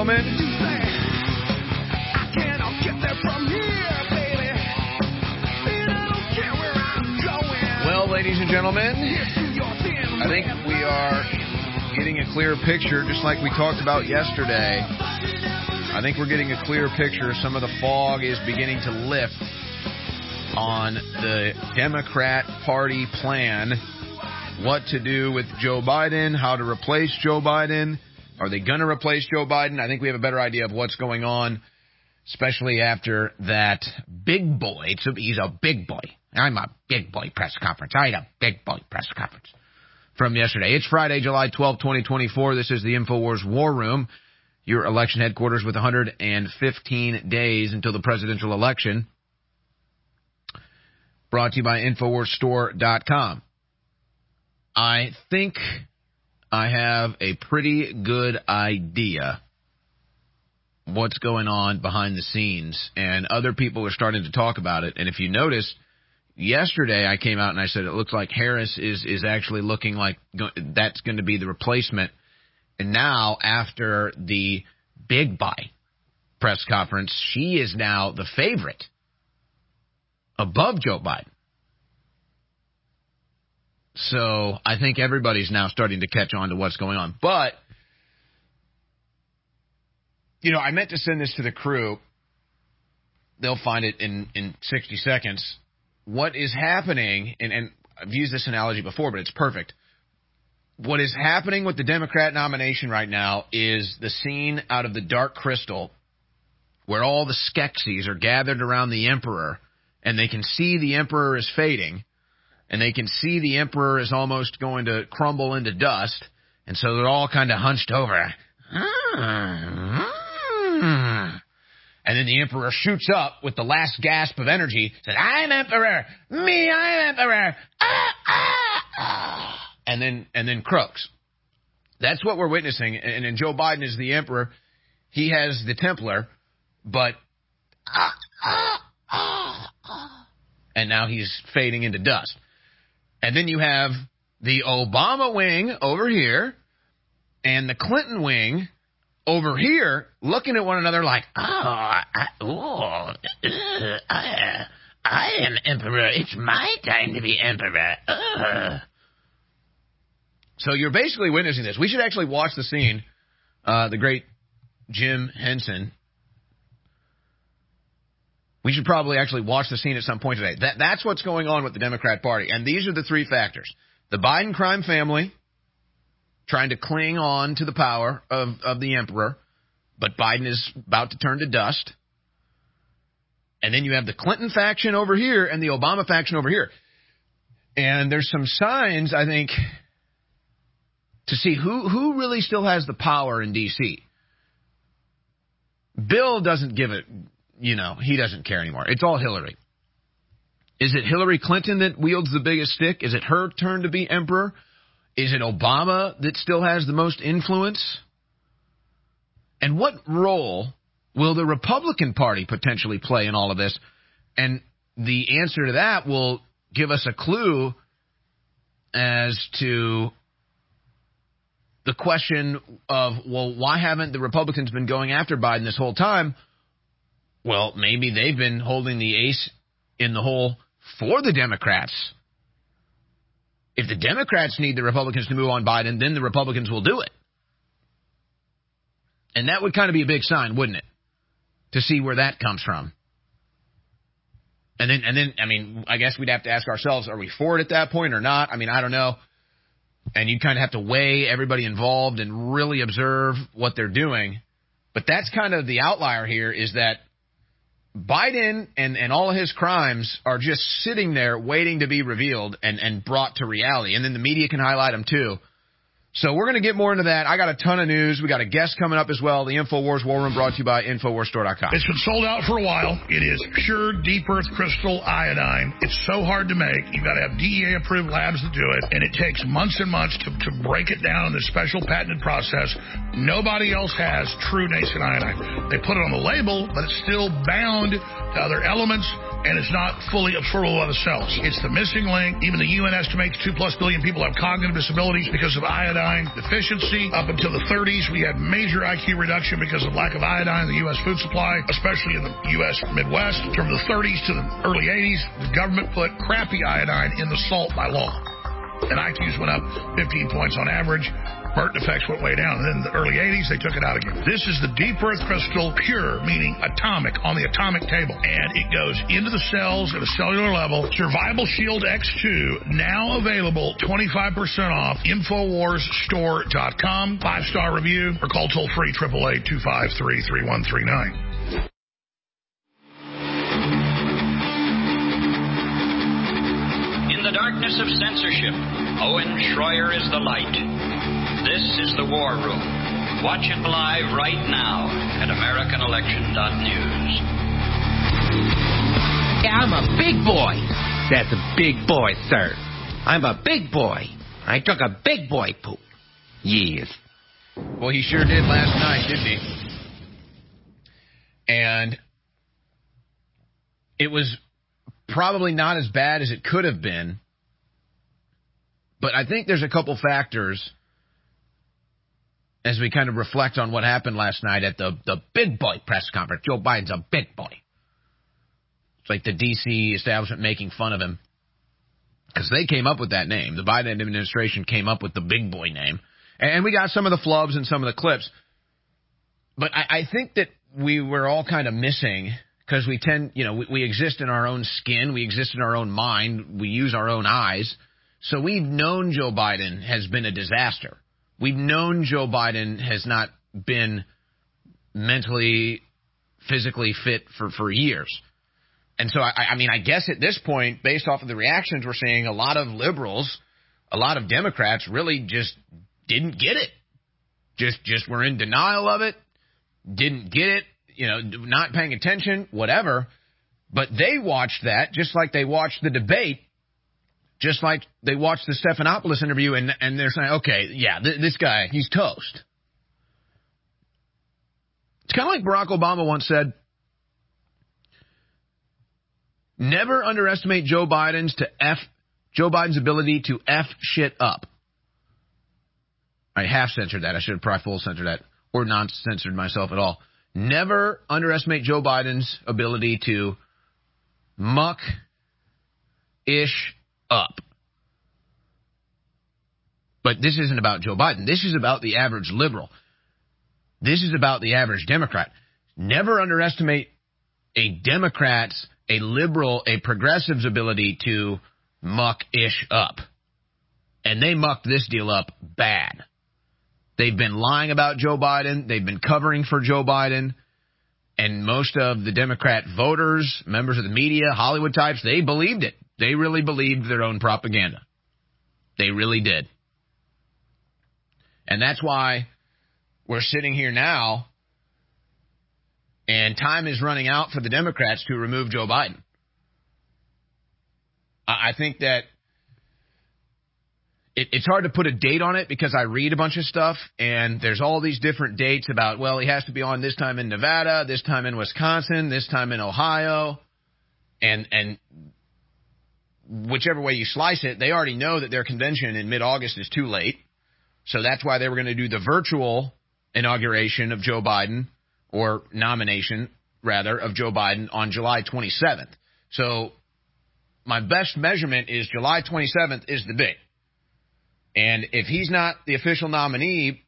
gentlemen. Well, ladies and gentlemen, I think we are getting a clear picture, just like we talked about yesterday. I think we're getting a clear picture. Some of the fog is beginning to lift on the Democrat Party plan. What to do with Joe Biden, how to replace Joe Biden. Are they going to replace Joe Biden? I think we have a better idea of what's going on, especially after that big boy. He's a big boy. I'm a big boy press conference. I had a big boy press conference from yesterday. It's Friday, July 12, 2024. This is the InfoWars War Room, your election headquarters with 115 days until the presidential election. Brought to you by InfoWarsStore.com. I think I have a pretty good idea what's going on behind the scenes, and other people are starting to talk about it. And if you noticed, yesterday I came out and I said it looks like Harris is actually looking like that's going to be the replacement. And now, after the big buy press conference, she is now the favorite above Joe Biden. So I think everybody's now starting to catch on to what's going on. But, you know, I meant to send this to the crew. They'll find it in 60 seconds. What is happening, and I've used this analogy before, but it's perfect. What is happening with the Democrat nomination right now is the scene out of The Dark Crystal where all the Skeksis are gathered around the Emperor, and they can see the Emperor is fading, and they can see the Emperor is almost going to crumble into dust, and so they're all kind of hunched over. And then the Emperor shoots up with the last gasp of energy, says, "I'm Emperor! Me, I'm Emperor! And then croaks. That's what we're witnessing. And Joe Biden is the Emperor. He has the Templar, but and now he's fading into dust. And then you have the Obama wing over here and the Clinton wing over here looking at one another like, I am Emperor. It's my time to be Emperor. So you're basically witnessing this. We should actually watch the scene. The great Jim Henson. We should probably actually watch the scene at some point today. That's what's going on with the Democrat Party. And these are the three factors. The Biden crime family trying to cling on to the power of the Emperor, but Biden is about to turn to dust. And then you have the Clinton faction over here and the Obama faction over here. And there's some signs, I think, to see who really still has the power in D.C. Bill doesn't give it, he doesn't care anymore. It's all Hillary. Is it Hillary Clinton that wields the biggest stick? Is it her turn to be emperor? Is it Obama that still has the most influence? And what role will the Republican Party potentially play in all of this? And the answer to that will give us a clue as to the question of, well, why haven't the Republicans been going after Biden this whole time? Well, maybe they've been holding the ace in the hole for the Democrats. If the Democrats need the Republicans to move on Biden, then the Republicans will do it. And that would kind of be a big sign, wouldn't it? To see where that comes from. And then, I guess we'd have to ask ourselves, are we for it at that point or not? I don't know. And you kind of have to weigh everybody involved and really observe what they're doing. But that's kind of the outlier here, is that Biden and all of his crimes are just sitting there waiting to be revealed and brought to reality. And then the media can highlight them too. So we're going to get more into that. I got a ton of news. We got a guest coming up as well. The InfoWars War Room brought to you by InfoWarsStore.com. It's been sold out for a while. It is pure deep earth crystal iodine. It's so hard to make. You've got to have DEA approved labs to do it. And it takes months and months to break it down in this special patented process. Nobody else has true nascent iodine. They put it on the label, but it's still bound to other elements and it's not fully absorbable by the cells. It's the missing link. Even the UN estimates 2+ billion people have cognitive disabilities because of iodine deficiency. Up until the 30s, we had major IQ reduction because of lack of iodine in the U.S. food supply, especially in the U.S. Midwest. From the 30s to the early 80s, the government put crappy iodine in the salt by law. And IQs went up 15 points on average. Burton effects went way down. And then in the early 80s, they took it out again. This is the deep earth crystal, pure, meaning atomic, on the atomic table. And it goes into the cells at a cellular level. Survival Shield X2, now available 25% off. InfoWarsStore.com. 5-star review, or call toll-free 888-253-3139. In the darkness of censorship, Owen Schroyer is the light. This is the War Room. Watch it live right now at AmericanElection.news. Yeah, I'm a big boy. That's a big boy, sir. I'm a big boy. I took a big boy poop. Yes. Well, he sure did last night, didn't he? And it was probably not as bad as it could have been. But I think there's a couple factors as we kind of reflect on what happened last night at the big boy press conference. Joe Biden's a big boy. It's like the D.C. establishment making fun of him because they came up with that name. The Biden administration came up with the big boy name. And we got some of the flubs and some of the clips. But I think that we were all kind of missing because we tend, we exist in our own skin. We exist in our own mind. We use our own eyes. So we've known Joe Biden has been a disaster. We've known Joe Biden has not been mentally, physically fit for years. And so, I guess at this point, based off of the reactions we're seeing, a lot of liberals, a lot of Democrats really just didn't get it. Just were in denial of it, didn't get it, not paying attention, whatever. But they watched that just like they watched the debate. Just like they watched the Stephanopoulos interview and they're saying, okay, yeah, this guy, he's toast. It's kind of like Barack Obama once said, never underestimate Joe Biden's ability to F shit up. I half censored that. I should have probably full censored that or not censored myself at all. Never underestimate Joe Biden's ability to muck-ish up. But this isn't about Joe Biden. This is about the average liberal. This is about the average Democrat. Never underestimate a Democrat's, a liberal, a progressive's ability to muck-ish up. And they mucked this deal up bad. They've been lying about Joe Biden. They've been covering for Joe Biden. And most of the Democrat voters, members of the media, Hollywood types, they believed it. They really believed their own propaganda. They really did. And that's why we're sitting here now and time is running out for the Democrats to remove Joe Biden. I think that it's hard to put a date on it because I read a bunch of stuff and there's all these different dates about, well, he has to be on this time in Nevada, this time in Wisconsin, this time in Ohio, and whichever way you slice it, they already know that their convention in mid-August is too late. So that's why they were going to do the virtual inauguration of Joe Biden, or nomination, rather, of Joe Biden on July 27th. So my best measurement is July 27th is the date. And if he's not the official nominee,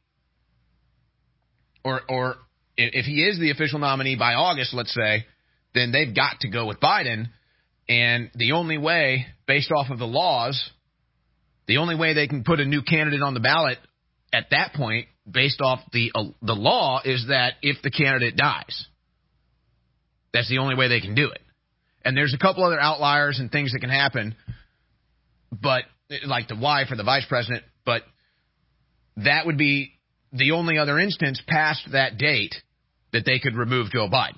or if he is the official nominee by August, let's say, then they've got to go with Biden. And the only way, based off of the laws, the only way they can put a new candidate on the ballot at that point, based off the law, is that if the candidate dies. That's the only way they can do it. And there's a couple other outliers and things that can happen, but like the wife or the vice president, but that would be the only other instance past that date that they could remove Joe Biden.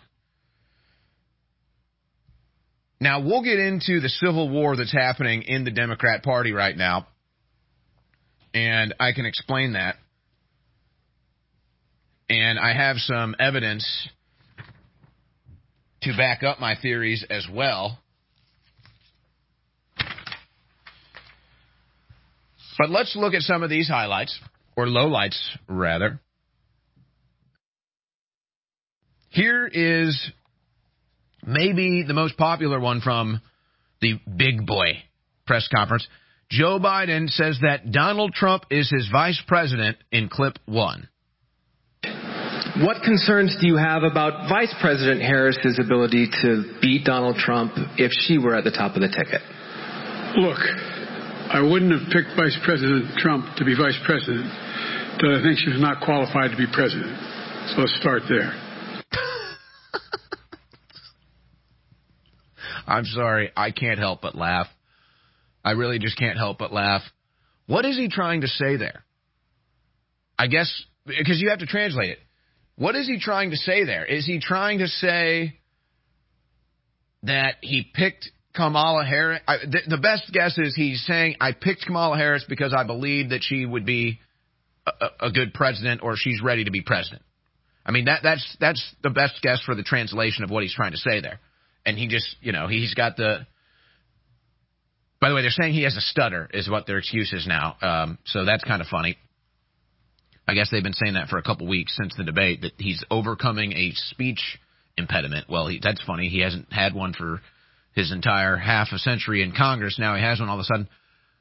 Now, we'll get into the civil war that's happening in the Democrat Party right now, and I can explain that. And I have some evidence to back up my theories as well. But let's look at some of these highlights, or lowlights, rather. Here is maybe the most popular one from the big boy press conference. Joe Biden says that Donald Trump is his vice president in clip 1. What concerns do you have about Vice President Harris's ability to beat Donald Trump if she were at the top of the ticket? Look, I wouldn't have picked Vice President Trump to be vice president, but I think she was not qualified to be president. So let's start there. I'm sorry, I can't help but laugh. I really just can't help but laugh. What is he trying to say there? I guess, because you have to translate it. What is he trying to say there? Is he trying to say that he picked Kamala Harris? The best guess is he's saying, I picked Kamala Harris because I believe that she would be a good president, or she's ready to be president. I mean, that's the best guess for the translation of what he's trying to say there. And he just, he's got the... By the way, they're saying he has a stutter is what their excuse is now. So that's kind of funny. I guess they've been saying that for a couple weeks since the debate, that he's overcoming a speech impediment. Well, that's funny. He hasn't had one for his entire half a century in Congress. Now he has one all of a sudden.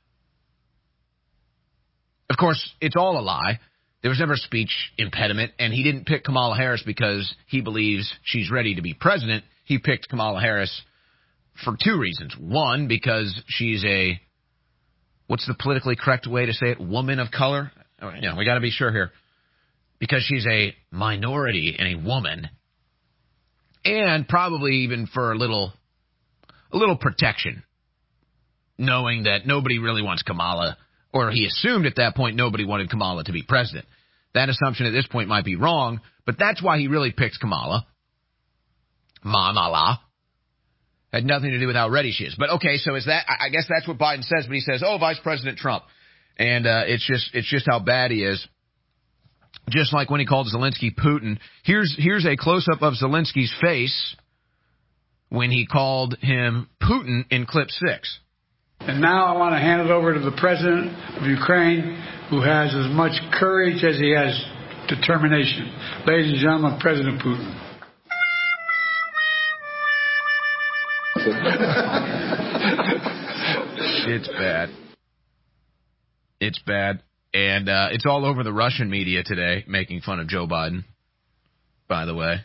Of course, it's all a lie. There was never a speech impediment, and he didn't pick Kamala Harris because he believes she's ready to be president. He picked Kamala Harris for two reasons. One, because she's what's the politically correct way to say it? Woman of color? We got to be sure here. Because she's a minority and a woman. And probably even for a little protection. Knowing that nobody really wants Kamala, or he assumed at that point nobody wanted Kamala to be president. That assumption at this point might be wrong, but that's why he really picked Kamala. Mamala. Had nothing to do with how ready she is. But okay, so is that, I guess that's what Biden says, but he says, Vice President Trump. And it's just how bad he is. Just like when he called Zelensky Putin. Here's a close-up of Zelensky's face when he called him Putin in clip 6. And now I want to hand it over to the President of Ukraine, who has as much courage as he has determination. Ladies and gentlemen, President Putin. It's bad. It's bad. And it's all over the Russian media today, making fun of Joe Biden, by the way.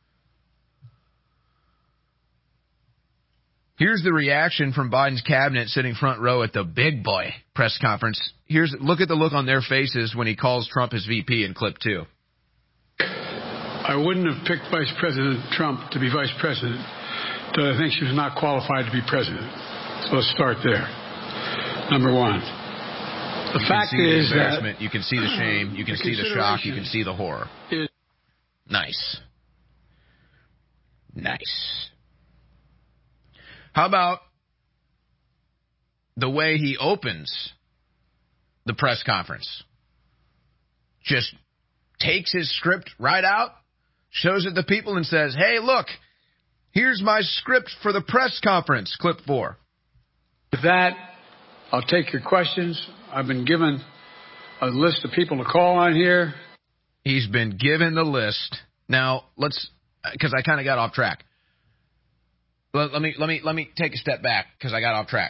Here's the reaction from Biden's cabinet sitting front row at the big boy press conference. Look at the look on their faces when he calls Trump his VP in clip 2. I wouldn't have picked Vice President Trump to be vice president, but I think she was not qualified to be president. So let's start there. Number one. The fact is that you can see the shame, you can see the shock, you can see the horror. Nice. How about the way he opens the press conference? Just takes his script right out, shows it to people and says, hey, look, here's my script for the press conference, clip 4. With that, I'll take your questions. I've been given a list of people to call on here. He's been given the list. Now, because I kind of got off track. Let me take a step back because I got off track.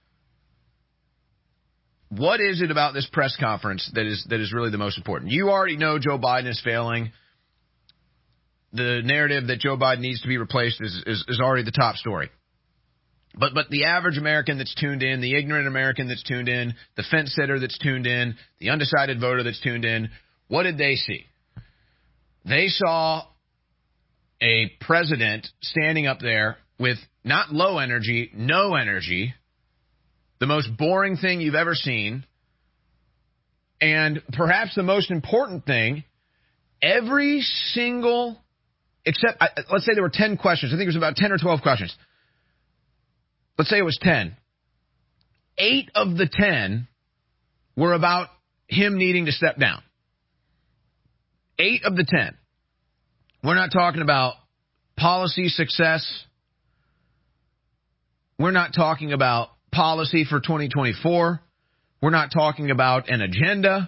What is it about this press conference that is really the most important? You already know Joe Biden is failing. The narrative that Joe Biden needs to be replaced is already the top story. But the average American that's tuned in, the ignorant American that's tuned in, the fence sitter that's tuned in, the undecided voter that's tuned in, what did they see? They saw a president standing up there with not low energy, no energy, the most boring thing you've ever seen, and perhaps the most important thing, every single, except, let's say there were 10 questions. I think it was about 10 or 12 questions. Let's say it was 10. 8 of the 10 were about him needing to step down. 8 of the 10. We're not talking about policy success. We're not talking about policy for 2024. We're not talking about an agenda.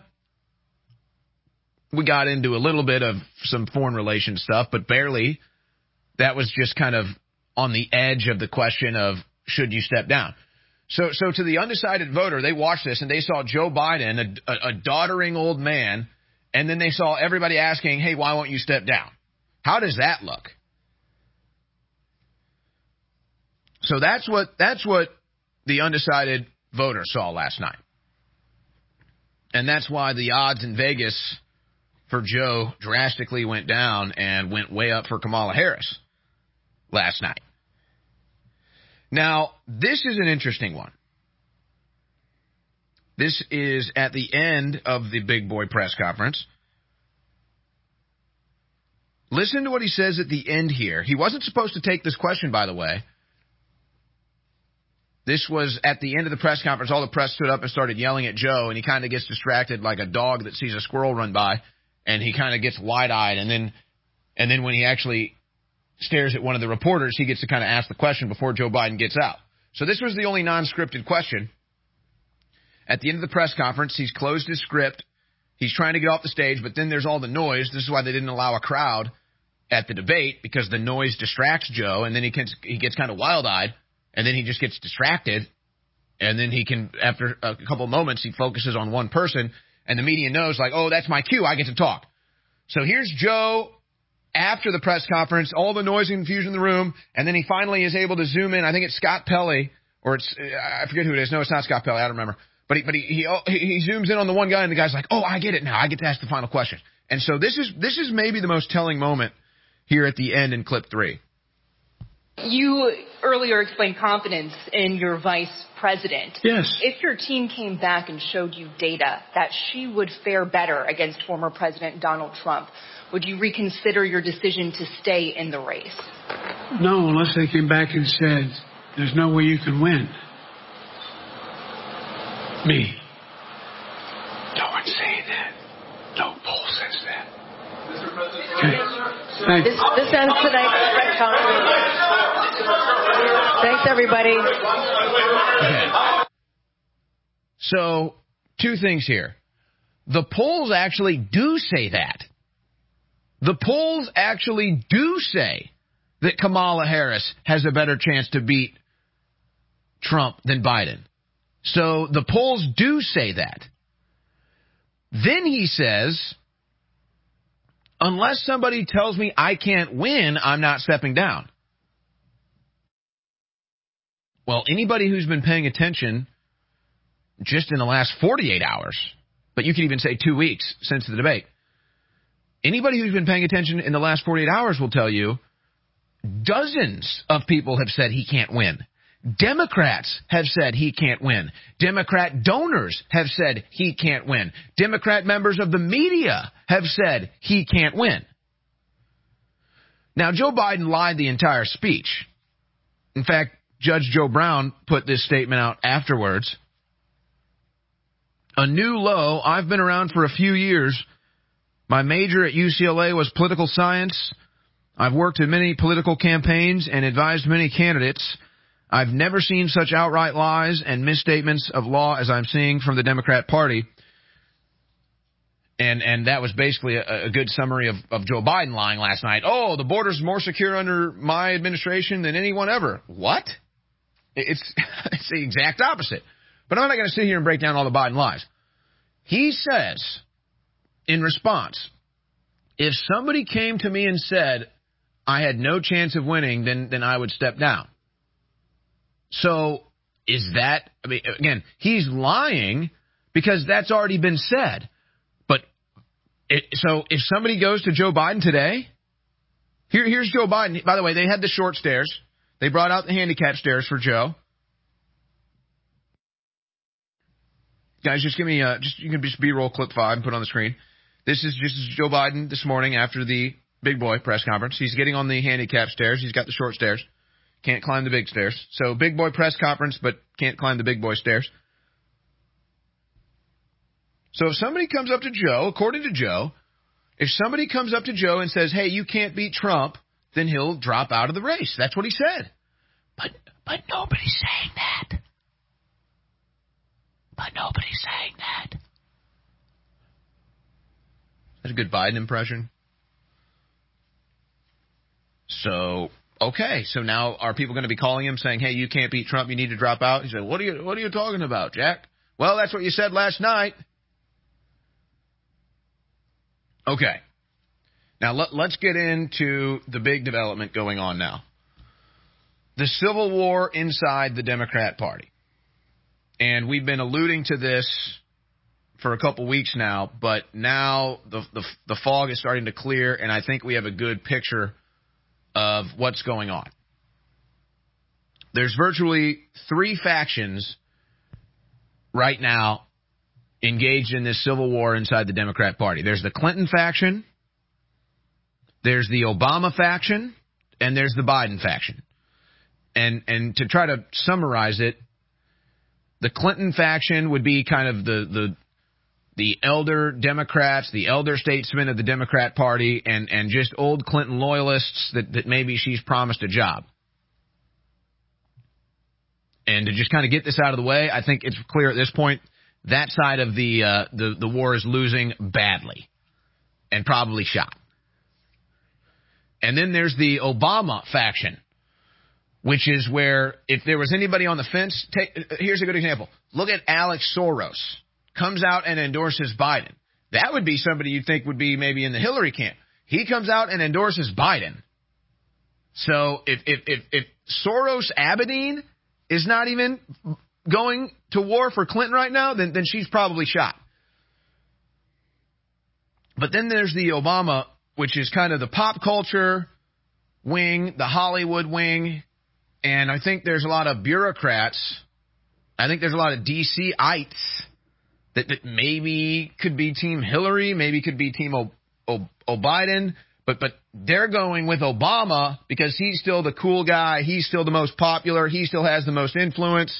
We got into a little bit of some foreign relations stuff, but barely. That was just kind of on the edge of the question of should you step down. So to the undecided voter, they watched this and they saw Joe Biden, a doddering old man, and then they saw everybody asking, hey, why won't you step down? How does that look? So that's what the undecided voter saw last night. And that's why the odds in Vegas for Joe drastically went down and went way up for Kamala Harris last night. Now, this is an interesting one. This is at the end of the Big Boy press conference. Listen to what he says at the end here. He wasn't supposed to take this question, by the way. This was at the end of the press conference. All the press stood up and started yelling at Joe, and he kind of gets distracted like a dog that sees a squirrel run by, and he kind of gets wide-eyed. And then when he actually stares at one of the reporters, he gets to kind of ask the question before Joe Biden gets out. So this was the only non-scripted question. At the end of the press conference, he's closed his script. He's trying to get off the stage, but then there's all the noise. This is why they didn't allow a crowd at the debate, because the noise distracts Joe, and then he gets kind of wild-eyed, and then he just gets distracted, and then he can, after a couple of moments, he focuses on one person, and the media knows, like, oh, that's my cue, I get to talk. So here's Joe after the press conference, all the noise and confusion in the room, and then he finally is able to zoom in. I think it's Scott Pelley, or I forget who it is. No, it's not Scott Pelley. I don't remember. But he zooms in on the one guy, and the guy's like, oh, I get it now. I get to ask the final question. And so this is maybe the most telling moment here at the end in clip 3. You earlier explained confidence in your vice president. Yes. If your team came back and showed you data that she would fare better against former President Donald Trump, would you reconsider your decision to stay in the race? No, unless they came back and said, there's no way you can win. Me. No one's saying that. No poll says that. Okay. Thanks. This ends tonight's press conference. Thanks, everybody. Okay. So, 2 things here. The polls actually do say that. The polls actually do say that Kamala Harris has a better chance to beat Trump than Biden. So the polls do say that. Then he says, unless somebody tells me I can't win, I'm not stepping down. Well, anybody who's been paying attention just in the last 48 hours, but you could even say 2 weeks since the debate, anybody who's been paying attention in the last 48 hours will tell you dozens of people have said he can't win. Democrats have said he can't win. Democrat donors have said he can't win. Democrat members of the media have said he can't win. Now, Joe Biden lied the entire speech. In fact, Judge Joe Brown put this statement out afterwards. A new low. I've been around for a few years. My major at UCLA was political science. I've worked in many political campaigns and advised many candidates. I've never seen such outright lies and misstatements of law as I'm seeing from the Democrat Party. And that was basically a good summary of Joe Biden lying last night. Oh, the border's more secure under my administration than anyone ever. What? It's the exact opposite. But I'm not going to sit here and break down all the Biden lies. He says, in response, if somebody came to me and said I had no chance of winning, then I would step down. So is that, I mean, again, he's lying because that's already been said. But so if somebody goes to Joe Biden today, here's Joe Biden. By the way, they had the short stairs. They brought out the handicap stairs for Joe. Guys, just give me you can just B-roll clip 5 and put it on the screen. This is Joe Biden this morning after the Big Boy press conference. He's getting on the handicap stairs. He's got the short stairs. Can't climb the big stairs. So Big Boy press conference, but can't climb the Big Boy stairs. So if somebody comes up to Joe, according to Joe, if somebody comes up to Joe and says, hey, you can't beat Trump, then he'll drop out of the race. That's what he said. But nobody's saying that. But nobody's saying that. That's a good Biden impression. So, okay. So now are people going to be calling him saying, hey, you can't beat Trump, you need to drop out? He said, what are you talking about, Jack? Well, that's what you said last night. Okay. Now, let's get into the big development going on now. The civil war inside the Democrat Party. And we've been alluding to this for a couple weeks now, but now the fog is starting to clear, and I think we have a good picture of what's going on. There's virtually 3 factions right now engaged in this civil war inside the Democrat Party. There's the Clinton faction, there's the Obama faction, and there's the Biden faction. And to try to summarize it, the Clinton faction would be kind of the elder Democrats, the elder statesmen of the Democrat Party, and just old Clinton loyalists that maybe she's promised a job. And to just kind of get this out of the way, I think it's clear at this point that side of the war is losing badly and probably shot. And then there's the Obama faction, which is where if there was anybody on the fence, here's a good example. Look at Alex Soros. Comes out and endorses Biden. That would be somebody you'd think would be maybe in the Hillary camp. He comes out and endorses Biden. So if Soros Abedin is not even going to war for Clinton right now, then she's probably shot. But then there's the Obama, which is kind of the pop culture wing, the Hollywood wing, and I think there's a lot of bureaucrats. I think there's a lot of DC-ites that maybe could be Team Hillary, maybe could be Team Biden, but they're going with Obama because he's still the cool guy, he's still the most popular, he still has the most influence.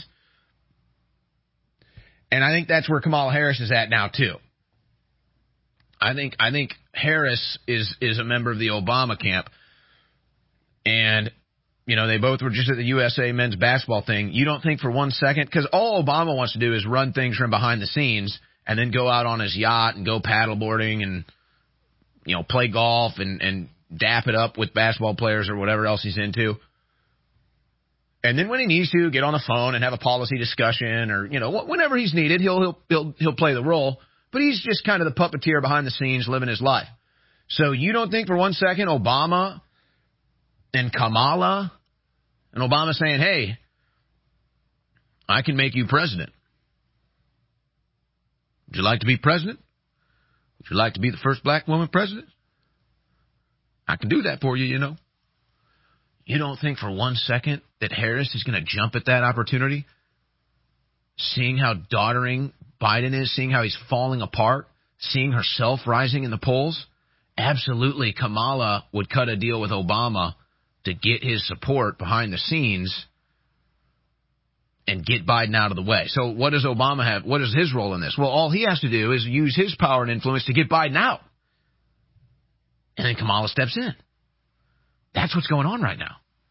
And I think that's where Kamala Harris is at now too. I think Harris is a member of the Obama camp, and you know, they both were just at the USA men's basketball thing. You don't think for one second, because all Obama wants to do is run things from behind the scenes and then go out on his yacht and go paddleboarding and, you know, play golf and dap it up with basketball players or whatever else he's into. And then when he needs to, get on the phone and have a policy discussion or, you know, whenever he's needed, he'll play the role. But he's just kind of the puppeteer behind the scenes living his life. So you don't think for one second Obama and Kamala and Obama saying, hey, I can make you president. Would you like to be president? Would you like to be the first black woman president? I can do that for you, you know. You don't think for one second that Harris is going to jump at that opportunity? Seeing how doddering Biden is, seeing how he's falling apart, seeing herself rising in the polls? Absolutely, Kamala would cut a deal with Obama to get his support behind the scenes and get Biden out of the way. So what does Obama have? What is his role in this? Well, all he has to do is use his power and influence to get Biden out. And then Kamala steps in. That's what's going on right now.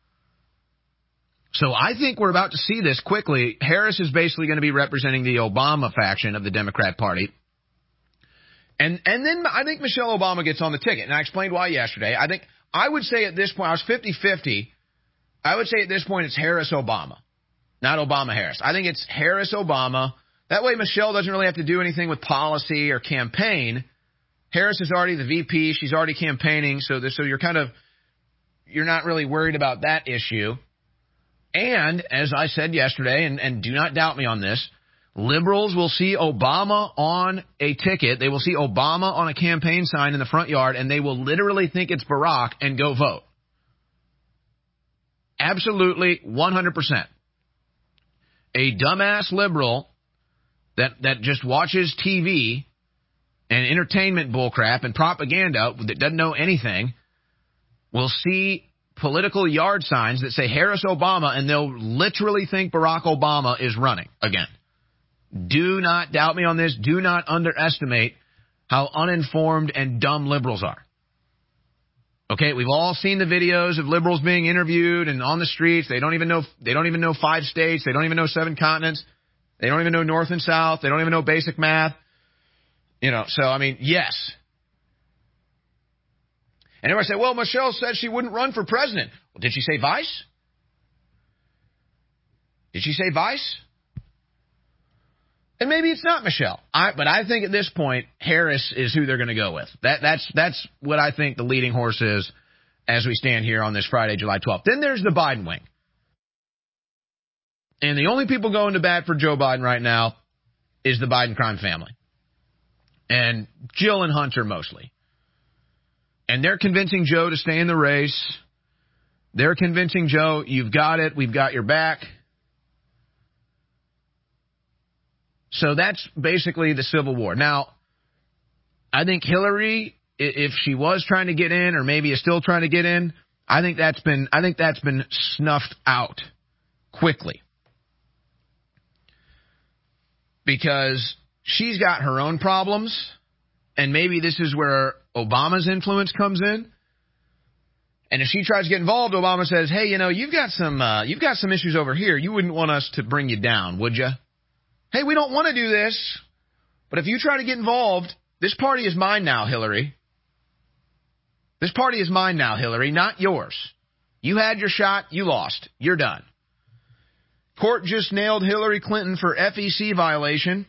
So I think we're about to see this quickly. Harris is basically going to be representing the Obama faction of the Democrat Party. And then I think Michelle Obama gets on the ticket. And I explained why yesterday. I would say at this point, I was 50-50. I would say at this point it's Harris-Obama, not Obama-Harris. I think it's Harris-Obama. That way Michelle doesn't really have to do anything with policy or campaign. Harris is already the VP. She's already campaigning. So you're not really worried about that issue. And as I said yesterday, and do not doubt me on this, liberals will see Obama on a ticket. They will see Obama on a campaign sign in the front yard, and they will literally think it's Barack and go vote. Absolutely, 100%. A dumbass liberal that just watches TV and entertainment bullcrap and propaganda that doesn't know anything will see political yard signs that say Harris Obama, and they'll literally think Barack Obama is running again. Do not doubt me on this. Do not underestimate how uninformed and dumb liberals are. Okay, we've all seen the videos of liberals being interviewed and on the streets. They don't even know 5 states. They don't even know 7 continents. They don't even know north and south. They don't even know basic math. So, I mean, yes. And everybody say, well, Michelle said she wouldn't run for president. Well, did she say vice? Did she say vice? And maybe it's not Michelle. But I think at this point, Harris is who they're going to go with. That's what I think the leading horse is as we stand here on this Friday, July 12th. Then there's the Biden wing. And the only people going to bat for Joe Biden right now is the Biden crime family. And Jill and Hunter mostly. And they're convincing Joe to stay in the race. They're convincing Joe, you've got it, we've got your back. So that's basically the Civil War. Now, I think Hillary, if she was trying to get in or maybe is still trying to get in, I think that's been snuffed out quickly. Because she's got her own problems, and maybe this is where Obama's influence comes in. And if she tries to get involved, Obama says, hey, you've got some issues over here. You wouldn't want us to bring you down, would you? Hey, we don't want to do this, but if you try to get involved, this party is mine now, Hillary. This party is mine now, Hillary, not yours. You had your shot. You lost. You're done. Court just nailed Hillary Clinton for FEC violation.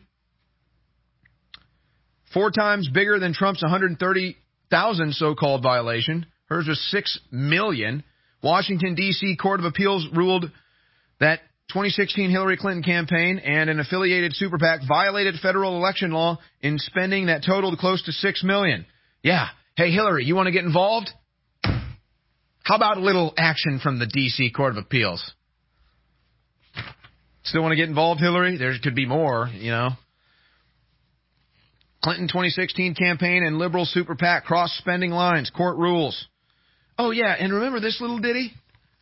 4 times bigger than Trump's 130,000 so-called violation. Hers was 6 million. Washington, D.C. Court of Appeals ruled that 2016 Hillary Clinton campaign and an affiliated super PAC violated federal election law in spending that totaled close to $6 million. Yeah. Hey, Hillary, you want to get involved? How about a little action from the D.C. Court of Appeals? Still want to get involved, Hillary? There could be more, Clinton 2016 campaign and liberal super PAC cross spending lines. Court rules. Oh, yeah, and remember this little ditty?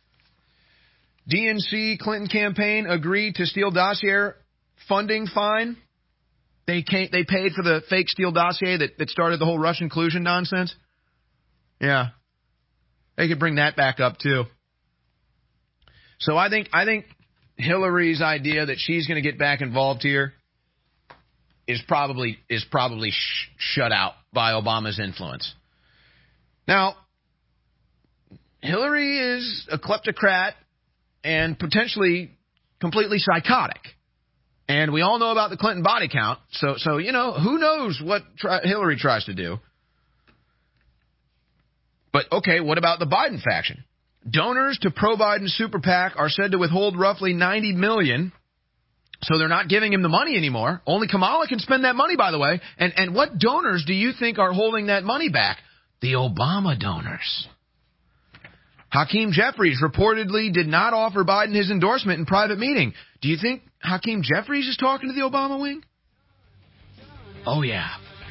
DNC Clinton campaign agreed to Steele dossier funding fine. They paid for the fake Steele dossier that started the whole Russian collusion nonsense. Yeah. They could bring that back up, too. So I think Hillary's idea that she's going to get back involved here is probably shut out by Obama's influence. Now, Hillary is a kleptocrat and potentially completely psychotic. And we all know about the Clinton body count. So who knows what Hillary tries to do. But, okay, what about the Biden faction? Donors to pro-Biden super PAC are said to withhold roughly $90 million, so they're not giving him the money anymore. Only Kamala can spend that money, by the way. And what donors do you think are holding that money back? The Obama donors. Hakeem Jeffries reportedly did not offer Biden his endorsement in private meeting. Do you think Hakeem Jeffries is talking to the Obama wing? Oh, yeah.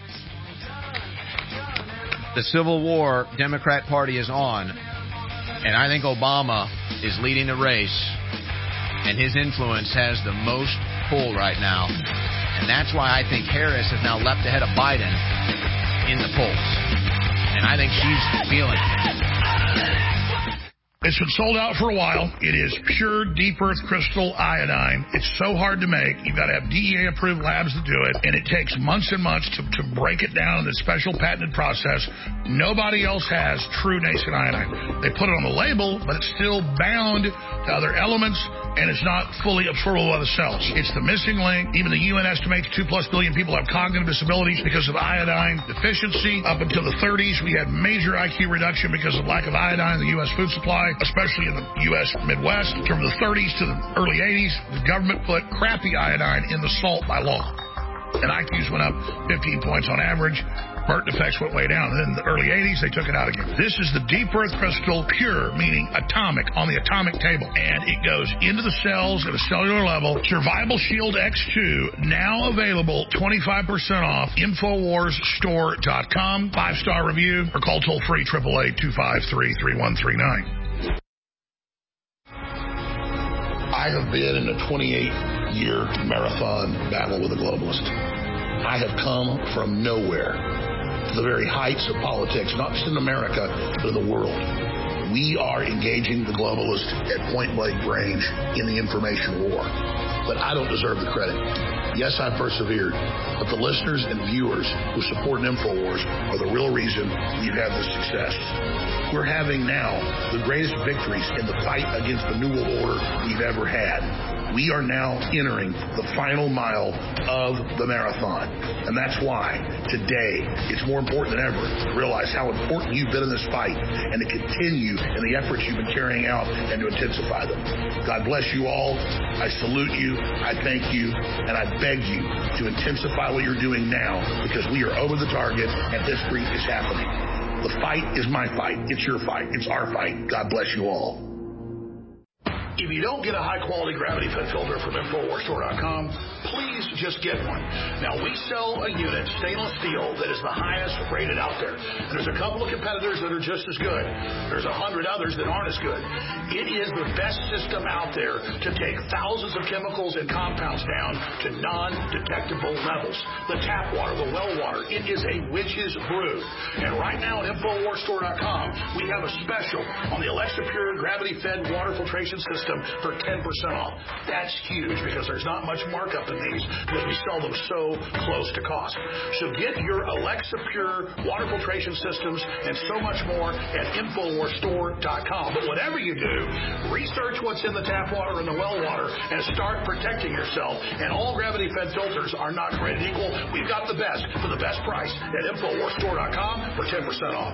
The Civil War Democrat Party is on. And I think Obama is leading the race, and his influence has the most pull right now. And that's why I think Harris has now leapt ahead of Biden in the polls. And I think she's feeling it. It's been sold out for a while. It is pure deep earth crystal iodine. It's so hard to make. You've got to have DEA-approved labs to do it, and it takes months and months to break it down in this special patented process. Nobody else has true nascent iodine. They put it on the label, but it's still bound to other elements, and it's not fully absorbable by the cells. It's the missing link. Even the UN estimates 2+ billion people have cognitive disabilities because of iodine deficiency. Up until the 30s, we had major IQ reduction because of lack of iodine in the U.S. food supply, especially in the U.S. Midwest. From the 30s to the early 80s, the government put crappy iodine in the salt by law. And IQs went up 15 points on average. Burnt effects went way down. And then in the early 80s, they took it out again. This is the deep earth crystal, pure, meaning atomic, on the atomic table. And it goes into the cells at a cellular level. Survival Shield X2, now available 25% off. InfoWarsStore.com. 5-star review, or call toll-free 888-253-3139. I have been in a 28-year marathon battle with a globalist. I have come from nowhere to the very heights of politics, not just in America, but in the world. We are engaging the globalist at point-blank range in the information war. but I don't deserve the credit. Yes, I persevered, but the listeners and viewers who support InfoWars are the real reason we've had this success. We're having now the greatest victories in the fight against the New World Order we've ever had. We are now entering the final mile of the marathon. And that's why today it's more important than ever to realize how important you've been in this fight and to continue in the efforts you've been carrying out and to intensify them. God bless you all. I salute you. I thank you. And I beg you to intensify what you're doing now, because we are over the target and history is happening. The fight is my fight. It's your fight. It's our fight. God bless you all. If you don't get a high-quality gravity-fed filter from InfoWarsStore.com, please just get one. Now, we sell a unit, stainless steel, that is the highest rated out there. And there's a couple of competitors that are just as good. There's 100 others that aren't as good. It is the best system out there to take thousands of chemicals and compounds down to non-detectable levels. The tap water, the well water, it is a witch's brew. And right now at InfoWarsStore.com, we have a special on the Alexa Pure gravity-fed water filtration system for 10% off. That's huge because there's not much markup in these because we sell them so close to cost. So get your Alexa Pure water filtration systems and so much more at InfoWarsStore.com. But whatever you do, research what's in the tap water and the well water and start protecting yourself. And all gravity-fed filters are not created equal. We've got the best for the best price at InfoWarsStore.com for 10% off.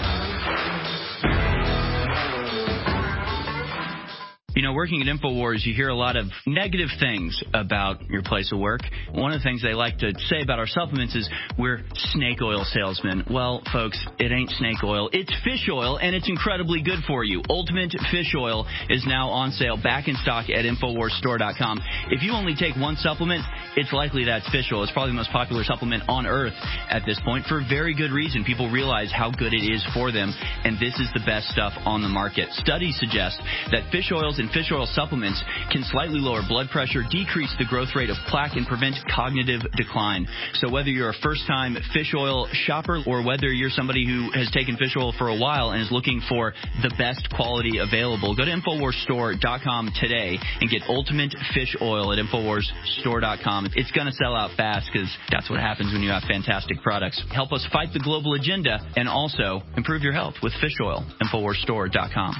You know, working at InfoWars, you hear a lot of negative things about your place of work. One of the things they like to say about our supplements is we're snake oil salesmen. Well, folks, it ain't snake oil. It's fish oil, and it's incredibly good for you. Ultimate Fish Oil is now on sale, back in stock at InfoWarsStore.com. If you only take one supplement, it's likely that's fish oil. It's probably the most popular supplement on earth at this point for very good reason. People realize how good it is for them, and this is the best stuff on the market. Studies suggest that fish oils and fish oil supplements can slightly lower blood pressure, decrease the growth rate of plaque, and prevent cognitive decline. So whether you're a first-time fish oil shopper or whether you're somebody who has taken fish oil for a while and is looking for the best quality available, go to InfoWarsStore.com today and get Ultimate Fish Oil at InfoWarsStore.com. It's going to sell out fast because that's what happens when you have fantastic products. Help us fight the global agenda and also improve your health with fish oil. InfoWarsStore.com.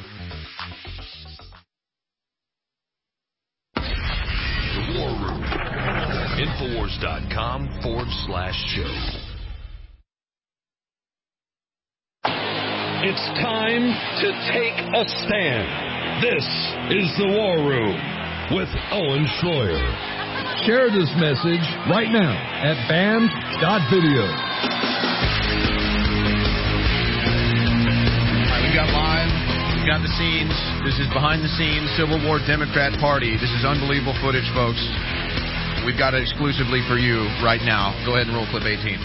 War Room. Infowars.com/show. It's time to take a stand. This is the War Room with Owen Schroyer. Share this message right now at band.video. All right, we got live. We got the scenes. This is behind the scenes Civil War Democrat Party. This is unbelievable footage, folks. We've got it exclusively for you right now. Go ahead and roll clip 18.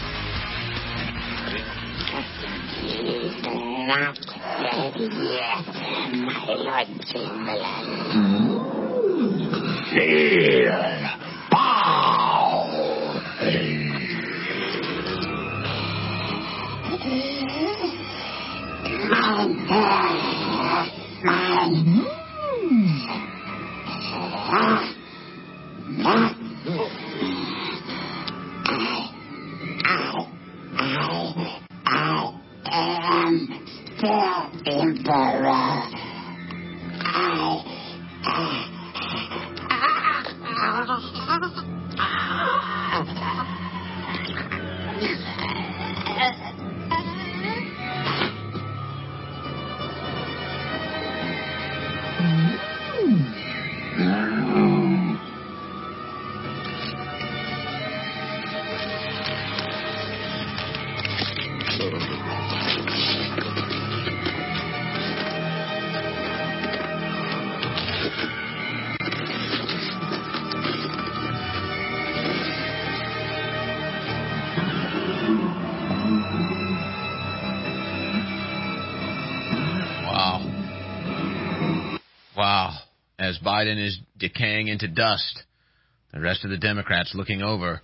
Wow. As Biden is decaying into dust, the rest of the Democrats looking over.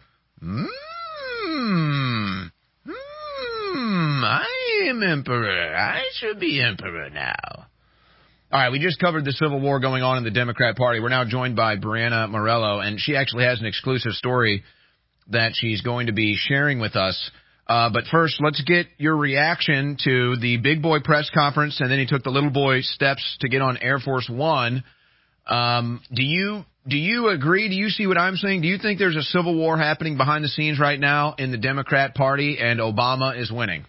I am emperor. I should be emperor now. All right, we just covered the civil war going on in the Democrat Party. We're now joined by Brianna Morello, and she actually has an exclusive story that she's going to be sharing with us. But first, let's get your reaction to the big boy press conference, and then he took the little boy steps to get on Air Force One. Do you agree? Do you see what I'm saying? Do you think there's a civil war happening behind the scenes right now in the Democrat Party, and Obama is winning?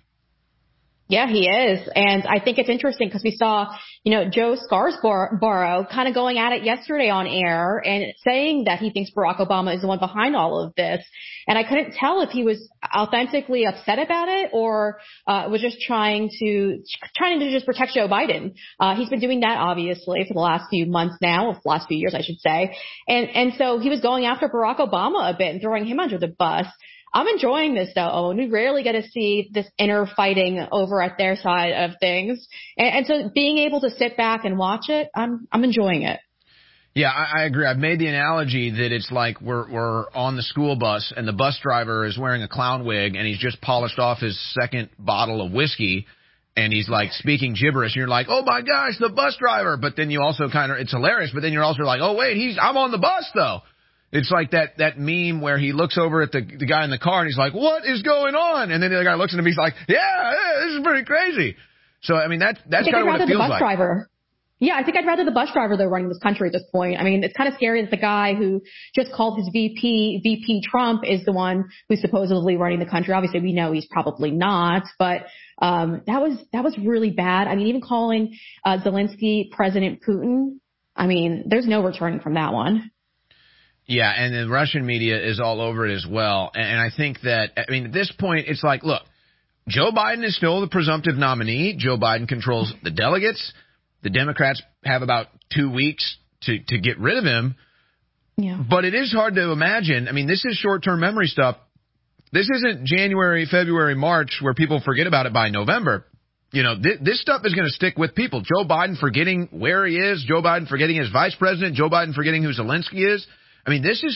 Yeah, he is. And I think it's interesting because we saw, Joe Scarborough kind of going at it yesterday on air and saying that he thinks Barack Obama is the one behind all of this. And I couldn't tell if he was authentically upset about it or was just trying to just protect Joe Biden. He's been doing that obviously for the last few months now, the last few years, I should say. And so he was going after Barack Obama a bit and throwing him under the bus. I'm enjoying this, though, Owen. We rarely get to see this inner fighting over at their side of things. And so being able to sit back and watch it, I'm enjoying it. Yeah, I agree. I've made the analogy that it's like we're on the school bus and the bus driver is wearing a clown wig and he's just polished off his second bottle of whiskey and he's like speaking gibberish and you're like, oh my gosh, the bus driver. But then you also it's hilarious. But then you're also like, oh wait, I'm on the bus though. It's like that meme where he looks over at the guy in the car and he's like, what is going on? And then the other guy looks at him, he's like, yeah, this is pretty crazy. So, I mean, that's kind of what it feels like. Driver. Yeah, I think I'd rather the bus driver, though, running this country at this point. I mean, it's kind of scary that the guy who just called his VP Trump is the one who's supposedly running the country. Obviously, we know he's probably not, but that was really bad. I mean, even calling Zelensky President Putin, I mean, there's no returning from that one. Yeah, and the Russian media is all over it as well. And I think that, I mean, at this point, it's like, look, Joe Biden is still the presumptive nominee. Joe Biden controls the delegates. The Democrats have about 2 weeks to get rid of him. Yeah. But it is hard to imagine. I mean, this is short-term memory stuff. This isn't January, February, March where people forget about it by November. This stuff is going to stick with people. Joe Biden forgetting where he is. Joe Biden forgetting his vice president. Joe Biden forgetting who Zelensky is. I mean, this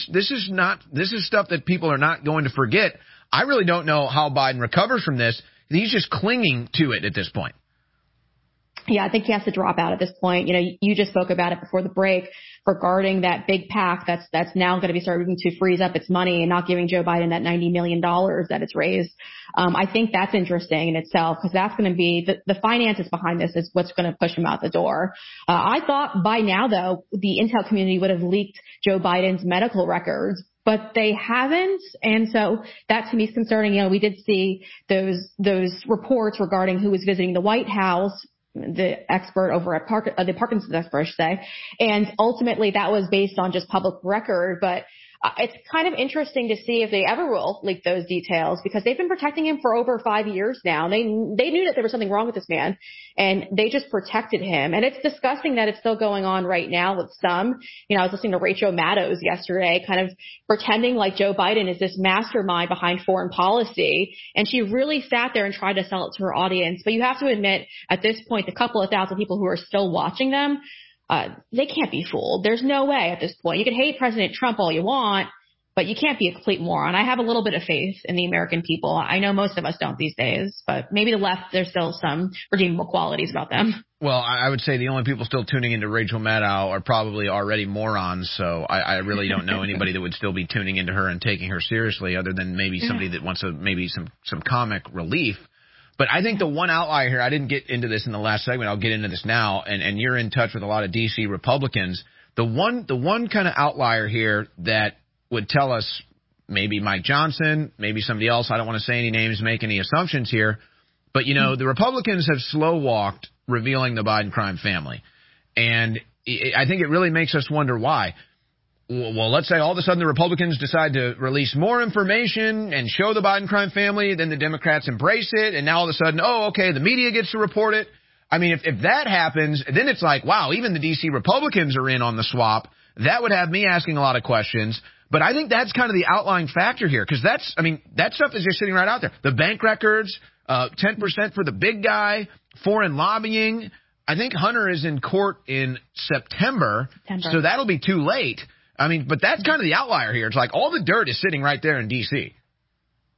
is stuff that people are not going to forget. I really don't know how Biden recovers from this. He's just clinging to it at this point. Yeah, I think he has to drop out at this point. You just spoke about it before the break regarding that big PAC that's now going to be starting to freeze up its money and not giving Joe Biden that $90 million that it's raised. I think that's interesting in itself because that's going to be the finances behind this is what's going to push him out the door. I thought by now, though, the intel community would have leaked Joe Biden's medical records, but they haven't. And so that to me is concerning. We did see those reports regarding who was visiting the White House, the expert over at the Parkinson's expert, I should say. And ultimately that was based on just public record, but it's kind of interesting to see if they ever will leak those details because they've been protecting him for over 5 years now. They knew that there was something wrong with this man and they just protected him. And it's disgusting that it's still going on right now with some. I was listening to Rachel Maddow yesterday kind of pretending like Joe Biden is this mastermind behind foreign policy. And she really sat there and tried to sell it to her audience. But you have to admit at this point, the couple of thousand people who are still watching them, they can't be fooled. There's no way at this point. You can hate President Trump all you want, but you can't be a complete moron. I have a little bit of faith in the American people. I know most of us don't these days, but maybe the left, there's still some redeemable qualities about them. Well, I would say the only people still tuning into Rachel Maddow are probably already morons, so I really don't know anybody that would still be tuning into her and taking her seriously other than maybe somebody that wants maybe some comic relief. But I think the one outlier here, I didn't get into this in the last segment. I'll get into this now. And you're in touch with a lot of D.C. Republicans. The one kind of outlier here that would tell us maybe Mike Johnson, maybe somebody else. I don't want to say any names, make any assumptions here. But, the Republicans have slow walked revealing the Biden crime family. And I think it really makes us wonder why. Well, let's say all of a sudden the Republicans decide to release more information and show the Biden crime family, then the Democrats embrace it, and now all of a sudden, the media gets to report it. I mean, if that happens, then it's like, wow, even the D.C. Republicans are in on the swap. That would have me asking a lot of questions. But I think that's kind of the outlying factor here, because that stuff is just sitting right out there. The bank records, 10% for the big guy, foreign lobbying. I think Hunter is in court in September. So that'll be too late. I mean, but that's kind of the outlier here. It's like all the dirt is sitting right there in D.C.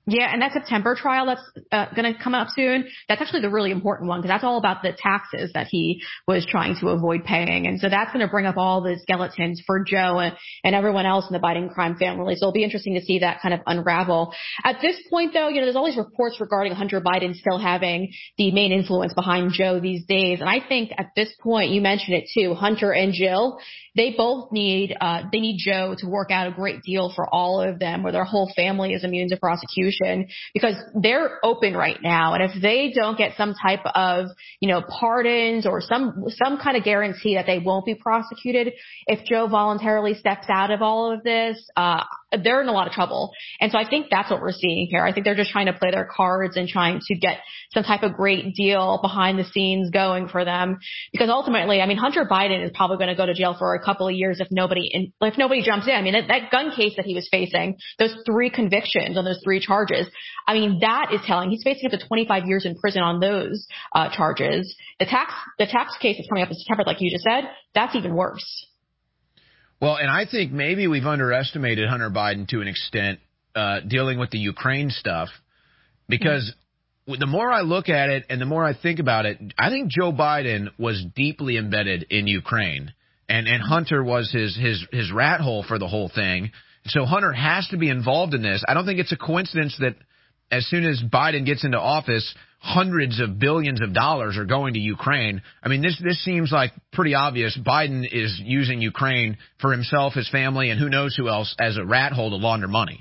Yeah, and that September trial that's going to come up soon, that's actually the really important one because that's all about the taxes that he was trying to avoid paying. And so that's going to bring up all the skeletons for Joe and everyone else in the Biden crime family. So it'll be interesting to see that kind of unravel. At this point, though, there's all these reports regarding Hunter Biden still having the main influence behind Joe these days. And I think at this point, you mentioned it too, Hunter and Jill, they both need Joe to work out a great deal for all of them where their whole family is immune to prosecution because they're open right now. And if they don't get some type of, pardons or some kind of guarantee that they won't be prosecuted, if Joe voluntarily steps out of all of this, they're in a lot of trouble. And so I think that's what we're seeing here. I think they're just trying to play their cards and trying to get some type of great deal behind the scenes going for them. Because ultimately, Hunter Biden is probably going to go to jail for a couple of years if nobody jumps in. That gun case that he was facing, those 3 convictions on those 3 charges, that is telling. He's facing up to 25 years in prison on those charges. The tax case that's coming up in September, like you just said, that's even worse. Well, and I think maybe we've underestimated Hunter Biden to an extent dealing with the Ukraine stuff because the more I look at it and the more I think about it, I think Joe Biden was deeply embedded in Ukraine and Hunter was his rat hole for the whole thing. So Hunter has to be involved in this. I don't think it's a coincidence that as soon as Biden gets into office, hundreds of billions of dollars are going to Ukraine. This seems like pretty obvious. Biden is using Ukraine for himself, his family, and who knows who else as a rat hole to launder money.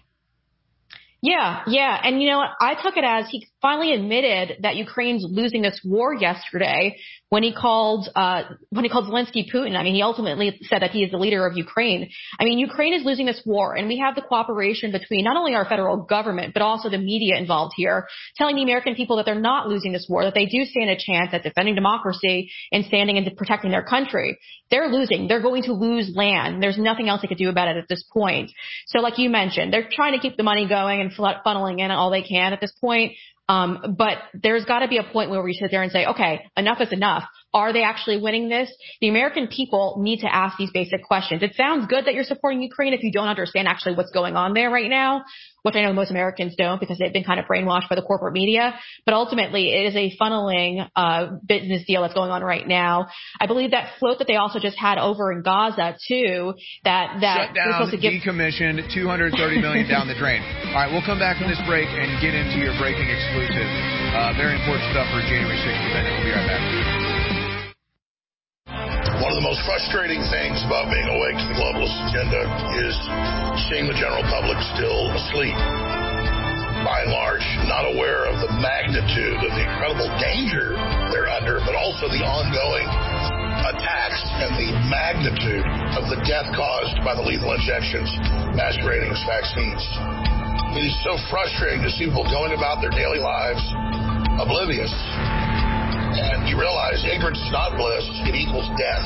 Yeah. And I took it as he finally admitted that Ukraine's losing this war yesterday when he called Zelensky Putin. He ultimately said that he is the leader of Ukraine. Ukraine is losing this war, and we have the cooperation between not only our federal government, but also the media involved here, telling the American people that they're not losing this war, that they do stand a chance at defending democracy and standing and protecting their country. They're losing. They're going to lose land. There's nothing else they could do about it at this point. So like you mentioned, they're trying to keep the money going and funneling in all they can at this point. But there's got to be a point where we sit there and say, okay, enough is enough. Are they actually winning this? The American people need to ask these basic questions. It sounds good that you're supporting Ukraine if you don't understand actually what's going on there right now, which I know most Americans don't because they've been kind of brainwashed by the corporate media. But ultimately, it is a funneling business deal that's going on right now. I believe that float that they also just had over in Gaza, too, that shut down, supposed to give decommissioned, $230 million down the drain. All right, we'll come back from this break and get into your breaking exclusive. Very important stuff for January 6th event. We'll be right back. One of the most frustrating things about being awake to the globalist agenda is seeing the general public still asleep, by and large, not aware of the magnitude of the incredible danger they're under, but also the ongoing attacks and the magnitude of the death caused by the lethal injections masquerading as vaccines. It is so frustrating to see people going about their daily lives oblivious. And you realize ignorance is not bliss, it equals death.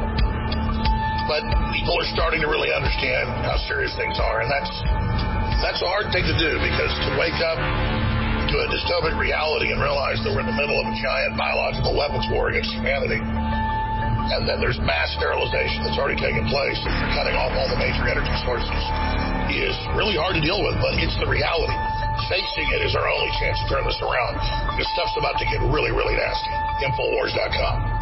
But people are starting to really understand how serious things are, and that's a hard thing to do, because to wake up to a dystopic reality and realize that we're in the middle of a giant biological weapons war against humanity, and then there's mass sterilization that's already taken place, and you're cutting off all the major energy sources, is really hard to deal with, but it's the reality. Facing it is our only chance to turn this around, because stuff's about to get really, really nasty. Infowars.com.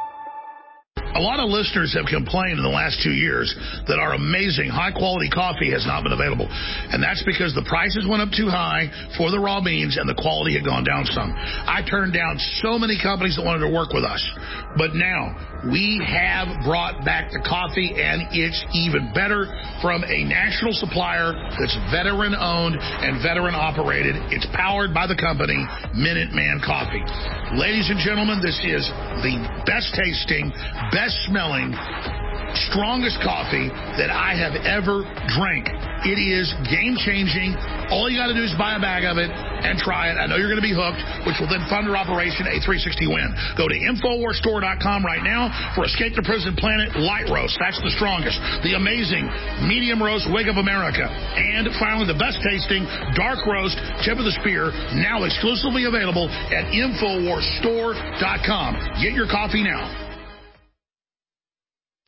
A lot of listeners have complained in the last 2 years that our amazing high-quality coffee has not been available. And that's because the prices went up too high for the raw beans and the quality had gone down some. I turned down so many companies that wanted to work with us. But now we have brought back the coffee, and it's even better from a national supplier that's veteran-owned and veteran-operated. It's powered by the company Minuteman Coffee. Ladies and gentlemen, this is the best-tasting, best-smelling, strongest coffee that I have ever drank. It is game-changing. All you got to do is buy a bag of it and try it. I know you're going to be hooked, which will then fund our Operation A360 Win. Go to InfoWarsStore.com right now for Escape the Prison Planet Light Roast. That's the strongest. The amazing Medium Roast Wake Up America. And finally, the best-tasting Dark Roast Tip of the Spear, now exclusively available at InfoWarsStore.com. Get your coffee now.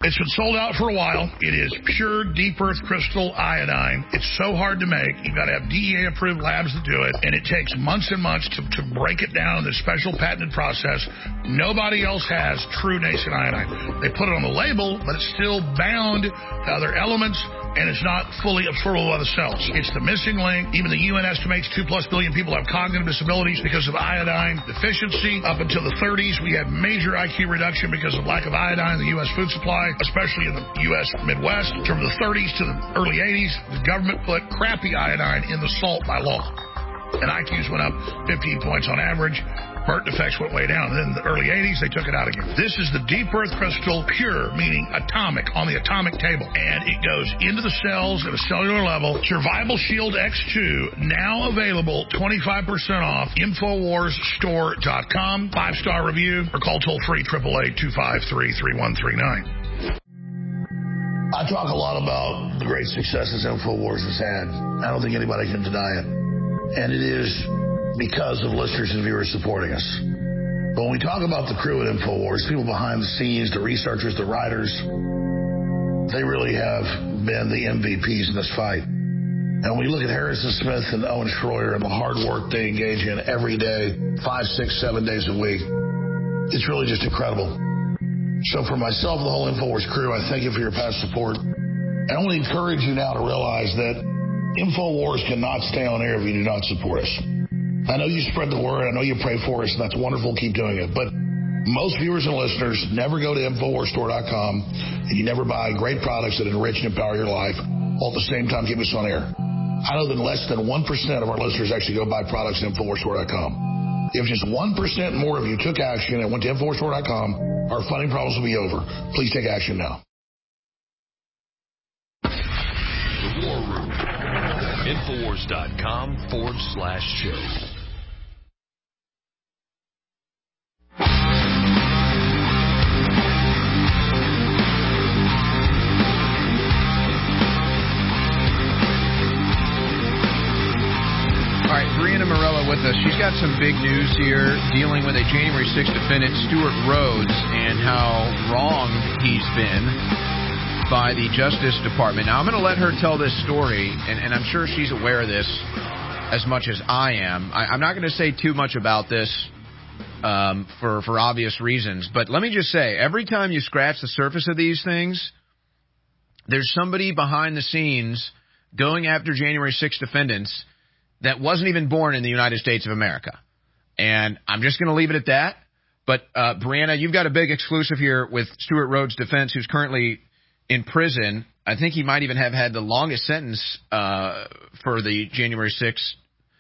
It's been sold out for a while. It is pure deep earth crystal iodine. It's so hard to make. You've got to have DEA-approved labs to do it, and it takes months and months to break it down in this special patented process. Nobody else has true nascent iodine. They put it on the label, but it's still bound to other elements, and it's not fully absorbable by the cells. It's the missing link. Even the UN estimates 2+ billion people have cognitive disabilities because of iodine deficiency. Up until the 30s, we had major IQ reduction because of lack of iodine in the U.S. food supply, especially in the U.S. Midwest. From the 30s to the early 80s, the government put crappy iodine in the salt by law, and IQs went up 15 points on average. Birth defects went way down. And then in the early 80s, they took it out again. This is the deep earth crystal, pure, meaning atomic, on the atomic table. And it goes into the cells at a cellular level. Survival Shield X2, now available 25% off. InfoWarsStore.com. 5-star review, or call toll-free 888-253-3139. I talk a lot about the great successes InfoWars has had. I don't think anybody can deny it. And it is because of listeners and viewers supporting us. But when we talk about the crew at InfoWars, people behind the scenes, the researchers, the writers, they really have been the MVPs in this fight. And when we look at Harrison Smith and Owen Schroyer and the hard work they engage in every day, 5, 6, 7 days a week, it's really just incredible. So for myself and the whole InfoWars crew, I thank you for your past support. And I want to encourage you now to realize that InfoWars cannot stay on air if you do not support us. I know you spread the word. I know you pray for us, and that's wonderful. Keep doing it. But most viewers and listeners never go to InfoWarsStore.com, and you never buy great products that enrich and empower your life, while at the same time keep us on air. I know that less than 1% of our listeners actually go buy products at InfoWarsStore.com. If just 1% more of you took action and went to InfoWarsStore.com, our funding problems will be over. Please take action now. The War Room. Infowars.com/show. All right, Brianna Morella with us. She's got some big news here dealing with a January 6th defendant, Stewart Rhodes, and how wrong he's been by the Justice Department. Now, I'm going to let her tell this story, and I'm sure she's aware of this as much as I am. I'm not going to say too much about this for obvious reasons, but let me just say, every time you scratch the surface of these things, there's somebody behind the scenes going after January 6th defendants that wasn't even born in the United States of America. And I'm just going to leave it at that. But, Brianna, you've got a big exclusive here with Stewart Rhodes' defense, who's currently in prison. I think he might even have had the longest sentence for the January 6th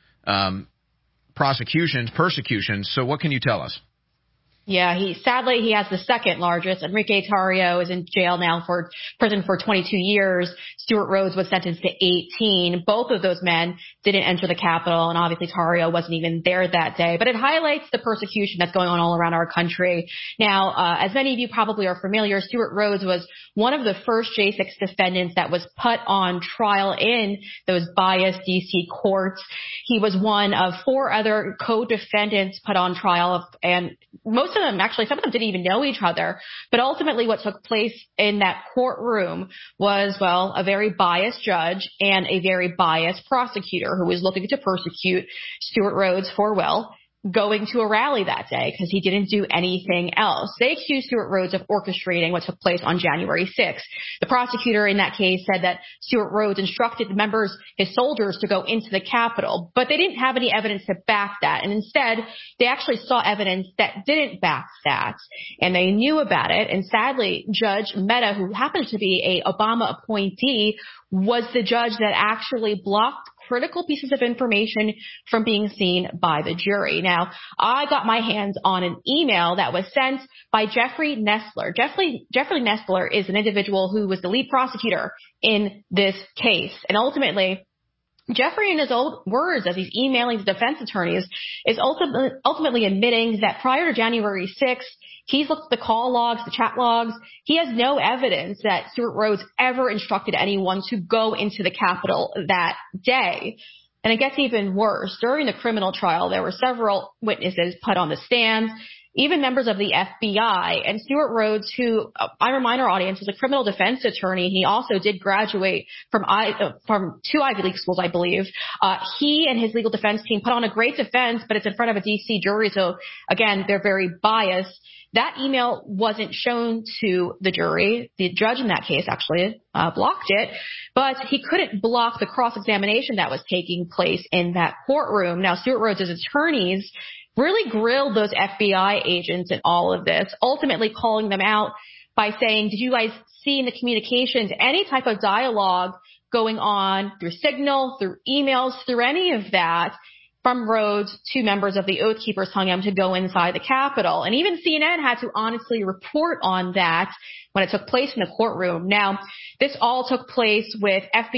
persecutions. So what can you tell us? Yeah, sadly he has the second largest. Enrique Tarrio is in jail now for prison for 22 years. Stewart Rhodes was sentenced to 18. Both of those men didn't enter the Capitol, and obviously Tarrio wasn't even there that day. But it highlights the persecution that's going on all around our country. Now, as many of you probably are familiar, Stewart Rhodes was one of the first J6 defendants that was put on trial in those biased D.C. courts. He was one of 4 other co-defendants put on trial, and most of them, actually, some of them didn't even know each other. But ultimately what took place in that courtroom was, well, a very biased judge and a very biased prosecutor who was looking to persecute Stewart Rhodes for, well, going to a rally that day because he didn't do anything else. They accused Stewart Rhodes of orchestrating what took place on January 6th. The prosecutor in that case said that Stewart Rhodes instructed his soldiers to go into the Capitol, but they didn't have any evidence to back that. And instead, they actually saw evidence that didn't back that. And they knew about it. And sadly, Judge Mehta, who happens to be a Obama appointee, was the judge that actually blocked critical pieces of information from being seen by the jury. Now, I got my hands on an email that was sent by Jeffrey Nestler. Jeffrey Nestler is an individual who was the lead prosecutor in this case. And ultimately, Jeffrey, in his own words, as he's emailing the defense attorneys, is ultimately admitting that prior to January 6th, he's looked at the call logs, the chat logs. He has no evidence that Stewart Rhodes ever instructed anyone to go into the Capitol that day. And it gets even worse. During the criminal trial, there were several witnesses put on the stand. even members of the FBI. And Stewart Rhodes, who I remind our audience was a criminal defense attorney, he also did graduate from 2 Ivy League schools, I believe. He and his legal defense team put on a great defense, but it's in front of a D.C. jury, so again, they're very biased. That email wasn't shown to the jury. The judge in that case actually blocked it, but he couldn't block the cross-examination that was taking place in that courtroom. Now, Stewart Rhodes' attorneys really grilled those FBI agents in all of this, ultimately calling them out by saying, did you guys see in the communications any type of dialogue going on through Signal, through emails, through any of that from Rhodes to members of the Oath Keepers telling him to go inside the Capitol? And even CNN had to honestly report on that when it took place in the courtroom. Now, this all took place with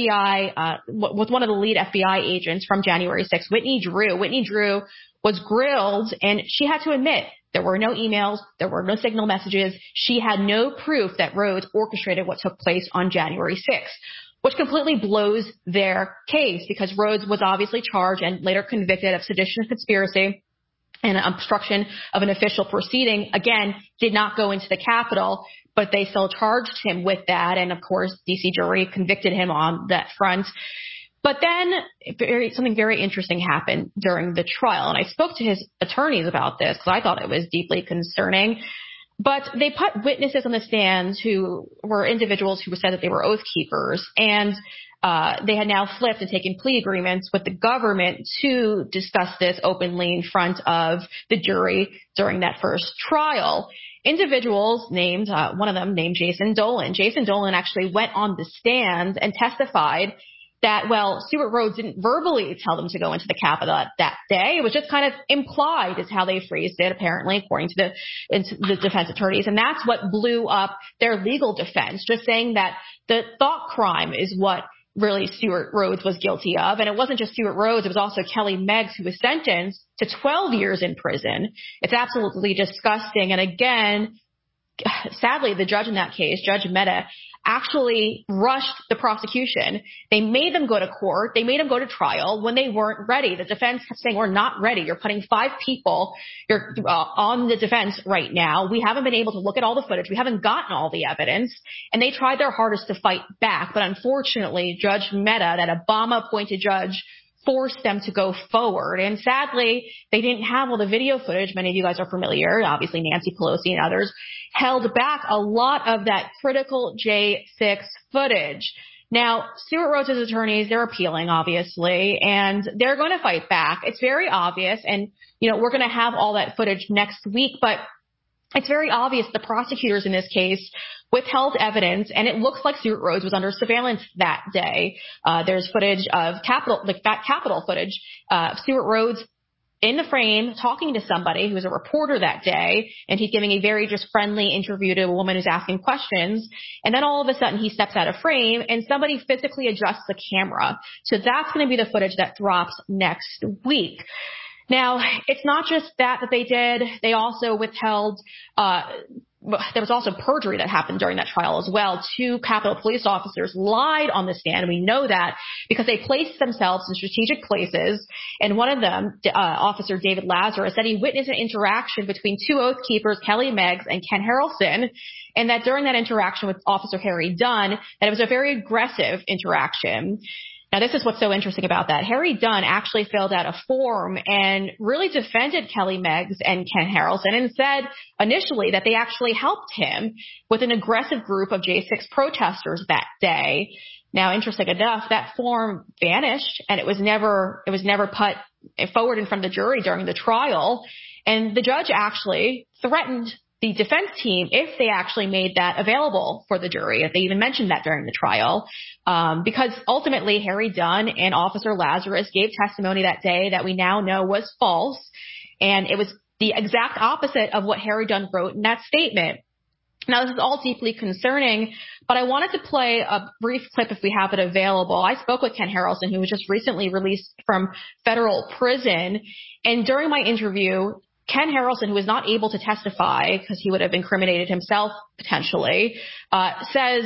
with one of the lead FBI agents from January 6th, Whitney Drew. Whitney Drew was grilled, and she had to admit there were no emails, there were no Signal messages. She had no proof that Rhodes orchestrated what took place on January 6th, which completely blows their case because Rhodes was obviously charged and later convicted of sedition and conspiracy and obstruction of an official proceeding. Again, did not go into the Capitol, but they still charged him with that. And of course, D.C. jury convicted him on that front. But then something very interesting happened during the trial. And I spoke to his attorneys about this because I thought it was deeply concerning. But they put witnesses on the stands who were individuals who said that they were Oath Keepers. And they had now flipped and taken plea agreements with the government to discuss this openly in front of the jury during that first trial. Individuals named, one of them named Jason Dolan. Jason Dolan actually went on the stand and testified that, well, Stewart Rhodes didn't verbally tell them to go into the Capitol that day. It was just kind of implied is how they phrased it, apparently, according to the defense attorneys. And that's what blew up their legal defense, just saying that the thought crime is what really Stewart Rhodes was guilty of. And it wasn't just Stewart Rhodes. It was also Kelly Meggs, who was sentenced to 12 years in prison. It's absolutely disgusting. And again, sadly, the judge in that case, Judge Mehta, actually rushed the prosecution. They made them go to court. They made them go to trial when they weren't ready. The defense kept saying, we're not ready. You're putting 5 people on the defense right now. We haven't been able to look at all the footage. We haven't gotten all the evidence. And they tried their hardest to fight back. But unfortunately, Judge Mehta, that Obama-appointed judge, forced them to go forward. And sadly, they didn't have all the video footage. Many of you guys are familiar. Obviously, Nancy Pelosi and others held back a lot of that critical J6 footage. Now, Stewart Rhodes' attorneys, they're appealing, obviously, and they're going to fight back. It's very obvious. And, we're going to have all that footage next week, but it's very obvious the prosecutors in this case withheld evidence, and it looks like Stewart Rhodes was under surveillance that day. There's footage of Capitol footage. Stewart Rhodes in the frame talking to somebody who was a reporter that day, and he's giving a very just friendly interview to a woman who's asking questions. And then all of a sudden he steps out of frame and somebody physically adjusts the camera. So that's going to be the footage that drops next week. Now, it's not just that they did. They also withheld, there was also perjury that happened during that trial as well. 2 Capitol police officers lied on the stand, and we know that because they placed themselves in strategic places. And one of them, Officer David Lazarus, said he witnessed an interaction between 2 Oath Keepers, Kelly Meggs and Ken Harrelson, and that during that interaction with Officer Harry Dunn, that it was a very aggressive interaction. Now, this is what's so interesting about that. Harry Dunn actually filled out a form and really defended Kelly Meggs and Ken Harrelson and said initially that they actually helped him with an aggressive group of J6 protesters that day. Now, interesting enough, that form vanished and it was never put forward in front of the jury during the trial. And the judge actually threatened the defense team if they actually made that available for the jury, if they even mentioned that during the trial, because ultimately Harry Dunn and Officer Lazarus gave testimony that day that we now know was false, and it was the exact opposite of what Harry Dunn wrote in that statement. Now, this is all deeply concerning, but I wanted to play a brief clip if we have it available. I spoke with Ken Harrelson, who was just recently released from federal prison, and during my interview, Ken Harrelson, who was not able to testify because he would have incriminated himself potentially, says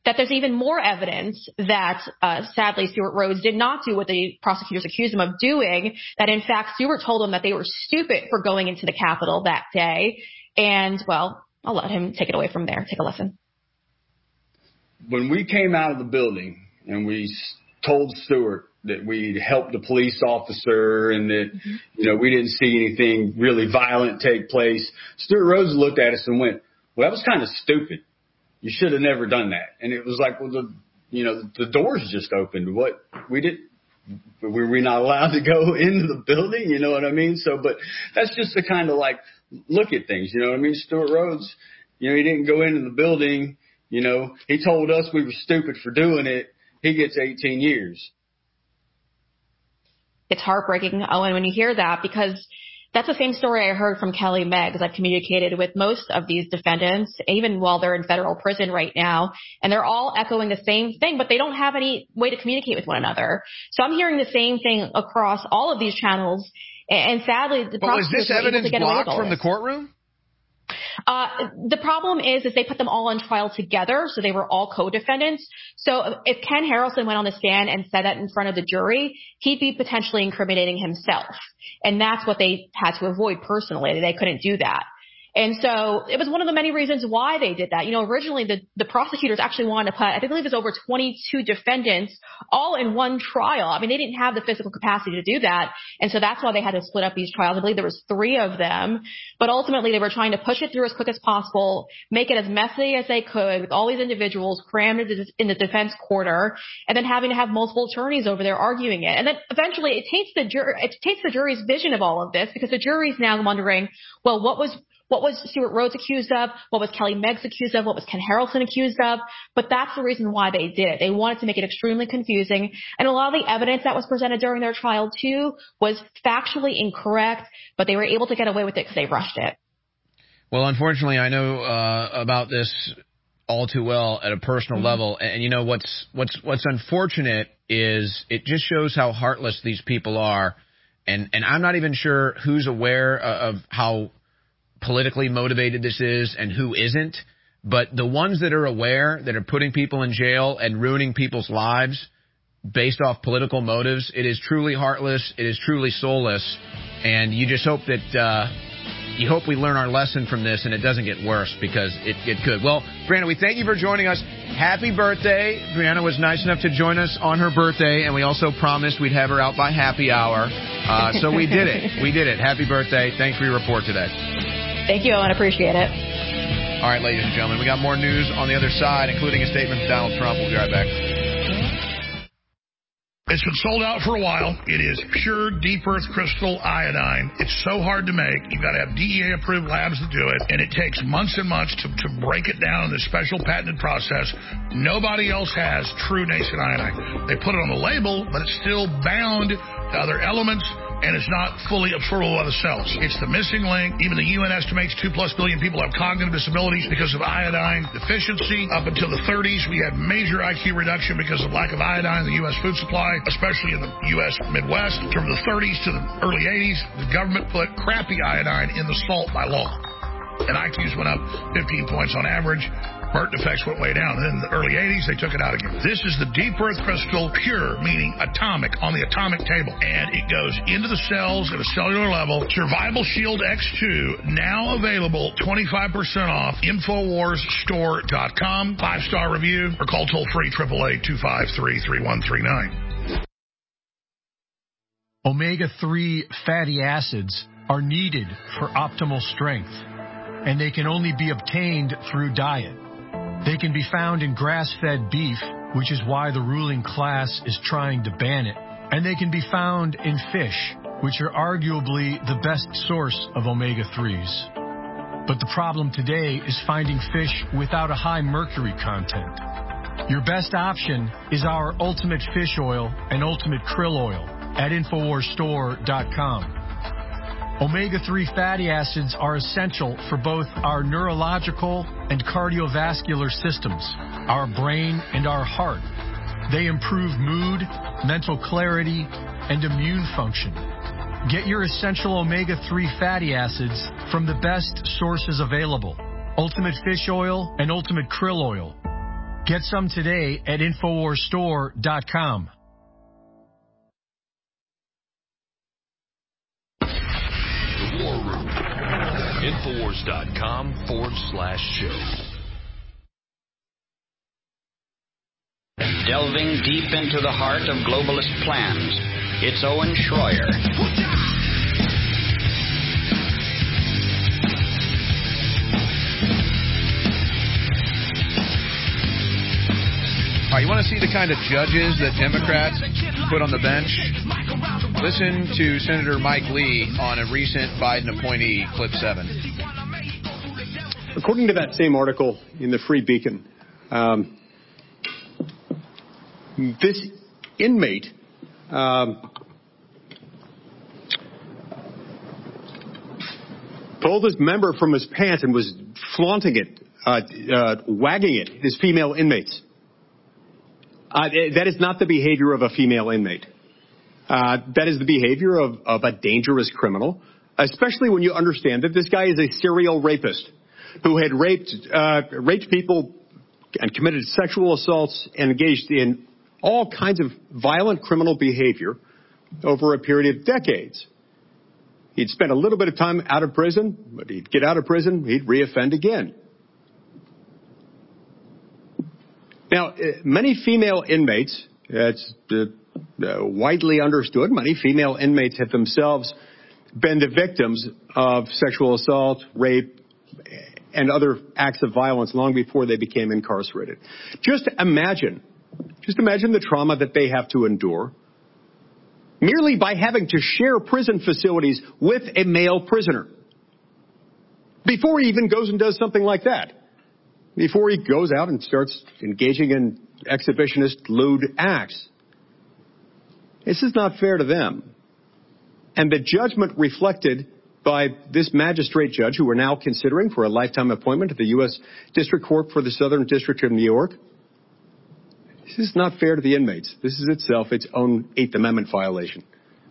that there's even more evidence that, sadly, Stewart Rhodes did not do what the prosecutors accused him of doing, that in fact Stewart told them that they were stupid for going into the Capitol that day. And, well, I'll let him take it away from there. Take a listen. When we came out of the building and we told Stewart that we'd helped the police officer and that, we didn't see anything really violent take place, Stewart Rhodes looked at us and went, well, that was kind of stupid. You should have never done that. And it was like, well, the doors just opened. What we did, were we not allowed to go into the building? You know what I mean? So, but that's just the kind of like look at things. You know what I mean? Stewart Rhodes, he didn't go into the building. He told us we were stupid for doing it. He gets 18 years. It's heartbreaking, Owen, when you hear that, because that's the same story I heard from Kelly Meggs. I've communicated with most of these defendants, even while they're in federal prison right now, and they're all echoing the same thing, but they don't have any way to communicate with one another. So I'm hearing the same thing across all of these channels, and sadly, the prosecutors were able to get away with all this. Was this evidence blocked from the courtroom? The problem is they put them all on trial together, so they were all co-defendants. So if Ken Harrelson went on the stand and said that in front of the jury, he'd be potentially incriminating himself. And that's what they had to avoid personally. They couldn't do that. And so it was one of the many reasons why they did that. Originally the prosecutors actually wanted to put, I believe it was over 22 defendants all in one trial. I mean, they didn't have the physical capacity to do that. And so that's why they had to split up these trials. I believe there was 3 of them, but ultimately they were trying to push it through as quick as possible, make it as messy as they could with all these individuals crammed in the defense quarter, and then having to have multiple attorneys over there arguing it. And then eventually it takes the jury's vision of all of this, because the jury's now wondering, well, what was Stewart Rhodes accused of? What was Kelly Meggs accused of? What was Ken Harrelson accused of? But that's the reason why they did it. They wanted to make it extremely confusing. And a lot of the evidence that was presented during their trial, too, was factually incorrect, but they were able to get away with it because they rushed it. Well, unfortunately, I know about this all too well at a personal level. And what's unfortunate is it just shows how heartless these people are. And I'm not even sure who's aware of how politically motivated this is and who isn't, but the ones that are aware, that are putting people in jail and ruining people's lives based off political motives, it is truly heartless, it is truly soulless, and you just hope that you hope we learn our lesson from this and it doesn't get worse, because it could. Well, Brianna, we thank you for joining us. Happy birthday. Brianna was nice enough to join us on her birthday, and we also promised we'd have her out by happy hour, so we did it. We did it. Happy birthday. Thanks for your report today. Thank you, Owen. Appreciate it. All right, ladies and gentlemen, we got more news on the other side, including a statement from Donald Trump. We'll be right back. It's been sold out for a while. It is pure deep earth crystal iodine. It's so hard to make. You've got to have DEA-approved labs to do it, and it takes months and months to break it down in this special patented process. Nobody else has true nascent iodine. They put it on the label, but it's still bound to other elements, and it's not fully absorbable by the cells. It's the missing link. Even the UN estimates 2+ billion people have cognitive disabilities because of iodine deficiency. Up until the 30s, we had major IQ reduction because of lack of iodine in the U.S. food supply, especially in the U.S. Midwest. From the 30s to the early 80s, the government put crappy iodine in the salt by law, and IQs went up 15 points on average. Burnt effects went way down. And then in the early 80s, they took it out again. This is the deep earth crystal, pure, meaning atomic, on the atomic table. And it goes into the cells at a cellular level. Survival Shield X2, now available 25% off. InfoWarsStore.com. 5-star review, or call toll-free 888-253-3139. Omega-3 fatty acids are needed for optimal strength, and they can only be obtained through diet. They can be found in grass-fed beef, which is why the ruling class is trying to ban it. And they can be found in fish, which are arguably the best source of omega-3s. But the problem today is finding fish without a high mercury content. Your best option is our Ultimate Fish Oil and Ultimate Krill Oil at InfoWarsStore.com. Omega-3 fatty acids are essential for both our neurological and cardiovascular systems, our brain and our heart. They improve mood, mental clarity, and immune function. Get your essential omega-3 fatty acids from the best sources available: Ultimate Fish Oil and Ultimate Krill Oil. Get some today at InfoWarsStore.com. The War Room. Infowars.com/show. Delving deep into the heart of globalist plans, it's Owen Schroyer. All right, you want to see the kind of judges that Democrats put on the bench? Listen to Senator Mike Lee on a recent Biden appointee, clip 7. According to that same article in the Free Beacon, this inmate pulled his member from his pants and was flaunting it, wagging it, his female inmates. That is not the behavior of a female inmate. That is the behavior of a dangerous criminal, especially when you understand that this guy is a serial rapist who had raped people and committed sexual assaults and engaged in all kinds of violent criminal behavior over a period of decades. He'd spent a little bit of time out of prison, but he'd get out of prison, he'd reoffend again. Now, many female inmates, it's widely understood, many female inmates have themselves been the victims of sexual assault, rape, and other acts of violence long before they became incarcerated. Just imagine the trauma that they have to endure merely by having to share prison facilities with a male prisoner before he even goes and does something like that. Before he goes out and starts engaging in exhibitionist lewd acts. This is not fair to them. And the judgment reflected by this magistrate judge, who we're now considering for a lifetime appointment at the U.S. District Court for the Southern District of New York, this is not fair to the inmates. This is itself its own Eighth Amendment violation.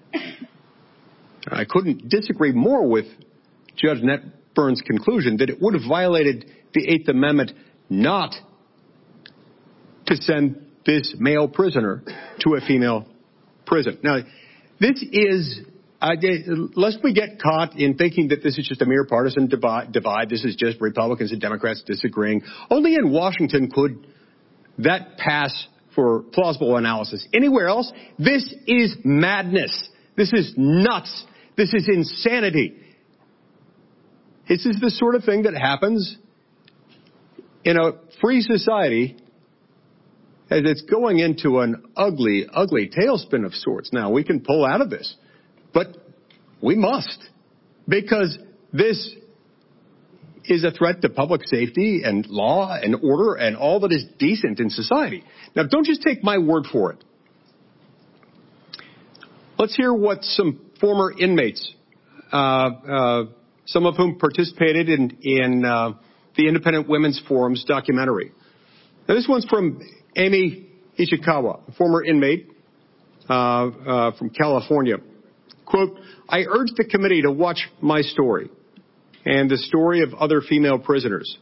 I couldn't disagree more with Judge Netburn's conclusion that it would have violated the Eighth Amendment not to send this male prisoner to a female prison. Now, this is, lest we get caught in thinking that this is just a mere partisan divide, this is just Republicans and Democrats disagreeing. Only in Washington could that pass for plausible analysis. Anywhere else, this is madness. This is nuts. This is insanity. This is the sort of thing that happens in a free society as it's going into an ugly, ugly tailspin of sorts. Now, we can pull out of this, but we must, because this is a threat to public safety and law and order and all that is decent in society. Now, don't just take my word for it. Let's hear what some former inmates, some of whom participated in the Independent Women's Forum's documentary. Now, this one's from Amy Ishikawa, a former inmate from California. Quote, I urge the committee to watch my story and the story of other female prisoners.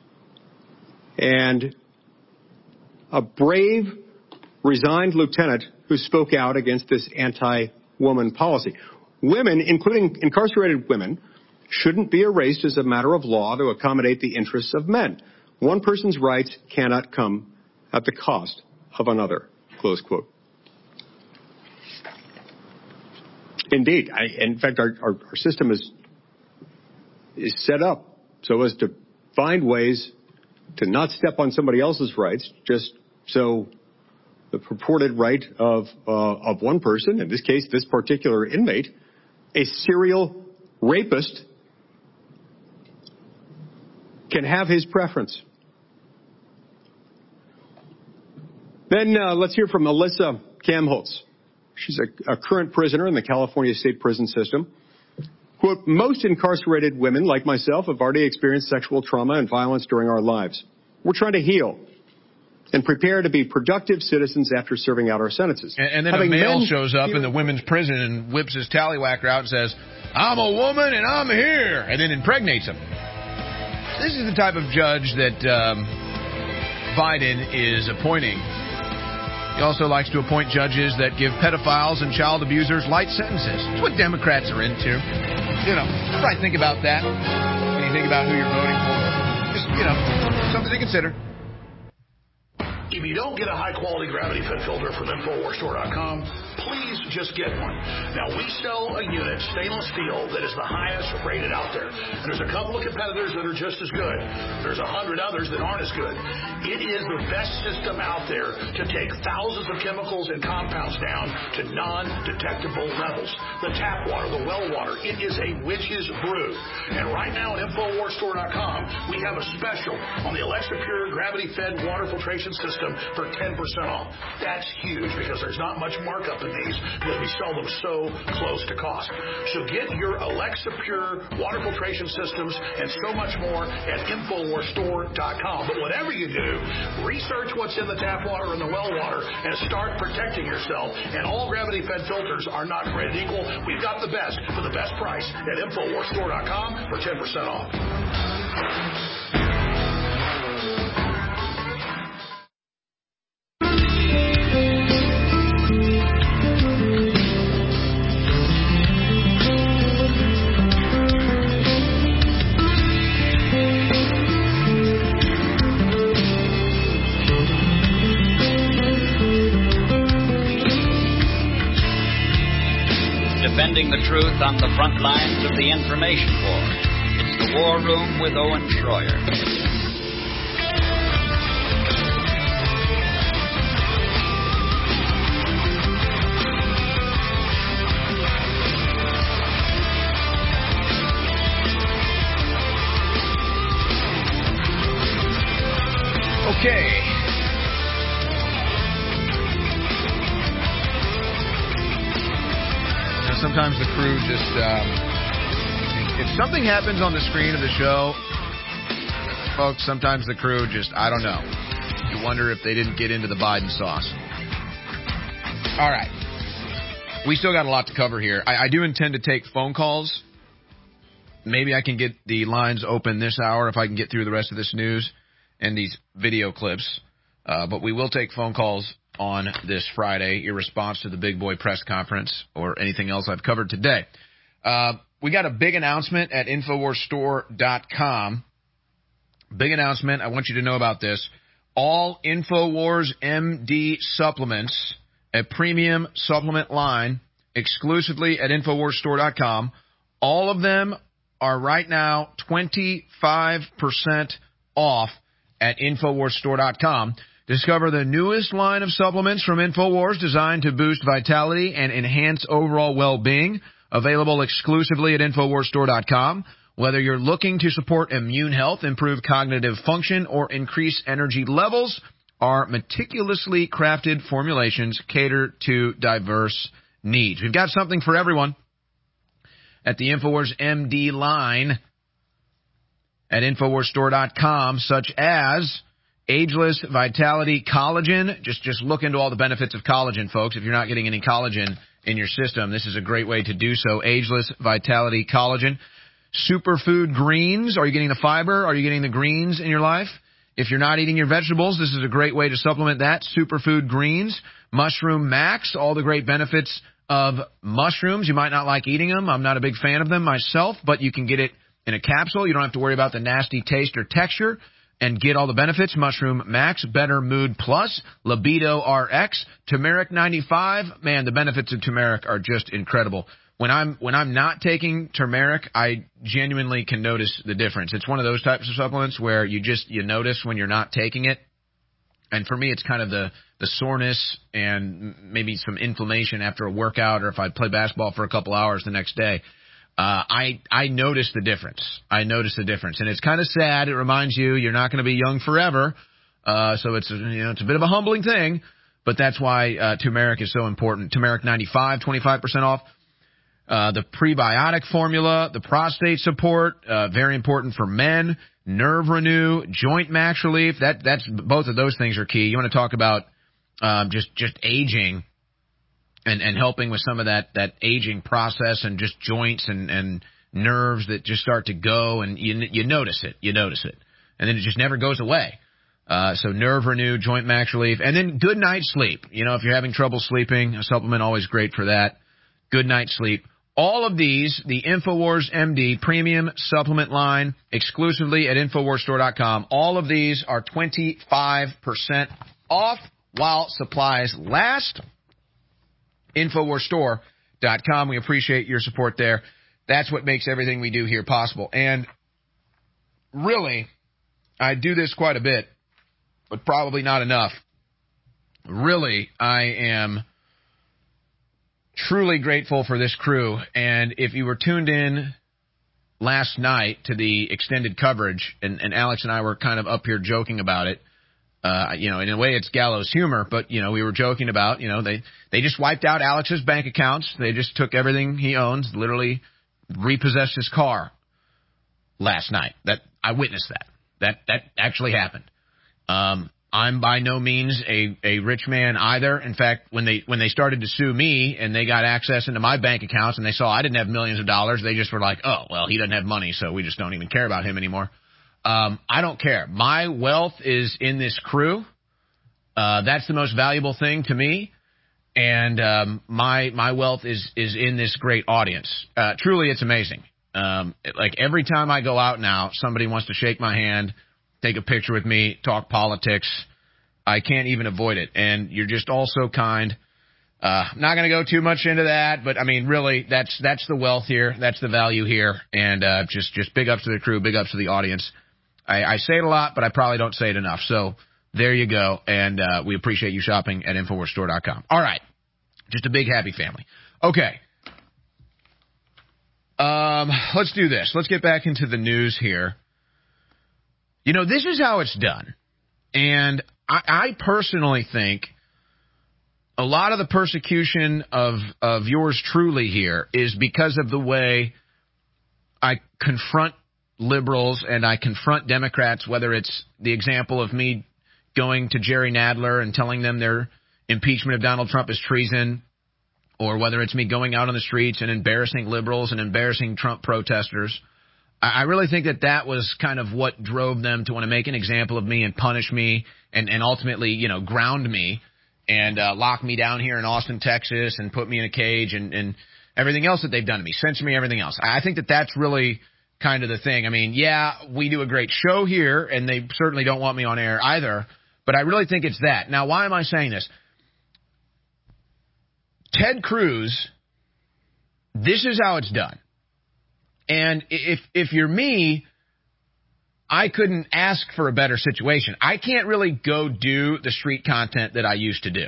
And a brave, resigned lieutenant who spoke out against this anti-woman policy. Women, including incarcerated women, shouldn't be erased as a matter of law to accommodate the interests of men. One person's rights cannot come at the cost of another, close quote. Indeed. In fact, our system is set up so as to find ways to not step on somebody else's rights just so the purported right of one person, in this case, this particular inmate, a serial rapist, can have his preference. Then let's hear from Alyssa Kamholtz. She's a current prisoner in the California State Prison System. Quote, most incarcerated women, like myself, have already experienced sexual trauma and violence during our lives. We're trying to heal and prepare to be productive citizens after serving out our sentences. And then a male shows up in the women's prison and whips his tallywhacker out and says, I'm a woman and I'm here, and then impregnates him. This is the type of judge that Biden is appointing. He also likes to appoint judges that give pedophiles and child abusers light sentences. It's what Democrats are into. Right, think about that when you think about who you're voting for. Just, something to consider. If you don't get a high-quality gravity-fed filter from InfoWarsStore.com, please just get one. Now, we sell a unit, stainless steel, that is the highest rated out there. And there's a couple of competitors that are just as good. There's 100 others that aren't as good. It is the best system out there to take thousands of chemicals and compounds down to non-detectable levels. The tap water, the well water, it is a witch's brew. And right now at InfoWarsStore.com, we have a special on the Alexa Pure gravity-fed water filtration system for 10% off. That's huge because there's not much markup in these because we sell them so close to cost. So get your Alexa Pure water filtration systems and so much more at InfoWarsStore.com. But whatever you do, research what's in the tap water and the well water and start protecting yourself. And all gravity-fed filters are not created equal. We've got the best for the best price at InfoWarsStore.com for 10% off. Defending the truth on the front lines of the information war. It's the War Room with Owen Schroyer. Okay. Sometimes the crew just, if something happens on the screen of the show, folks, sometimes the crew just, I don't know. You wonder if they didn't get into the Biden sauce. All right. We still got a lot to cover here. I do intend to take phone calls. Maybe I can get the lines open this hour if I can get through the rest of this news and these video clips. But we will take phone calls on this Friday, your response to the Big Boy press conference or anything else I've covered today. We got a big announcement at InfoWarsStore.com. Big announcement. I want you to know about this. All InfoWars MD supplements, a premium supplement line exclusively at InfoWarsStore.com. All of them are right now 25% off at InfoWarsStore.com. Discover the newest line of supplements from InfoWars designed to boost vitality and enhance overall well-being. Available exclusively at InfoWarsStore.com. Whether you're looking to support immune health, improve cognitive function, or increase energy levels, our meticulously crafted formulations cater to diverse needs. We've got something for everyone at the InfoWars MD line at InfoWarsStore.com, such as Ageless Vitality Collagen. Just look into all the benefits of collagen, folks. If you're not getting any collagen in your system, this is a great way to do so. Ageless Vitality Collagen. Superfood Greens. Are you getting the fiber? Are you getting the greens in your life? If you're not eating your vegetables, this is a great way to supplement that. Superfood Greens. Mushroom Max. All the great benefits of mushrooms. You might not like eating them. I'm not a big fan of them myself, but you can get it in a capsule. You don't have to worry about the nasty taste or texture. And get all the benefits. Mushroom Max, Better Mood Plus, Libido RX, Turmeric 95. Man, the benefits of turmeric are just incredible. When I'm not taking turmeric, I genuinely can notice the difference. It's one of those types of supplements where you notice when you're not taking it. And for me, it's kind of the soreness and maybe some inflammation after a workout, or if I play basketball for a couple hours the next day. I notice the difference. And it's kind of sad. It reminds you you're not going to be young forever. So it's a bit of a humbling thing, but that's why turmeric is so important. Turmeric 95, 25% off. The prebiotic formula, the prostate support, very important for men. Nerve Renew, Joint Max Relief. That's both of those things are key. You want to talk about just aging. And helping with some of that aging process and just joints and nerves that just start to go, and you notice it. And then it just never goes away. So Nerve Renew, Joint Max Relief, and then Good Night Sleep. You know, if you're having trouble sleeping, a supplement always great for that. Good Night Sleep. All of these, the InfoWars MD premium supplement line, exclusively at InfoWarsStore.com. All of these are 25% off while supplies last. InfoWarsStore.com. We appreciate your support there. That's what makes everything we do here possible. And really, I do this quite a bit, but probably not enough. Really, I am truly grateful for this crew. And if you were tuned in last night to the extended coverage, and Alex and I were kind of up here joking about it, you know, in a way it's gallows humor, but, you know, we were joking about, you know, they just wiped out Alex's bank accounts. They just took everything he owns, literally repossessed his car last night. That I witnessed that. That actually happened. I'm by no means a rich man either. In fact, when they started to sue me and they got access into my bank accounts and they saw I didn't have millions of dollars, they just were like, oh, well, he doesn't have money, so we just don't even care about him anymore. I don't care. My wealth is in this crew. That's the most valuable thing to me. And my wealth is in this great audience. Truly, it's amazing. Like every time I go out now, somebody wants to shake my hand, take a picture with me, talk politics. I can't even avoid it. And you're just all so kind. I'm not going to go too much into that, but I mean, really, that's the wealth here. That's the value here. And just big ups to the crew, big ups to the audience. I say it a lot, but I probably don't say it enough. So there you go. And we appreciate you shopping at InfoWarsStore.com. All right. Just a big happy family. Okay. Let's do this. Let's get back into the news here. You know, this is how it's done. And I personally think a lot of the persecution of yours truly here is because of the way I confront liberals and I confront Democrats, whether it's the example of me going to Jerry Nadler and telling them their impeachment of Donald Trump is treason, or whether it's me going out on the streets and embarrassing liberals and embarrassing Trump protesters. I really think that was kind of what drove them to want to make an example of me and punish me and ultimately, you know, ground me and lock me down here in Austin, Texas, and put me in a cage and everything else that they've done to me, censor me, everything else. I think that's really kind of the thing. I mean, yeah, we do a great show here, and they certainly don't want me on air either, but I really think it's that. Now, why am I saying this? Ted Cruz, this is how it's done. And if you're me, I couldn't ask for a better situation. I can't really go do the street content that I used to do.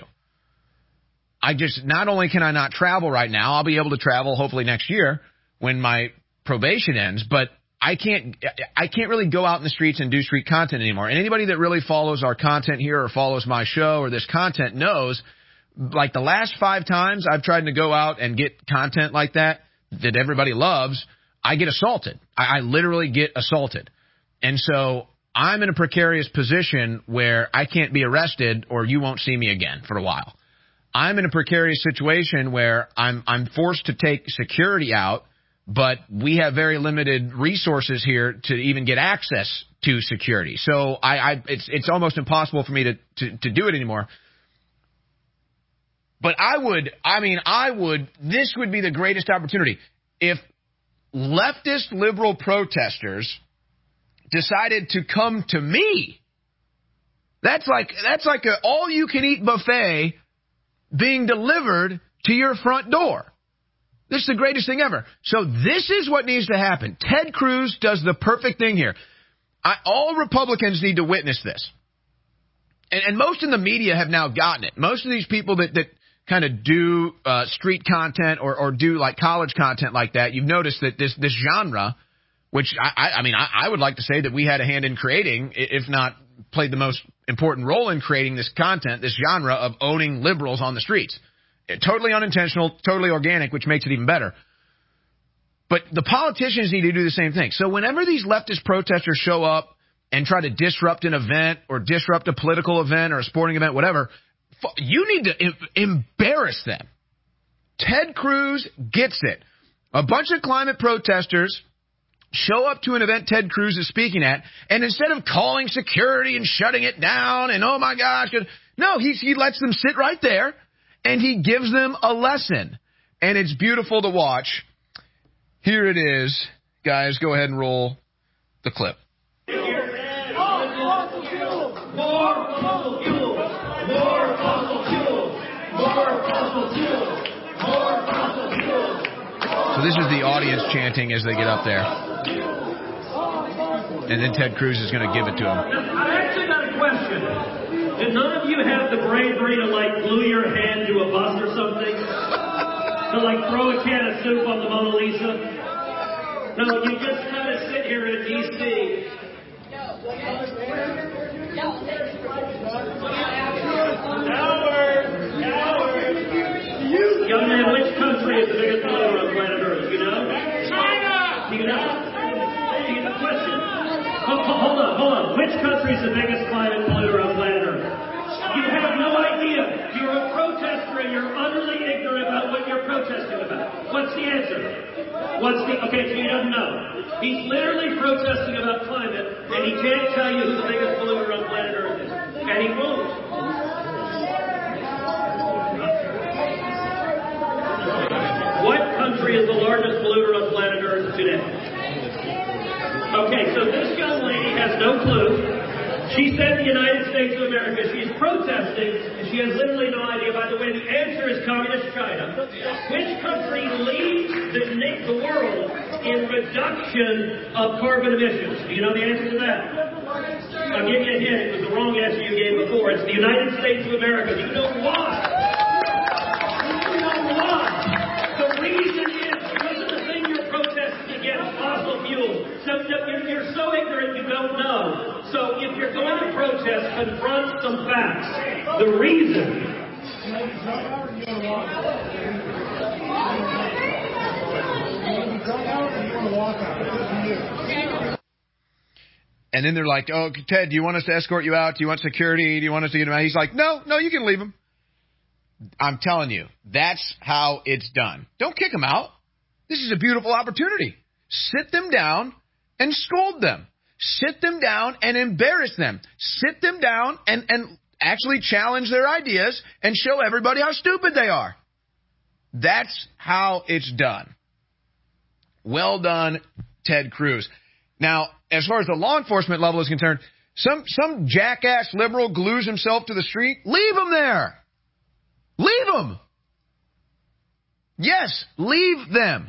Not only can I not travel right now, I'll be able to travel hopefully next year when my probation ends, but I can't really go out in the streets and do street content anymore. And anybody that really follows our content here or follows my show or this content knows, like the last 5 times I've tried to go out and get content like that everybody loves, I get assaulted. I literally get assaulted. And so I'm in a precarious position where I can't be arrested or you won't see me again for a while. I'm in a precarious situation where I'm forced to take security out, but we have very limited resources here to even get access to security. So it's almost impossible for me to do it anymore. But this would be the greatest opportunity. If leftist liberal protesters decided to come to me, that's like a all-you-can-eat buffet being delivered to your front door. This is the greatest thing ever. So this is what needs to happen. Ted Cruz does the perfect thing here. All Republicans need to witness this. And most in the media have now gotten it. Most of these people that kind of do street content or do like college content like that, you've noticed that this genre, which I would like to say that we had a hand in creating, if not played the most important role in creating this content, this genre of owning liberals on the streets. Totally unintentional, totally organic, which makes it even better. But the politicians need to do the same thing. So whenever these leftist protesters show up and try to disrupt an event or disrupt a political event or a sporting event, whatever, you need to embarrass them. Ted Cruz gets it. A bunch of climate protesters show up to an event Ted Cruz is speaking at, and instead of calling security and shutting it down and, oh, my gosh, no, he lets them sit right there, and he gives them a lesson. And it's beautiful to watch. Here it is. Guys, go ahead and roll the clip. So this is the audience chanting as they get up there. And then Ted Cruz is going to give it to him. I actually got a question. Did none of you have the bravery to, glue your hand to a bus or something? To, throw a can of soup on the Mona Lisa? No, you just kind of sit here in D.C. Young man, which country is the biggest polluter on planet Earth? You know? China! Do you know? Question. Hold on. Which country is the biggest climate polluter on planet Earth? You have no idea. You're a protester and you're utterly ignorant about what you're protesting about. What's the answer? Okay, so he doesn't know. He's literally protesting about climate and he can't tell you who the biggest polluter on planet Earth is. And he won't. What country is the largest polluter on planet Earth today? Okay, so this young lady has no clue. She said the United States of America. She's protesting, and she has literally no idea. By the way, the answer is Communist China. Which country leads the world in reduction of carbon emissions? Do you know the answer to that? I'll give you a hint. It was the wrong answer you gave before. It's the United States of America. Do you know why? The reason is because of the thing you're protesting against, fossil fuel. So you're so ignorant you don't know. So if you're going to protest, confront some facts. The reason. And then they're like, oh, Ted, do you want us to escort you out? Do you want security? Do you want us to get him out? He's like, no, you can leave him. I'm telling you, that's how it's done. Don't kick them out. This is a beautiful opportunity. Sit them down and scold them. Sit them down and embarrass them. Sit them down and actually challenge their ideas and show everybody how stupid they are. That's how it's done. Well done, Ted Cruz. Now, as far as the law enforcement level is concerned, some jackass liberal glues himself to the street. Leave him there. Leave them. Yes, leave them.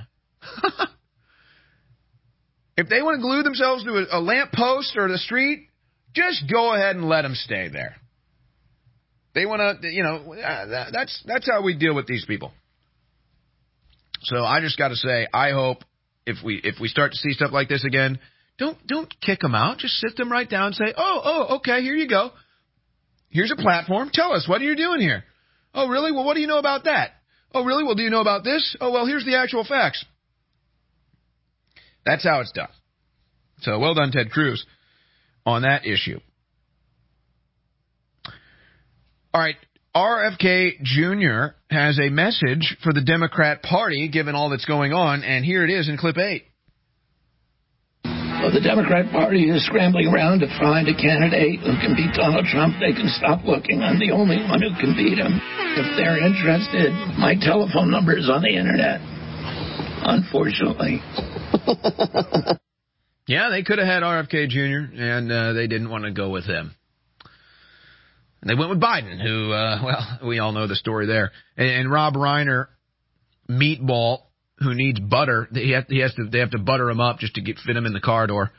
If they want to glue themselves to a lamp post or the street, just go ahead and let them stay there. They want to, that's how we deal with these people. So I just got to say, I hope if we start to see stuff like this again, don't kick them out. Just sit them right down and say, oh, okay, here you go. Here's a platform. Tell us, what are you doing here? Oh, really? Well, what do you know about that? Oh, really? Well, do you know about this? Oh, well, here's the actual facts. That's how it's done. So well done, Ted Cruz, on that issue. All right. RFK Jr. has a message for the Democrat Party, given all that's going on, and here it is in clip 8. Well, the Democrat Party is scrambling around to find a candidate who can beat Donald Trump. They can stop looking. I'm the only one who can beat him. If they're interested, my telephone number is on the internet, unfortunately. Yeah, they could have had RFK Jr., and they didn't want to go with him. And they went with Biden, who, we all know the story there. And Rob Reiner, meatball, who needs butter. They have to butter him up just to fit him in the car door.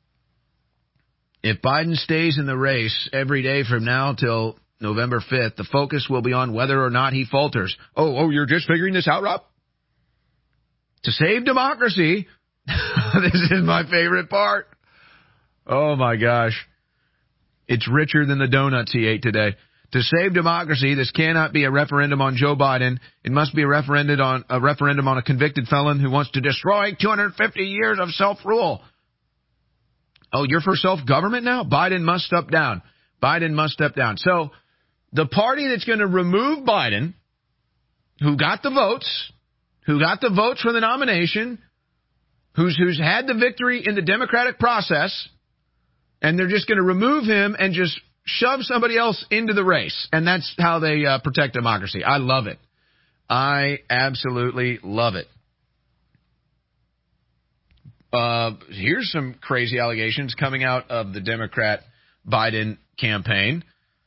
If Biden stays in the race every day from now till November 5th, the focus will be on whether or not he falters. Oh, you're just figuring this out, Rob? To save democracy, this is my favorite part. Oh, my gosh. It's richer than the donuts he ate today. To save democracy, this cannot be a referendum on Joe Biden. It must be a referendum on a convicted felon who wants to destroy 250 years of self-rule. Oh, you're for self-government now? Biden must step down. Biden must step down. So the party that's going to remove Biden, who got the votes for the nomination, who's had the victory in the democratic process, and they're just going to remove him and just shove somebody else into the race. And that's how they protect democracy. I love it. I absolutely love it. Here's some crazy allegations coming out of the Democrat Biden campaign.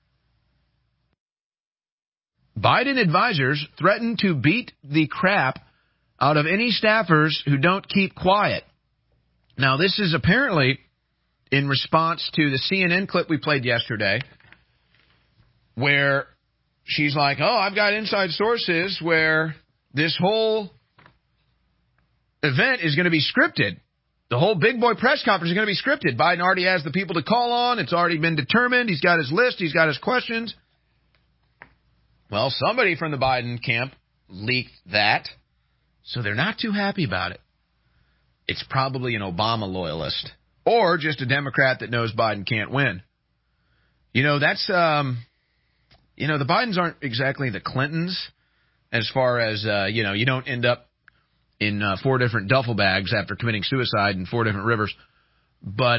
Biden advisors threaten to beat the crap out of any staffers who don't keep quiet. Now, this is apparently in response to the CNN clip we played yesterday, where she's like, oh, I've got inside sources where this whole event is going to be scripted. The whole big boy press conference is going to be scripted. Biden already has the people to call on. It's already been determined. He's got his list. He's got his questions. Well, somebody from the Biden camp leaked that, so they're not too happy about it. It's probably an Obama loyalist or just a Democrat that knows Biden can't win. You know, that's, the Bidens aren't exactly the Clintons as far as, you don't end up in 4 different duffel bags after committing suicide in 4 different rivers. But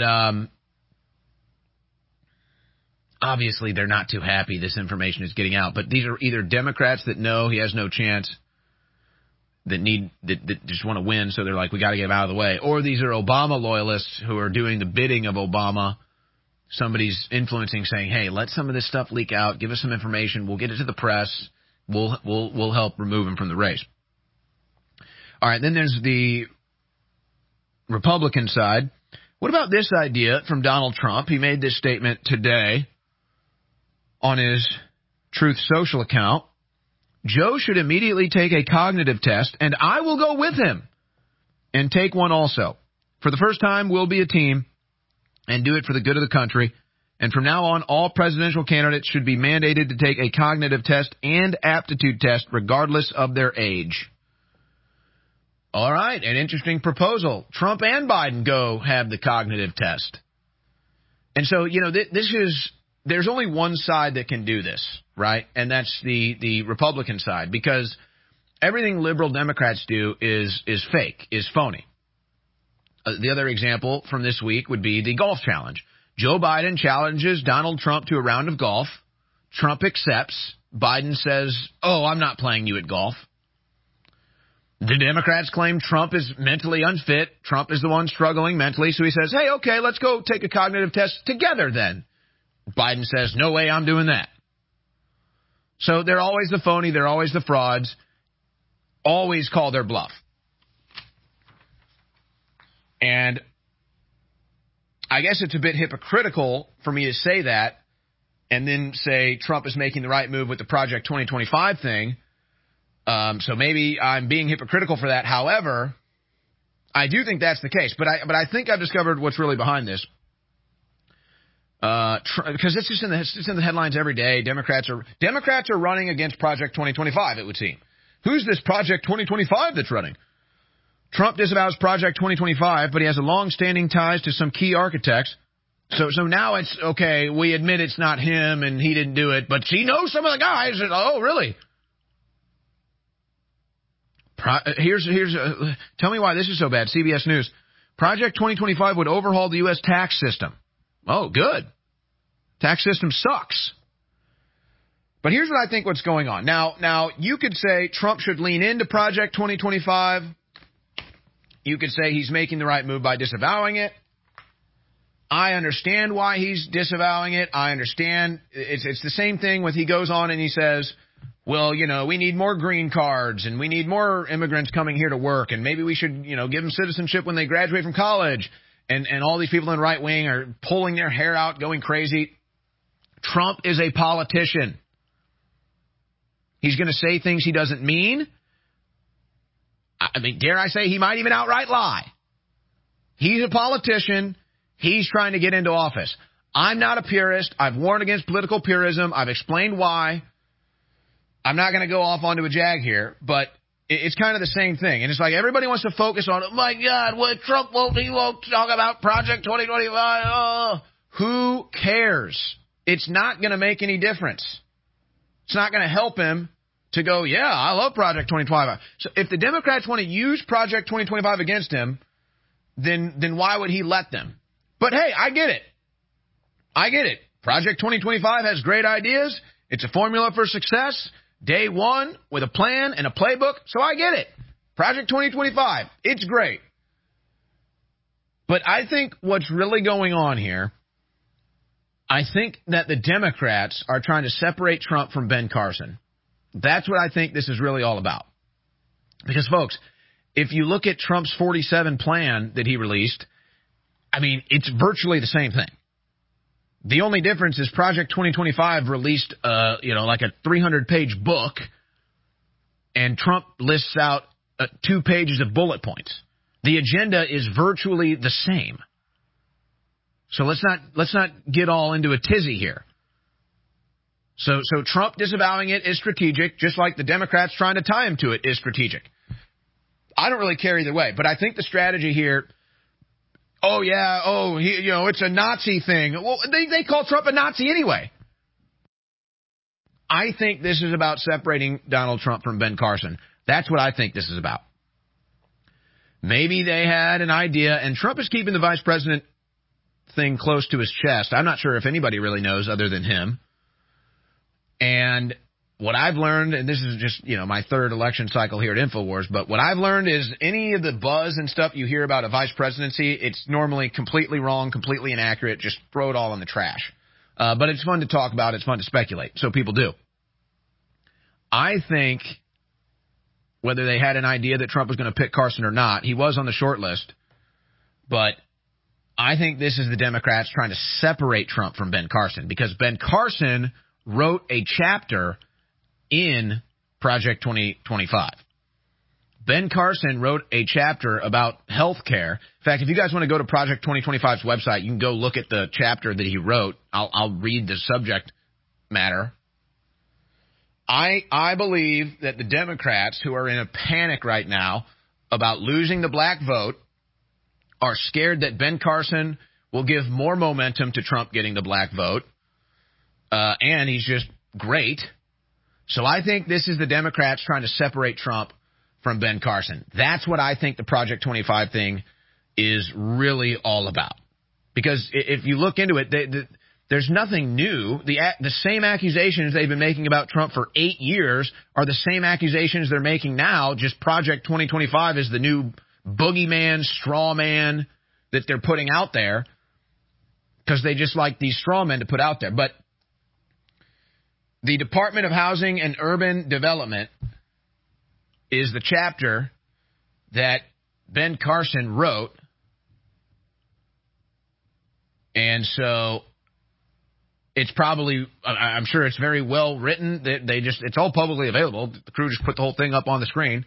obviously they're not too happy this information is getting out. But these are either Democrats that know he has no chance, that just want to win, so they're like, we got to get him out of the way. Or these are Obama loyalists who are doing the bidding of Obama. Somebody's influencing, saying, hey, let some of this stuff leak out. Give us some information. We'll get it to the press. We'll help remove him from the race. All right, then there's the Republican side. What about this idea from Donald Trump? He made this statement today on his Truth Social account. Joe should immediately take a cognitive test, and I will go with him and take one also. For the first time, we'll be a team and do it for the good of the country. And from now on, all presidential candidates should be mandated to take a cognitive test and aptitude test regardless of their age. All right, an interesting proposal. Trump and Biden go have the cognitive test. And so, there's only one side that can do this, right? And that's the Republican side, because everything liberal Democrats do is fake, is phony. The other example from this week would be the golf challenge. Joe Biden challenges Donald Trump to a round of golf. Trump accepts. Biden says, oh, I'm not playing you at golf. The Democrats claim Trump is mentally unfit. Trump is the one struggling mentally. So he says, hey, okay, let's go take a cognitive test together then. Biden says, no way, I'm doing that. So they're always the phony. They're always the frauds. Always call their bluff. And I guess it's a bit hypocritical for me to say that and then say Trump is making the right move with the Project 2025 thing. So maybe I'm being hypocritical for that. However, I do think that's the case. But I think I've discovered what's really behind this. Because it's in the headlines every day. Democrats are running against Project 2025, it would seem. Who's this Project 2025 that's running? Trump disavows Project 2025, but he has a long-standing ties to some key architects. So now it's, okay, we admit it's not him and he didn't do it, but he knows some of the guys. Oh, really? Tell me why this is so bad. CBS News. Project 2025 would overhaul the U.S. tax system. Oh, good. Tax system sucks. But here's what I think what's going on. Now, you could say Trump should lean into Project 2025. You could say he's making the right move by disavowing it. I understand why he's disavowing it. I understand. It's the same thing with he goes on and he says, well, we need more green cards and we need more immigrants coming here to work, and maybe we should, give them citizenship when they graduate from college. And all these people in the right wing are pulling their hair out, going crazy. Trump is a politician. He's going to say things he doesn't mean. I mean, dare I say he might even outright lie. He's a politician. He's trying to get into office. I'm not a purist. I've warned against political purism. I've explained why. I'm not going to go off onto a jag here, but it's kind of the same thing. And it's like everybody wants to focus on, oh, my God, what Trump won't talk about Project 2025. Oh, who cares? It's not going to make any difference. It's not going to help him to go, yeah, I love Project 2025. So if the Democrats want to use Project 2025 against him, then why would he let them? But hey, I get it. I get it. Project 2025 has great ideas. It's a formula for success. Day one with a plan and a playbook. So I get it. Project 2025, it's great. But I think what's really going on here, I think that the Democrats are trying to separate Trump from Ben Carson. That's what I think this is really all about. Because, folks, if you look at Trump's 47 plan that he released, I mean, it's virtually the same thing. The only difference is Project 2025 released, like a 300-page book, and Trump lists out 2 pages of bullet points. The agenda is virtually the same. So let's not get all into a tizzy here. So Trump disavowing it is strategic, just like the Democrats trying to tie him to it is strategic. I don't really care either way, but I think the strategy here, it's a Nazi thing. Well, they call Trump a Nazi anyway. I think this is about separating Donald Trump from Ben Carson. That's what I think this is about. Maybe they had an idea, and Trump is keeping the vice president thing close to his chest. I'm not sure if anybody really knows other than him. And what I've learned, and this is just, my third election cycle here at InfoWars, but what I've learned is any of the buzz and stuff you hear about a vice presidency, it's normally completely wrong, completely inaccurate. Just throw it all in the trash. But it's fun to talk about. It's fun to speculate. So people do. I think whether they had an idea that Trump was going to pick Carson or not, he was on the short list. But I think this is the Democrats trying to separate Trump from Ben Carson, because Ben Carson wrote a chapter in Project 2025. Ben Carson wrote a chapter about health care. In fact, if you guys want to go to Project 2025's website, you can go look at the chapter that he wrote. I'll read the subject matter. I believe that the Democrats, who are in a panic right now about losing the black vote, are scared that Ben Carson will give more momentum to Trump getting the black vote. And he's just great. So I think this is the Democrats trying to separate Trump from Ben Carson. That's what I think the Project 25 thing is really all about. Because if you look into it, there's nothing new. The same accusations they've been making about Trump for 8 years are the same accusations they're making now. Just Project 2025 is the new boogeyman, straw man that they're putting out there because they just like these straw men to put out there. But the Department of Housing and Urban Development is the chapter that Ben Carson wrote. And so it's probably, I'm sure it's very well written. It's all publicly available. The crew just put the whole thing up on the screen.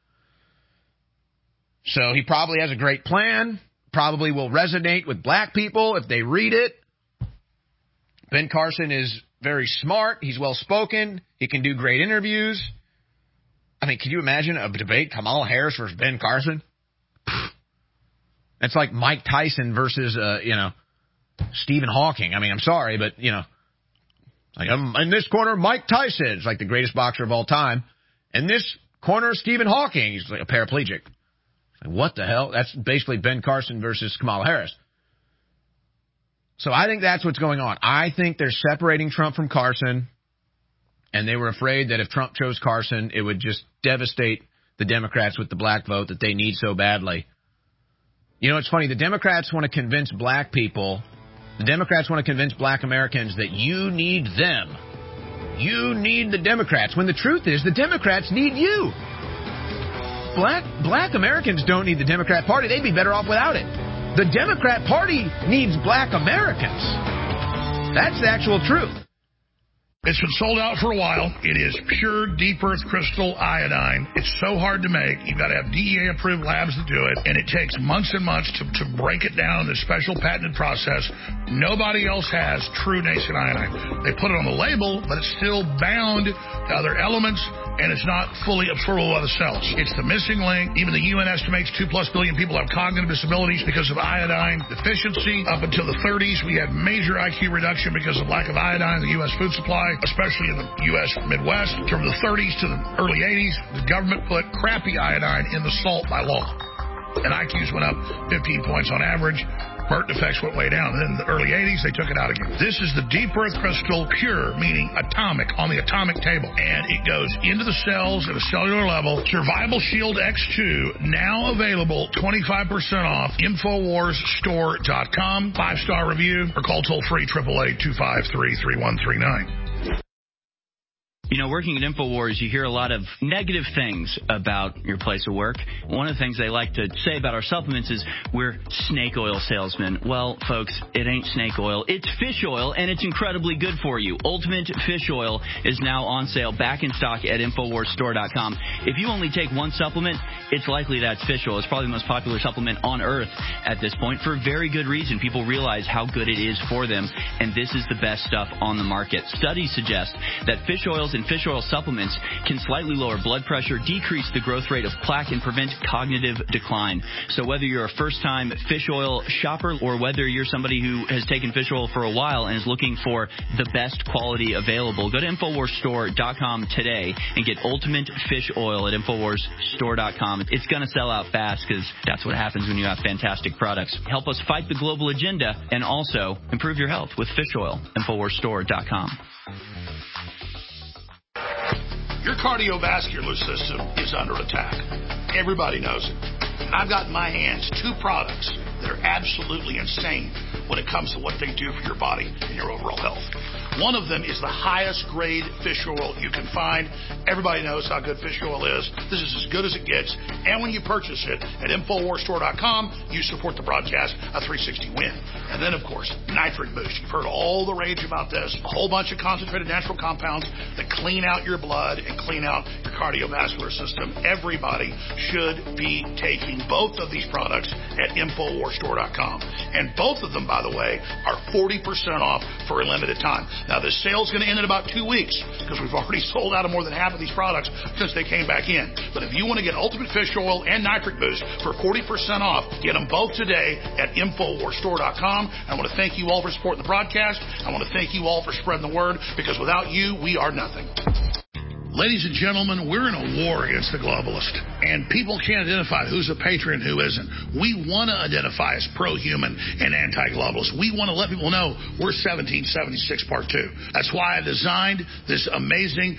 So he probably has a great plan, probably will resonate with black people if they read it. Ben Carson is very smart. He's well-spoken. He can do great interviews. I mean, can you imagine a debate, Kamala Harris versus Ben Carson? That's like Mike Tyson versus, Stephen Hawking. I mean, I'm sorry, but, like I'm in this corner, Mike Tyson is like the greatest boxer of all time. In this corner, Stephen Hawking, he's like a paraplegic. Like, what the hell? That's basically Ben Carson versus Kamala Harris. So I think that's what's going on. I think they're separating Trump from Carson, and they were afraid that if Trump chose Carson, it would just devastate the Democrats with the black vote that they need so badly. It's funny. The Democrats want to convince black people, the Democrats want to convince black Americans that you need them. You need the Democrats, when the truth is the Democrats need you. Black Americans don't need the Democrat Party. They'd be better off without it. The Democrat Party needs black Americans. That's the actual truth. It's been sold out for a while. It is pure deep earth crystal iodine. It's so hard to make. You've got to have DEA-approved labs to do it, and it takes months and months to break it down in this special patented process. Nobody else has true nascent iodine. They put it on the label, but it's still bound to other elements, and it's not fully absorbable by the cells. It's the missing link. Even the UN estimates 2+ billion people have cognitive disabilities because of iodine deficiency. Up until the 30s, we had major IQ reduction because of lack of iodine in the U.S. food supply, especially in the U.S. Midwest. From the 30s to the early 80s, the government put crappy iodine in the salt by law. And IQs went up 15 points on average. Burton effects went way down. And then in the early 80s, they took it out again. This is the Deep Earth Crystal Pure, meaning atomic, on the atomic table. And it goes into the cells at a cellular level. Survival Shield X2, now available 25% off. InfoWarsStore.com. 5-star review or call toll-free 888-253-3139. You know, working at InfoWars, you hear a lot of negative things about your place of work. One of the things they like to say about our supplements is we're snake oil salesmen. Well, folks, it ain't snake oil. It's fish oil, and it's incredibly good for you. Ultimate Fish Oil is now on sale, back in stock at InfoWarsStore.com. If you only take one supplement, it's likely that's fish oil. It's probably the most popular supplement on Earth at this point for very good reason. People realize how good it is for them, and this is the best stuff on the market. Studies suggest that fish oils and fish oil supplements can slightly lower blood pressure, decrease the growth rate of plaque, and prevent cognitive decline. So whether you're a first-time fish oil shopper or whether you're somebody who has taken fish oil for a while and is looking for the best quality available, go to InfoWarsStore.com today and get Ultimate Fish Oil at InfoWarsStore.com. It's going to sell out fast because that's what happens when you have fantastic products. Help us fight the global agenda and also improve your health with fish oil. InfoWarsStore.com. Your cardiovascular system is under attack. Everybody knows it. And I've got in my hands 2 products that are absolutely insane when it comes to what they do for your body and your overall health. One of them is the highest grade fish oil you can find. Everybody knows how good fish oil is. This is as good as it gets. And when you purchase it at InfoWarsStore.com, you support the broadcast of 360 Win. And then, of course, Nitric Boost. You've heard all the rage about this. A whole bunch of concentrated natural compounds that clean out your blood and clean out your cardiovascular system. Everybody should be taking both of these products at InfoWarsStore.com. And both of them, by the way, are 40% off for a limited time. Now, this sale's going to end in about 2 weeks because we've already sold out of more than half of these products since they came back in. But if you want to get Ultimate Fish Oil and Nitric Boost for 40% off, get them both today at InfoWarsStore.com. I want to thank you all for supporting the broadcast. I want to thank you all for spreading the word because without you, we are nothing. Ladies and gentlemen, we're in a war against the globalist, and people can't identify who's a patriot and who isn't. We want to identify as pro-human and anti-globalist. We want to let people know we're 1776 Part 2. That's why I designed this amazing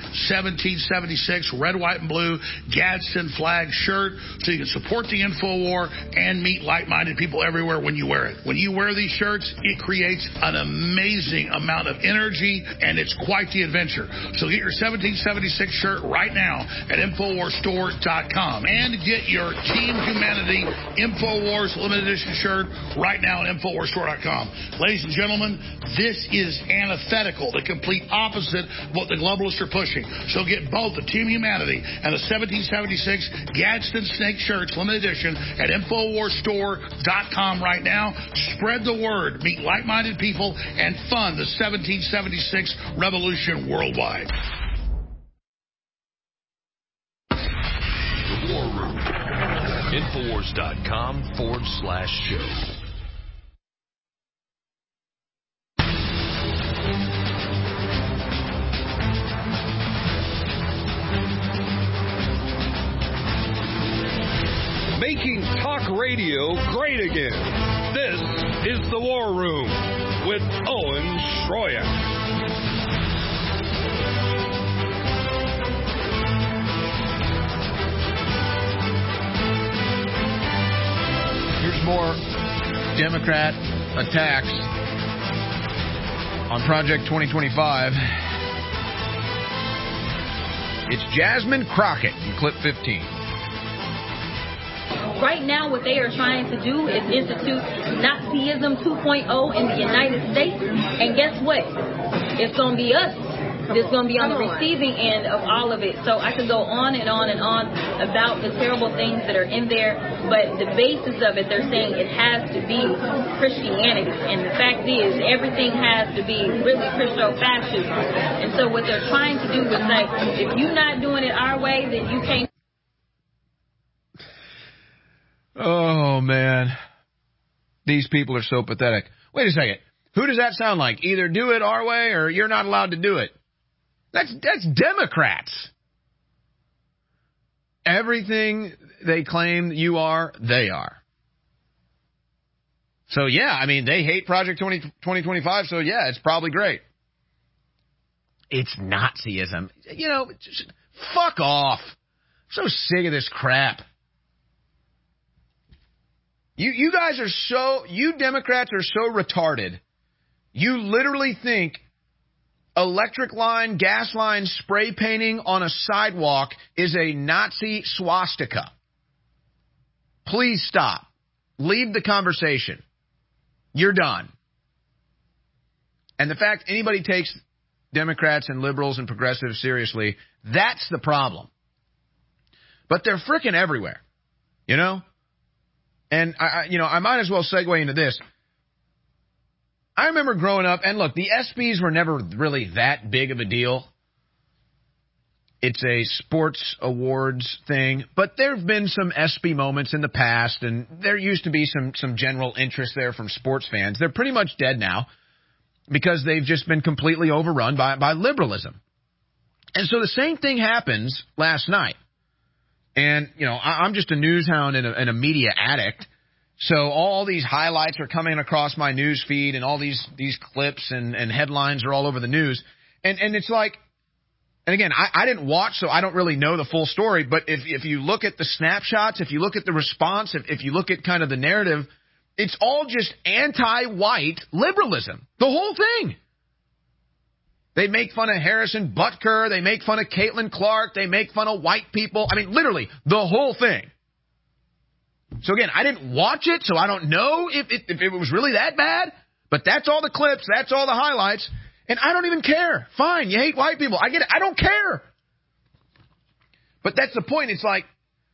1776 red, white, and blue Gadsden flag shirt so you can support the InfoWar and meet like-minded people everywhere when you wear it. When you wear these shirts, it creates an amazing amount of energy, and it's quite the adventure. So get your 1776 shirt right now at InfoWarsStore.com and get your Team Humanity InfoWars limited edition shirt right now at InfoWarsStore.com. Ladies and gentlemen, this is antithetical, the complete opposite of what the globalists are pushing. So get both the Team Humanity and the 1776 Gadsden Snake shirts limited edition at InfoWarsStore.com right now. Spread the word, meet like-minded people, and fund the 1776 revolution worldwide. War Room. Infowars.com/show. Making talk radio great again. This is the War Room with Owen Schroyer. Here's more Democrat attacks on Project 2025. It's Jasmine Crockett in clip 15. Right now, what they are trying to do is institute Nazism 2.0 in the United States. And guess what? It's going to be us. It's going to be on the receiving end of all of it. So I could go on and on and on about the terrible things that are in there. But the basis of it, they're saying it has to be Christianity. And the fact is, everything has to be really Christo-fascism. And so what they're trying to do is say, if you're not doing it our way, then you can't. Oh, man. These people are so pathetic. Wait a second. Who does that sound like? Either do it our way or you're not allowed to do it. That's Democrats. Everything they claim you are, they are. So, yeah, I mean, they hate Project 2025, so, yeah, it's probably great. It's Nazism. You know, just fuck off. I'm so sick of this crap. You guys are you Democrats are so retarded. You literally think electric line, gas line spray painting on a sidewalk is a Nazi swastika. Please stop. Leave the conversation. You're done. And the fact anybody takes Democrats and liberals and progressives seriously, that's the problem. But they're frickin' everywhere, you know? And, I might as well segue into this. I remember growing up, and look, the ESPYs were never really that big of a deal. It's a sports awards thing, but there have been some ESPY moments in the past, and there used to be some general interest there from sports fans. They're pretty much dead now because they've just been completely overrun by liberalism. And so the same thing happens last night. And, I'm just a news hound and a media addict. So all these highlights are coming across my news feed, and all these clips and headlines are all over the news. And it's like, and again, I didn't watch, so I don't really know the full story. But if you look at the snapshots, if you look at the response, if you look at kind of the narrative, it's all just anti-white liberalism. The whole thing. They make fun of Harrison Butker. They make fun of Caitlin Clark. They make fun of white people. I mean, literally, the whole thing. So again, I didn't watch it, so I don't know if it was really that bad. But that's all the clips. That's all the highlights. And I don't even care. Fine, you hate white people. I get it. I don't care. But that's the point. It's like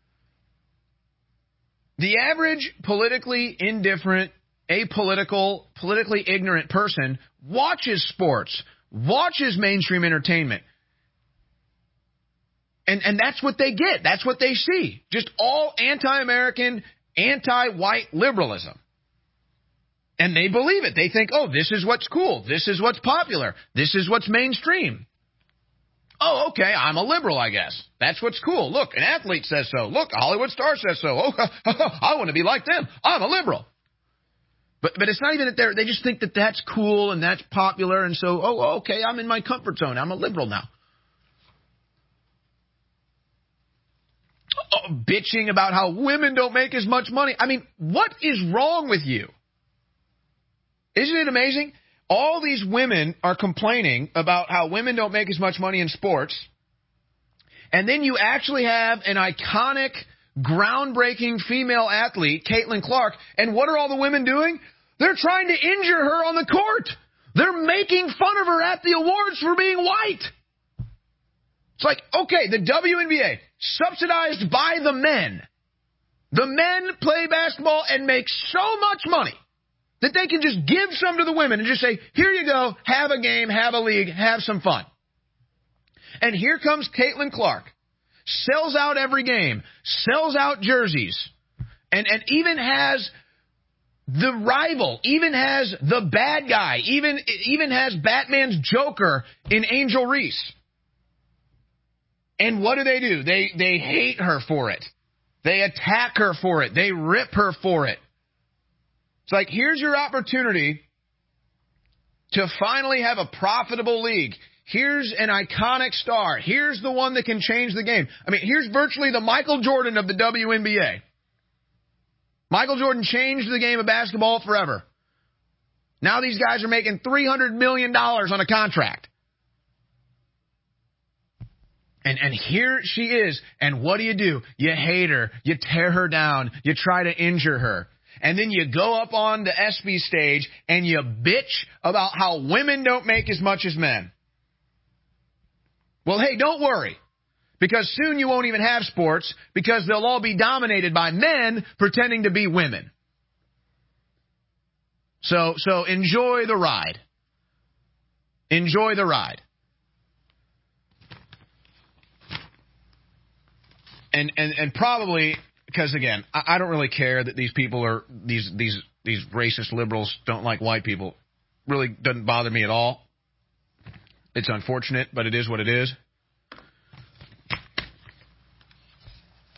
the average politically indifferent, apolitical, politically ignorant person watches sports, watches mainstream entertainment. And that's what they get. That's what they see. Just all anti-American, anti-white liberalism. And they believe it. They think, oh, this is what's cool. This is what's popular. This is what's mainstream. Oh, okay, I'm a liberal, I guess. That's what's cool. Look, an athlete says so. Look, a Hollywood star says so. Oh, I want to be like them. I'm a liberal. But it's not even that they just think that that's cool and that's popular. And so, oh, okay, I'm in my comfort zone. I'm a liberal now. Oh, bitching about how women don't make as much money. I mean, what is wrong with you? Isn't it amazing? All these women are complaining about how women don't make as much money in sports. And then you actually have an iconic, groundbreaking female athlete, Caitlin Clark. And what are all the women doing? They're trying to injure her on the court. They're making fun of her at the awards for being white. It's like, okay, the WNBA, subsidized by the men. The men play basketball and make so much money that they can just give some to the women and just say, here you go, have a game, have a league, have some fun. And here comes Caitlin Clark, sells out every game, sells out jerseys, and even has the rival, even has the bad guy, even has Batman's Joker in Angel Reese. And what do? They hate her for it. They attack her for it. They rip her for it. It's like, here's your opportunity to finally have a profitable league. Here's an iconic star. Here's the one that can change the game. I mean, here's virtually the Michael Jordan of the WNBA. Michael Jordan changed the game of basketball forever. Now these guys are making $300 million on a contract. And here she is. And what do? You hate her. You tear her down. You try to injure her. And then you go up on the ESPY stage and you bitch about how women don't make as much as men. Well, hey, don't worry. Because soon you won't even have sports because they'll all be dominated by men pretending to be women. So enjoy the ride. Enjoy the ride. And probably, because again, I don't really care that these people are, these racist liberals don't like white people. Really doesn't bother me at all. It's unfortunate, but it is what it is.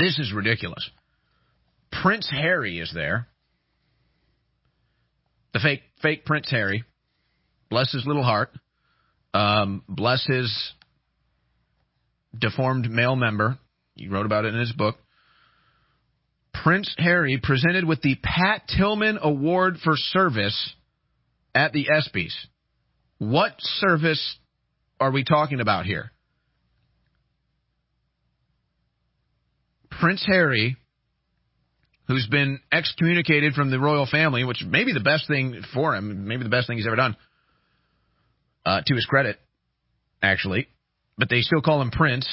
This is ridiculous. Prince Harry is there. The fake Prince Harry. Bless his little heart. Bless his deformed male member. He wrote about it in his book. Prince Harry presented with the Pat Tillman Award for Service at the ESPYs. What service are we talking about here? Prince Harry, who's been excommunicated from the royal family, which may be the best thing for him, maybe the best thing he's ever done, to his credit, actually. But they still call him Prince.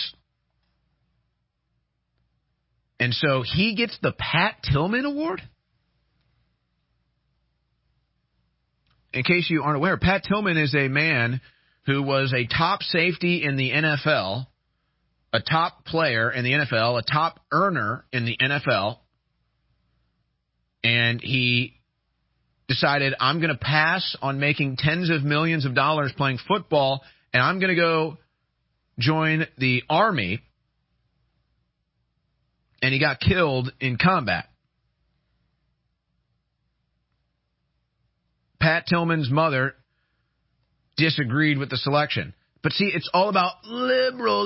And so he gets the Pat Tillman Award? In case you aren't aware, Pat Tillman is a man who was a top safety in the NFL, a top player in the NFL, a top earner in the NFL, and he decided, I'm going to pass on making tens of millions of dollars playing football, and I'm going to go join the Army, and he got killed in combat. Pat Tillman's mother disagreed with the selection. But see, it's all about liberal,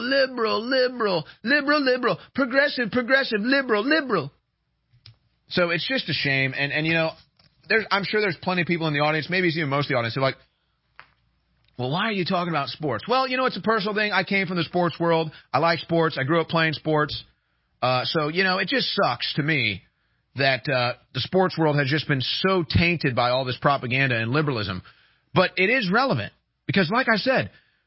progressive, liberal. So it's just a shame. And you know, I'm sure there's plenty of people in the audience, maybe it's even most of the audience, who are like, well, why are you talking about sports? Well, you know, it's a personal thing. I came from the sports world. I like sports. I grew up playing sports. So, you know, it just sucks to me that the sports world has just been so tainted by all this propaganda and liberalism. But it is relevant because, like I said,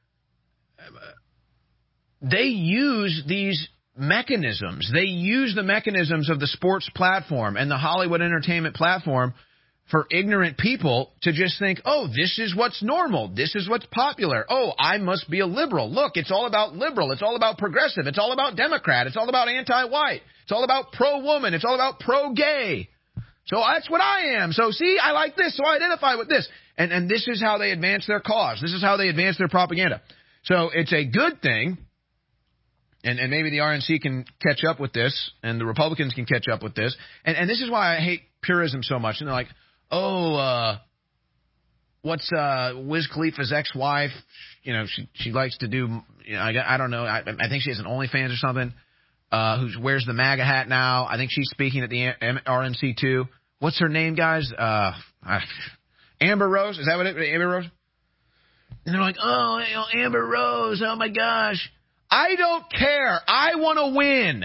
they use these mechanisms. They use the mechanisms of the sports platform and the Hollywood entertainment platform for ignorant people to just think, oh, this is what's normal. This is what's popular. Oh, I must be a liberal. Look, it's all about liberal. It's all about progressive. It's all about Democrat. It's all about anti-white. It's all about pro-woman. It's all about pro-gay. So that's what I am. So see, I like this, so I identify with this. And this is how they advance their cause. This is how they advance their propaganda. So it's a good thing, and maybe the RNC can catch up with this, and the Republicans can catch up with this. And this is why I hate purism so much. And they're like, oh, what's Wiz Khalifa's ex-wife? You know, she likes to do, you know, I don't know. I think she has an OnlyFans or something. Who wears the MAGA hat now. I think she's speaking at the RNC too. What's her name, guys? Amber Rose. Is that what it is? Amber Rose? And they're like, oh, you know, Amber Rose. Oh, my gosh. I don't care. I want to win.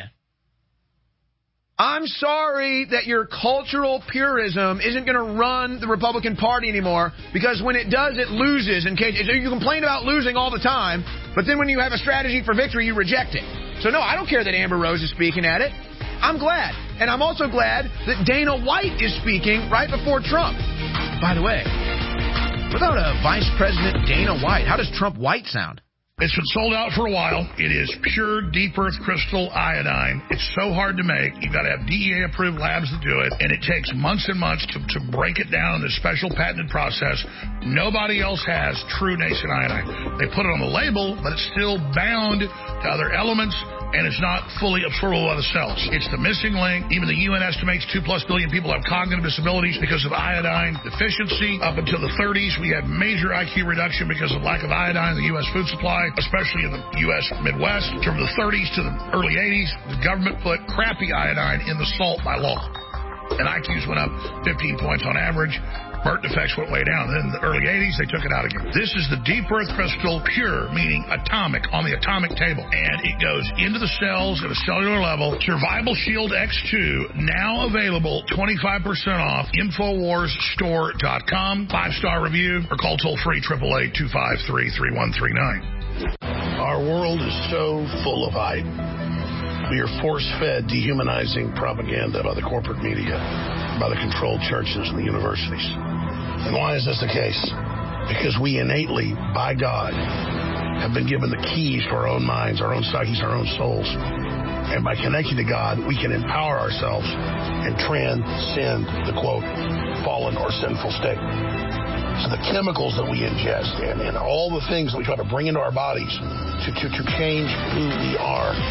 I'm sorry that your cultural purism isn't going to run the Republican Party anymore, because when it does, it loses. You complain about losing all the time, but then when you have a strategy for victory, you reject it. So, no, I don't care that Amber Rose is speaking at it. I'm glad. And I'm also glad that Dana White is speaking right before Trump. By the way, without a Vice President Dana White, how does Trump White sound? It's been sold out for a while. It is pure deep earth crystal iodine. It's so hard to make. You've got to have DEA-approved labs to do it, and it takes months and months to break it down in this special patented process. Nobody else has true nascent iodine. They put it on the label, but it's still bound to other elements, and it's not fully absorbable by the cells. It's the missing link. Even the UN estimates 2+ billion people have cognitive disabilities because of iodine deficiency. Up until the 30s, we had major IQ reduction because of lack of iodine in the U.S. food supply, especially in the U.S. Midwest. From the 30s to the early 80s, the government put crappy iodine in the salt by law. And IQs went up 15 points on average. Birth defects went way down. Then in the early 80s, they took it out again. This is the deep earth crystal, pure, meaning atomic, on the atomic table. And it goes into the cells at a cellular level. Survival Shield X2, now available 25% off. InfoWarsStore.com. 5-star review, or call toll-free 888-253-3139. Our world is so full of hype. We are force-fed dehumanizing propaganda by the corporate media, by the controlled churches and the universities. And why is this the case? Because we innately, by God, have been given the keys to our own minds, our own psyches, our own souls. And by connecting to God, we can empower ourselves and transcend the, quote, fallen or sinful state. So the chemicals that we ingest and all the things that we try to bring into our bodies to change who we are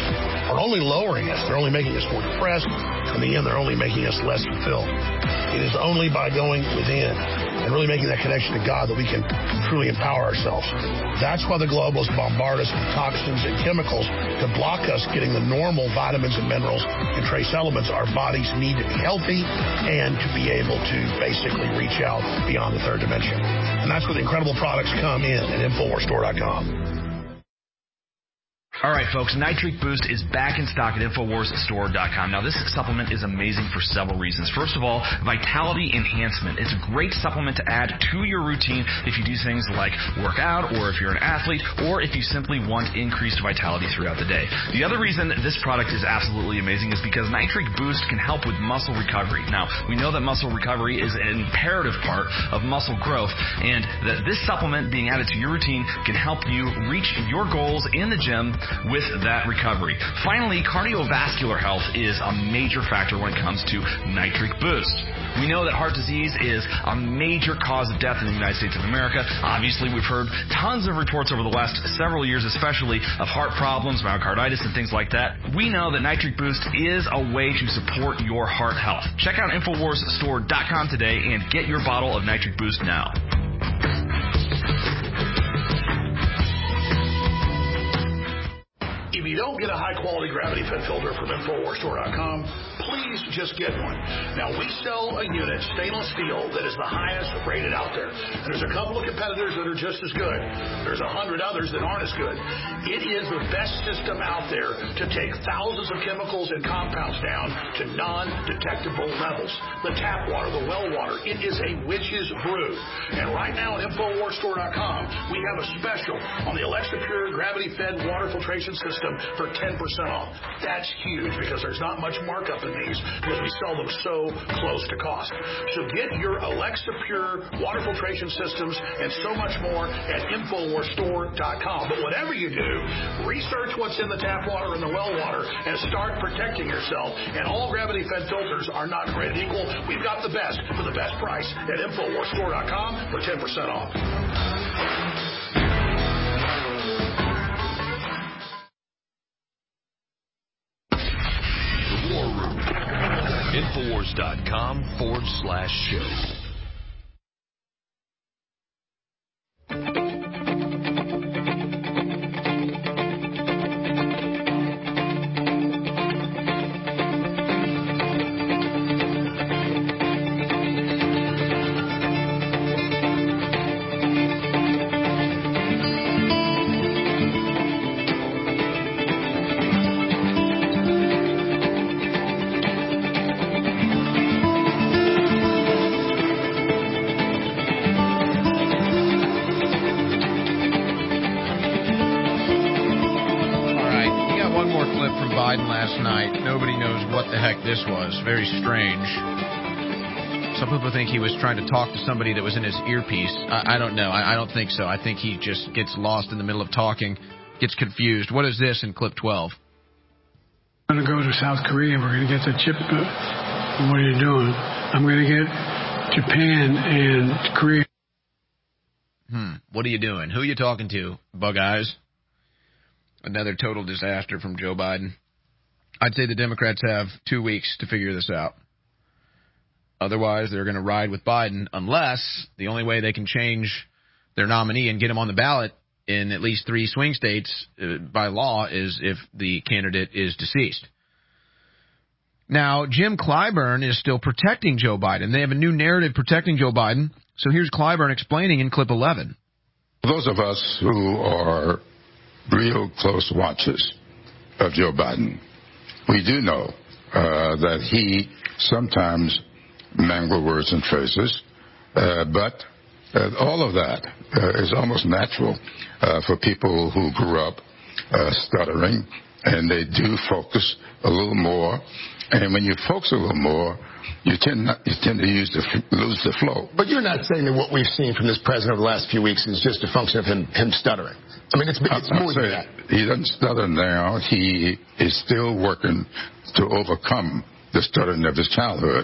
are only lowering us. They're only making us more depressed. In the end, they're only making us less fulfilled. It is only by going within and really making that connection to God that we can truly empower ourselves. That's why the globalists bombard us with toxins and chemicals to block us getting the normal vitamins and minerals and trace elements our bodies need to be healthy and to be able to basically reach out beyond the third dimension. And that's where the incredible products come in at InfoWarsStore.com. All right, folks, Nitric Boost is back in stock at InfoWarsStore.com. Now, this supplement is amazing for several reasons. First of all, vitality enhancement. It's a great supplement to add to your routine if you do things like work out, or if you're an athlete, or if you simply want increased vitality throughout the day. The other reason this product is absolutely amazing is because Nitric Boost can help with muscle recovery. Now, we know that muscle recovery is an imperative part of muscle growth, and that this supplement being added to your routine can help you reach your goals in the gym with that recovery. Finally, cardiovascular health is a major factor when it comes to Nitric Boost. We know that heart disease is a major cause of death in the United States of America. Obviously, we've heard tons of reports over the last several years, especially of heart problems, myocarditis, and things like that. We know that Nitric Boost is a way to support your heart health. Check out InfoWarsStore.com today and get your bottle of Nitric Boost now. If you don't get a high-quality gravity fed filter from InfoWarsStore.com, please just get one. Now, we sell a unit, stainless steel, that is the highest rated out there. And there's a couple of competitors that are just as good. There's 100 others that aren't as good. It is the best system out there to take thousands of chemicals and compounds down to non-detectable levels. The tap water, the well water, it is a witch's brew. And right now at InfoWarsStore.com, we have a special on the Alexa Pure gravity-fed water filtration system for 10% off. That's huge because there's not much markup in these because we sell them so close to cost. So get your Alexa Pure water filtration systems and so much more at InfoWarsStore.com. But whatever you do, research what's in the tap water and the well water and start protecting yourself. And all gravity-fed filters are not created equal. We've got the best for the best price at InfoWarsStore.com for 10% off. InfoWars.com/show. This was very strange. Some people think he was trying to talk to somebody that was in his earpiece. I don't know. I don't think so. I think he just gets lost in the middle of talking, gets confused. What is this in clip 12? I'm going to go to South Korea. We're going to get the chip. What are you doing? I'm going to get Japan and Korea. What are you doing? Who are you talking to, Bug Eyes? Another total disaster from Joe Biden. I'd say the Democrats have 2 weeks to figure this out. Otherwise, they're going to ride with Biden unless the only way they can change their nominee and get him on the ballot in at least 3 swing states by law is if the candidate is deceased. Now, Jim Clyburn is still protecting Joe Biden. They have a new narrative protecting Joe Biden. So here's Clyburn explaining in clip 11. Those of us who are real close watchers of Joe Biden, we do know that he sometimes mangled words and phrases, but all of that is almost natural for people who grew up stuttering, and they do focus a little more. And when you focus a little more, you tend to lose the flow. But you're not saying that what we've seen from this president over the last few weeks is just a function of him stuttering. I mean, it's more than that. He doesn't stutter now. He is still working to overcome the stuttering of his childhood.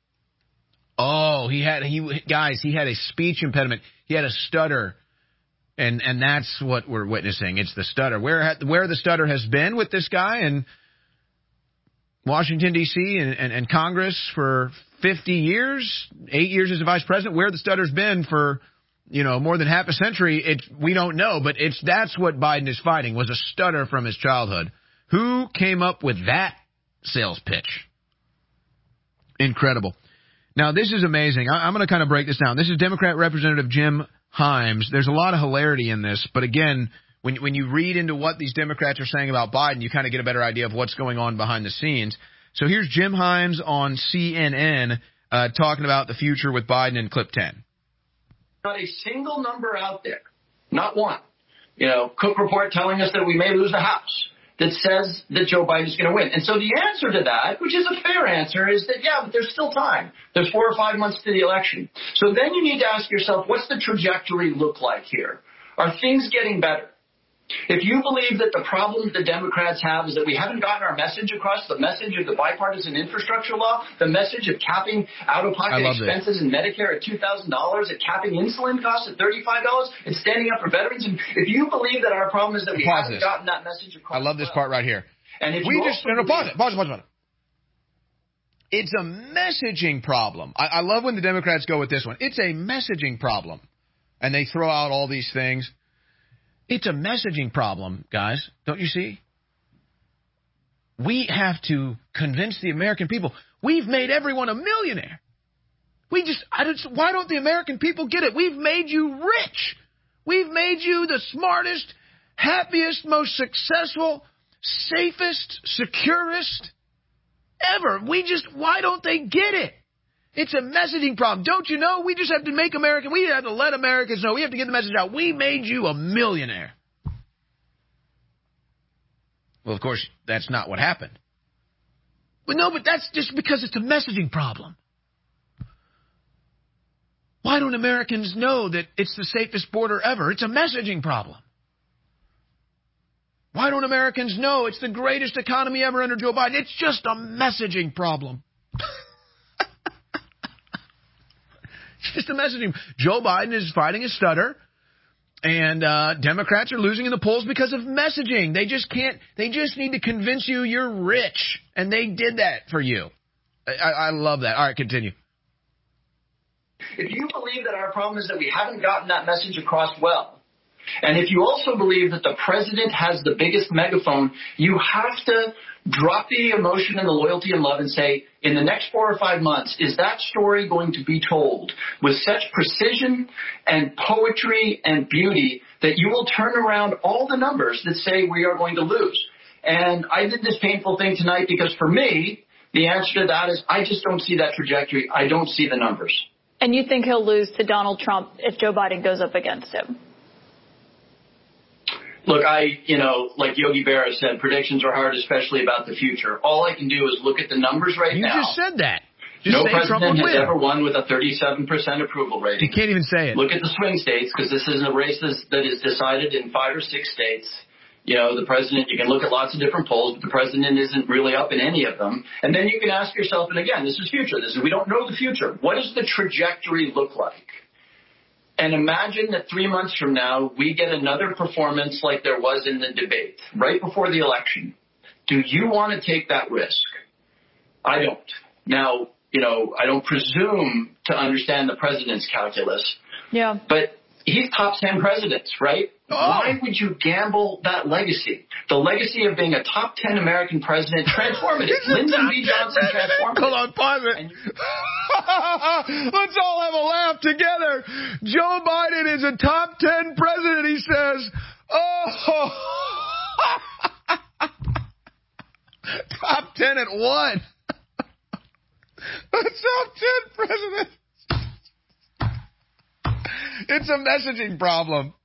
Oh, he had a speech impediment. He had a stutter And that's what we're witnessing. It's the stutter. Where the stutter has been with this guy in Washington, D.C. and Congress for 50 years, 8 years as a vice president, where the stutter's been for, more than half a century, we don't know. But that's what Biden is fighting, was a stutter from his childhood. Who came up with that sales pitch? Incredible. Now, this is amazing. I'm going to kind of break this down. This is Democrat Representative Jim Himes. There's a lot of hilarity in this, but again, when you read into what these Democrats are saying about Biden, you kind of get a better idea of what's going on behind the scenes. So here's Jim Himes on CNN talking about the future with Biden in clip 10. Not a single number out there, not one. Cook report telling us that we may lose the House, that says that Joe Biden is going to win. And so the answer to that, which is a fair answer, is that, but there's still time. There's 4 or 5 months to the election. So then you need to ask yourself, what's the trajectory look like here? Are things getting better? If you believe that the problem the Democrats have is that we haven't gotten our message across, the message of the bipartisan infrastructure law, the message of capping out-of-pocket expenses in Medicare at $2,000, at capping insulin costs at $35, and standing up for veterans, and if you believe that our problem is that we haven't gotten that message across. I love this part right here. And if pause it. It's a messaging problem. I love when the Democrats go with this one. It's a messaging problem. And they throw out all these things. It's a messaging problem, guys. Don't you see? We have to convince the American people. We've made everyone a millionaire. Why don't the American people get it? We've made you rich. We've made you the smartest, happiest, most successful, safest, securest ever. Why don't they get it? It's a messaging problem. Don't you know? We just have to we have to let Americans know. We have to get the message out. We made you a millionaire. Well, of course, that's not what happened. But that's just because it's a messaging problem. Why don't Americans know that it's the safest border ever? It's a messaging problem. Why don't Americans know it's the greatest economy ever under Joe Biden? It's just a messaging problem. It's just a messaging. Joe Biden is fighting a stutter, and Democrats are losing in the polls because of messaging. They just need to convince you you're rich, and they did that for you. I love that. All right, continue. If you believe that our problem is that we haven't gotten that message across well, and if you also believe that the president has the biggest megaphone, you have to drop the emotion and the loyalty and love and say, in the next 4 or 5 months, is that story going to be told with such precision and poetry and beauty that you will turn around all the numbers that say we are going to lose? And I did this painful thing tonight because for me, the answer to that is I just don't see that trajectory. I don't see the numbers. And you think he'll lose to Donald Trump if Joe Biden goes up against him? Look, like Yogi Berra said, predictions are hard, especially about the future. All I can do is look at the numbers now. You just said that. No president has ever won with a 37% approval rating. You can't even say it. Look at the swing states, because this isn't a race that is decided in 5 or 6 states. The president, you can look at lots of different polls, but the president isn't really up in any of them. And then you can ask yourself, and again, this is future. We don't know the future. What does the trajectory look like? And imagine that 3 months from now, we get another performance like there was in the debate, right before the election. Do you want to take that risk? I don't. Now, I don't presume to understand the president's calculus. Yeah. But he's top 10 presidents, right? Oh. Why would you gamble that legacy? The legacy of being a top 10 American president, transformative. Lyndon B. Johnson, transformative. Hold on, pause it. Let's all have a laugh together. Joe Biden is a top 10 president, he says. Oh. Top 10 at what? A top 10 president. It's a messaging problem.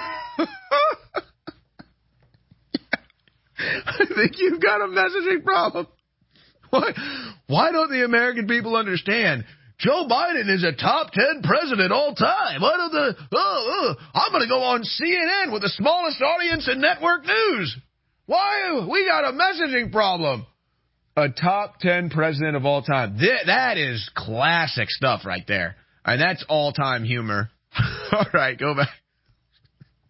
I think you've got a messaging problem. Why don't the American people understand? Joe Biden is a top 10 president all time. Why don't I'm going to go on CNN with the smallest audience in network news. Why? We got a messaging problem. A top 10 president of all time. That is classic stuff right there. And that's all-time humor. All right, go back.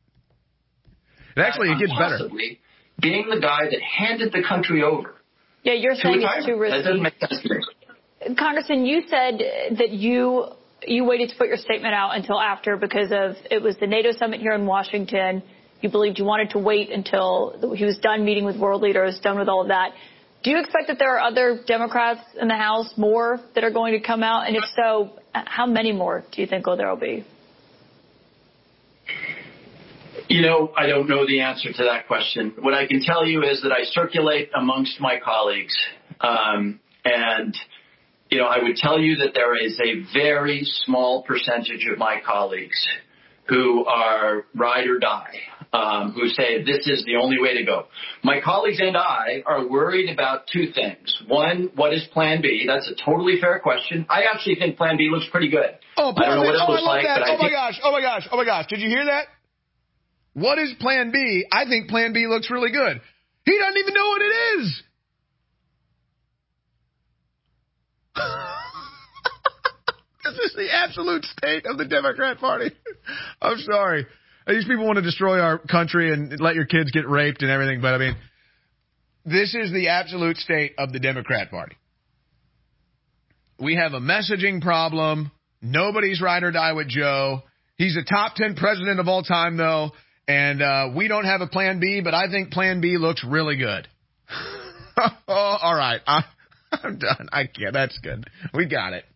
It gets better. Being the guy that handed the country over. Yeah, you're saying it's too risky. That doesn't make sense to me. Congressman, you said that you waited to put your statement out until after because it was the NATO summit here in Washington. You believed you wanted to wait until he was done meeting with world leaders, done with all of that. Do you expect that there are other Democrats in the House, more, that are going to come out? And if so, how many more do you think there will be? I don't know the answer to that question. What I can tell you is that I circulate amongst my colleagues. I would tell you that there is a very small percentage of my colleagues who are ride or die, who say this is the only way to go. My colleagues and I are worried about two things. One, what is Plan B? That's a totally fair question. I actually think Plan B looks pretty good. Oh, I don't know what it looks like. That. Oh my gosh. Did you hear that? What is Plan B? I think Plan B looks really good. He doesn't even know what it is. This is the absolute state of the Democrat Party. I'm sorry. These people want to destroy our country and let your kids get raped and everything, but this is the absolute state of the Democrat Party. We have a messaging problem. Nobody's ride or die with Joe. He's a top 10 president of all time, though, and we don't have a Plan B, but I think Plan B looks really good. All right. I'm done. I can't. That's good. We got it.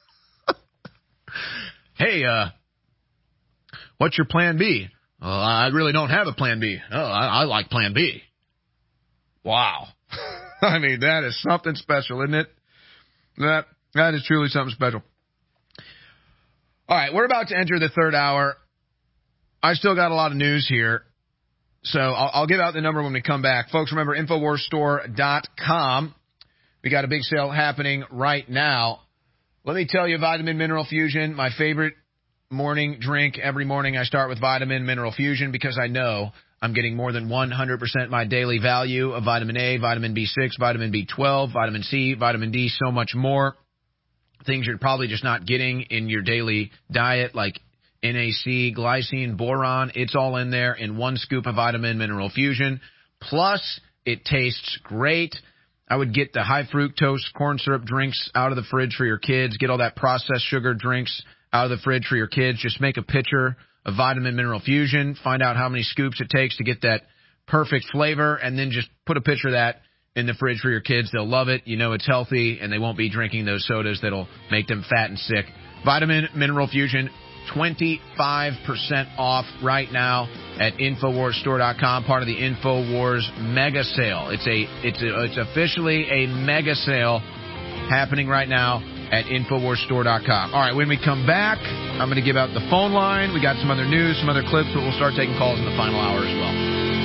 Hey, what's your Plan B? I really don't have a Plan B. Oh, I like Plan B. Wow. That is something special, isn't it? That is truly something special. All right, we're about to enter the third hour. I still got a lot of news here, so I'll give out the number when we come back. Folks, remember, InfoWarsStore.com. We got a big sale happening right now. Let me tell you, Vitamin Mineral Fusion, my favorite morning drink. Every morning I start with Vitamin Mineral Fusion because I know I'm getting more than 100% my daily value of vitamin A, vitamin B6, vitamin B12, vitamin C, vitamin D, so much more. Things you're probably just not getting in your daily diet like NAC, glycine, boron. It's all in there in one scoop of Vitamin Mineral Fusion. Plus, it tastes great. I would get the high fructose corn syrup drinks out of the fridge for your kids. Get all that processed sugar drinks out of the fridge for your kids. Just make a pitcher of Vitamin Mineral Fusion. Find out how many scoops it takes to get that perfect flavor, and then just put a pitcher of that in the fridge for your kids. They'll love it. You know it's healthy, and they won't be drinking those sodas that'll make them fat and sick. Vitamin Mineral Fusion, 25% off right now at InfoWarsStore.com, part of the InfoWars mega sale. It's officially a mega sale happening right now at InfoWarsStore.com. All right, when we come back, I'm going to give out the phone line. We got some other news, some other clips, but we'll start taking calls in the final hour as well.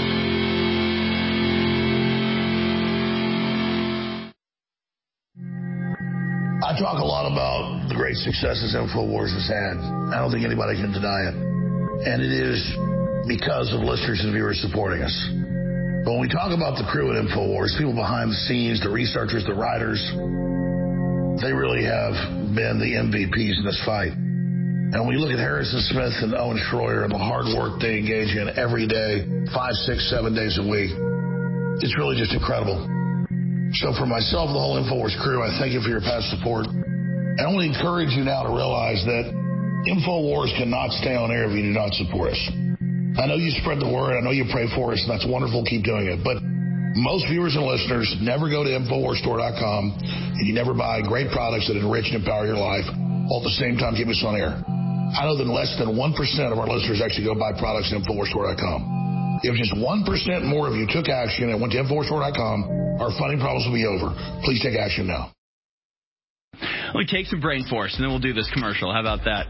I talk a lot about the great successes InfoWars has had. I don't think anybody can deny it. And it is because of listeners and viewers supporting us. But when we talk about the crew at InfoWars, people behind the scenes, the researchers, the writers, they really have been the MVPs in this fight. And when you look at Harrison Smith and Owen Schroyer and the hard work they engage in every day, 5, 6, 7 days a week, it's really just incredible. So for myself and the whole InfoWars crew, I thank you for your past support. I only encourage you now to realize that InfoWars cannot stay on air if you do not support us. I know you spread the word. I know you pray for us, and that's wonderful. Keep doing it. But most viewers and listeners never go to InfoWarsStore.com, and you never buy great products that enrich and empower your life, while at the same time keep us on air. I know that less than 1% of our listeners actually go buy products at InfoWarsStore.com. If just 1% more of you took action and went to InfoWarsStore.com, our funding problems will be over. Please take action now. Let me take some brain force, and then we'll do this commercial. How about that?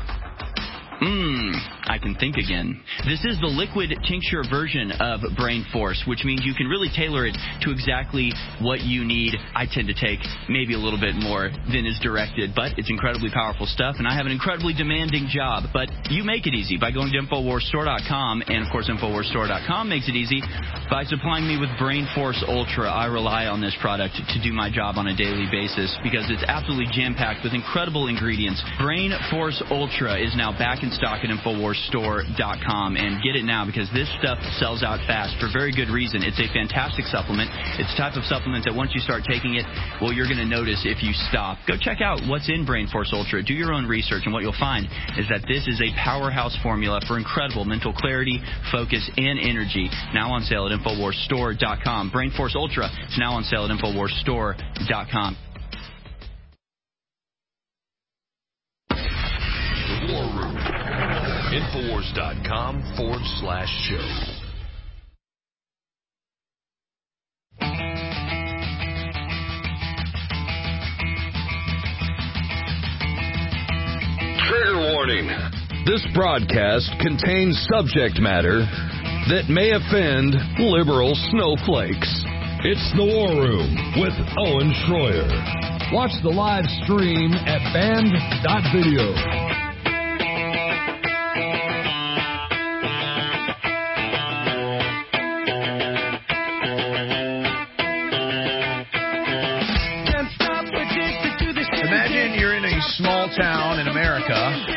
I can think again. This is the liquid tincture version of Brain Force, which means you can really tailor it to exactly what you need. I tend to take maybe a little bit more than is directed, but it's incredibly powerful stuff, and I have an incredibly demanding job. But you make it easy by going to InfoWarsStore.com, and, of course, InfoWarsStore.com makes it easy by supplying me with Brain Force Ultra. I rely on this product to do my job on a daily basis because it's absolutely jam-packed with incredible ingredients. Brain Force Ultra is now back in stock at InfoWars InfoWarsStore.com and get it now, because this stuff sells out fast for very good reason. It's a fantastic supplement. It's the type of supplement that once you start taking it, well, you're going to notice if you stop. Go check out what's in Brain Force Ultra. Do your own research, and what you'll find is that this is a powerhouse formula for incredible mental clarity, focus, and energy. Now on sale at InfoWarsStore.com. Brain Force Ultra is now on sale at InfoWarsStore.com. The War Room. Infowars.com/show. Trigger warning. This broadcast contains subject matter that may offend liberal snowflakes. It's The War Room with Owen Schroyer. Watch the live stream at band.video. Imagine you're in a small town in America,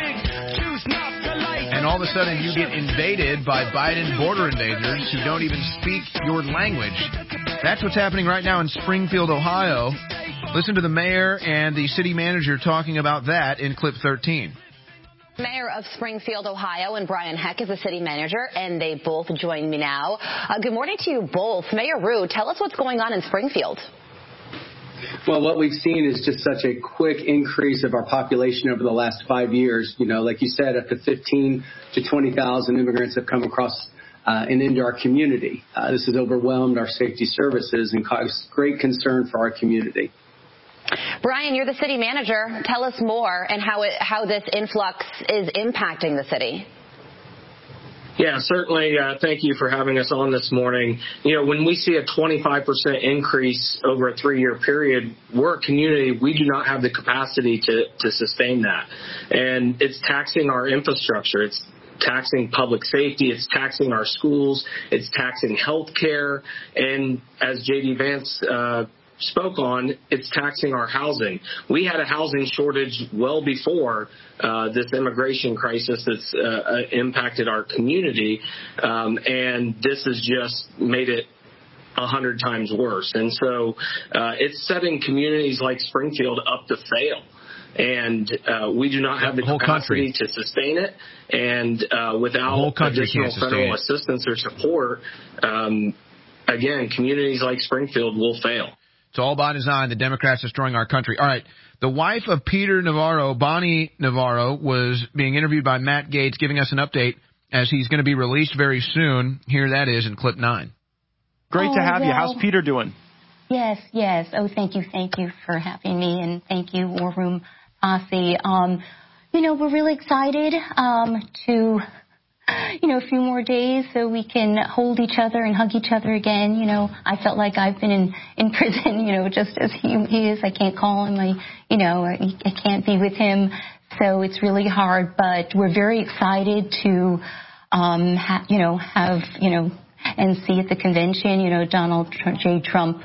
and all of a sudden you get invaded by Biden border invaders who don't even speak your language. That's what's happening right now in Springfield, Ohio. Listen to the mayor and the city manager talking about that in clip 13. Mayor of Springfield, Ohio, and Brian Heck is the city manager, and they both join me now. Good morning to you both. Mayor Rue, tell us what's going on in Springfield. Well, what we've seen is just such a quick increase of our population over the last 5 years. You know, like you said, up to 15 to 20,000 immigrants have come across and into our community. This has overwhelmed our safety services and caused great concern for our community. Brian, you're the city manager. Tell us more and how this influx is impacting the city. Yeah, certainly. Thank you for having us on this morning. You know, when we see a 25% increase over a 3-year period, we're a community. We do not have the capacity to sustain that. And it's taxing our infrastructure. It's taxing public safety. It's taxing our schools. It's taxing health care. And as J.D. Vance spoke on, it's taxing our housing. We had a housing shortage well before this immigration crisis that's impacted our community, and this has just made it 100 times worse. And so it's setting communities like Springfield up to fail. And we do not have the capacity to sustain it. And without additional federal assistance or support, again, communities like Springfield will fail. It's all by design. The Democrats destroying our country. All right. The wife of Peter Navarro, Bonnie Navarro, was being interviewed by Matt Gaetz, giving us an update as he's going to be released very soon. Here that is in clip 9. Great to have you. How's Peter doing? Yes. Oh, thank you for having me, and thank you, War Room Posse. We're really excited to, a few more days so we can hold each other and hug each other again. I felt like I've been in prison, just as he is. I can't call him. I can't be with him. So it's really hard, but we're very excited to, have, and see at the convention, Donald J. Trump,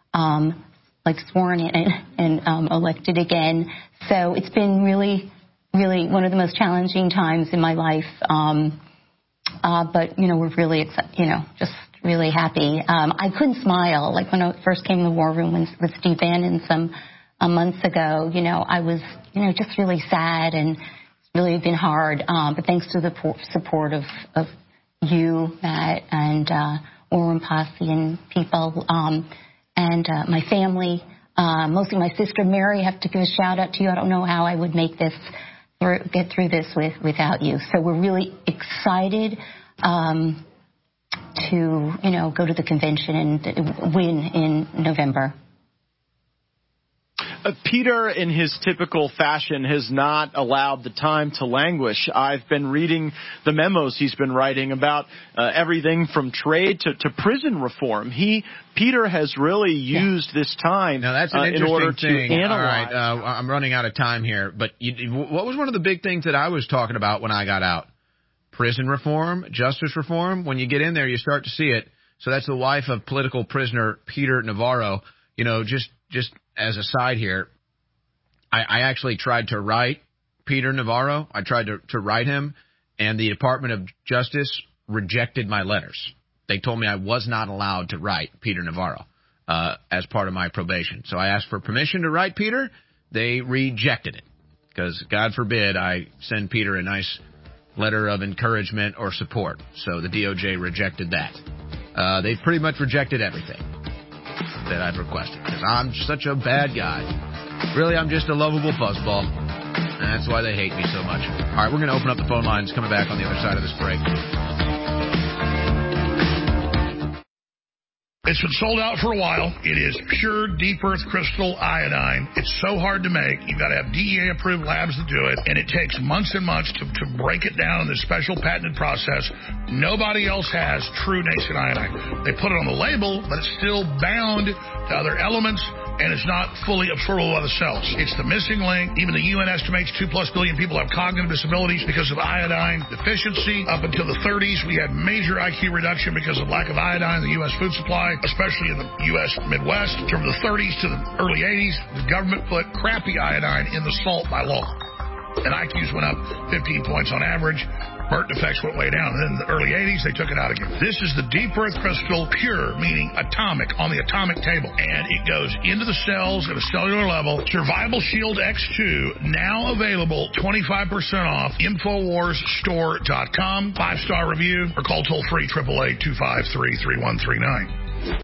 sworn in and elected again. So it's been really, really one of the most challenging times in my life. But, we're really excited, just really happy. I couldn't smile. Like when I first came to the War Room with Steve Bannon some months ago, I was, just really sad, and it's really been hard. But thanks to the support of you, Matt, and War Room Posse and people, and my family, mostly my sister Mary. I have to give a shout out to you. I don't know how I would make this get through this without you. So we're really excited to, go to the convention and win in November. Peter, in his typical fashion, has not allowed the time to languish. I've been reading the memos he's been writing about everything from trade to prison reform. Peter has really used this time now, that's an interesting in order thing. To analyze. All right, I'm running out of time here, but what was one of the big things that I was talking about when I got out? Prison reform, justice reform. When you get in there, you start to see it. So that's the wife of political prisoner Peter Navarro. Just as a side here, I actually tried to write Peter Navarro. I tried to write him, and the Department of Justice rejected my letters. They told me I was not allowed to write Peter Navarro as part of my probation. So I asked for permission to write Peter. They rejected it because, God forbid, I send Peter a nice letter of encouragement or support. So the DOJ rejected that. They pretty much rejected everything that I've requested because I'm such a bad guy. Really, I'm just a lovable fuzzball, and that's why they hate me so much. All right, we're going to open up the phone lines coming back on the other side of this break. It's been sold out for a while. It is pure deep earth crystal iodine. It's so hard to make. You've got to have DEA-approved labs to do it, and it takes months and months to break it down in this special patented process. Nobody else has true nascent iodine. They put it on the label, but it's still bound to other elements, and it's not fully absorbable by the cells. It's the missing link. Even the UN estimates 2+ billion people have cognitive disabilities because of iodine deficiency. Up until the 30s, we had major IQ reduction because of lack of iodine in the U.S. food supply, especially in the U.S. Midwest. From the 30s to the early 80s, the government put crappy iodine in the salt by law. And IQs went up 15 points on average. Burnt effects went way down. And then in the early 80s, they took it out again. This is the deep earth crystal, pure, meaning atomic, on the atomic table. And it goes into the cells at a cellular level. Survival Shield X2, now available 25% off. InfoWarsStore.com. 5-star review, or call toll-free 888-253-3139.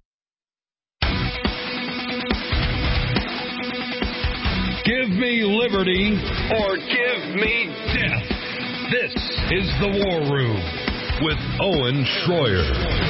Give me liberty or give me death. This is The War Room with Owen Schroyer.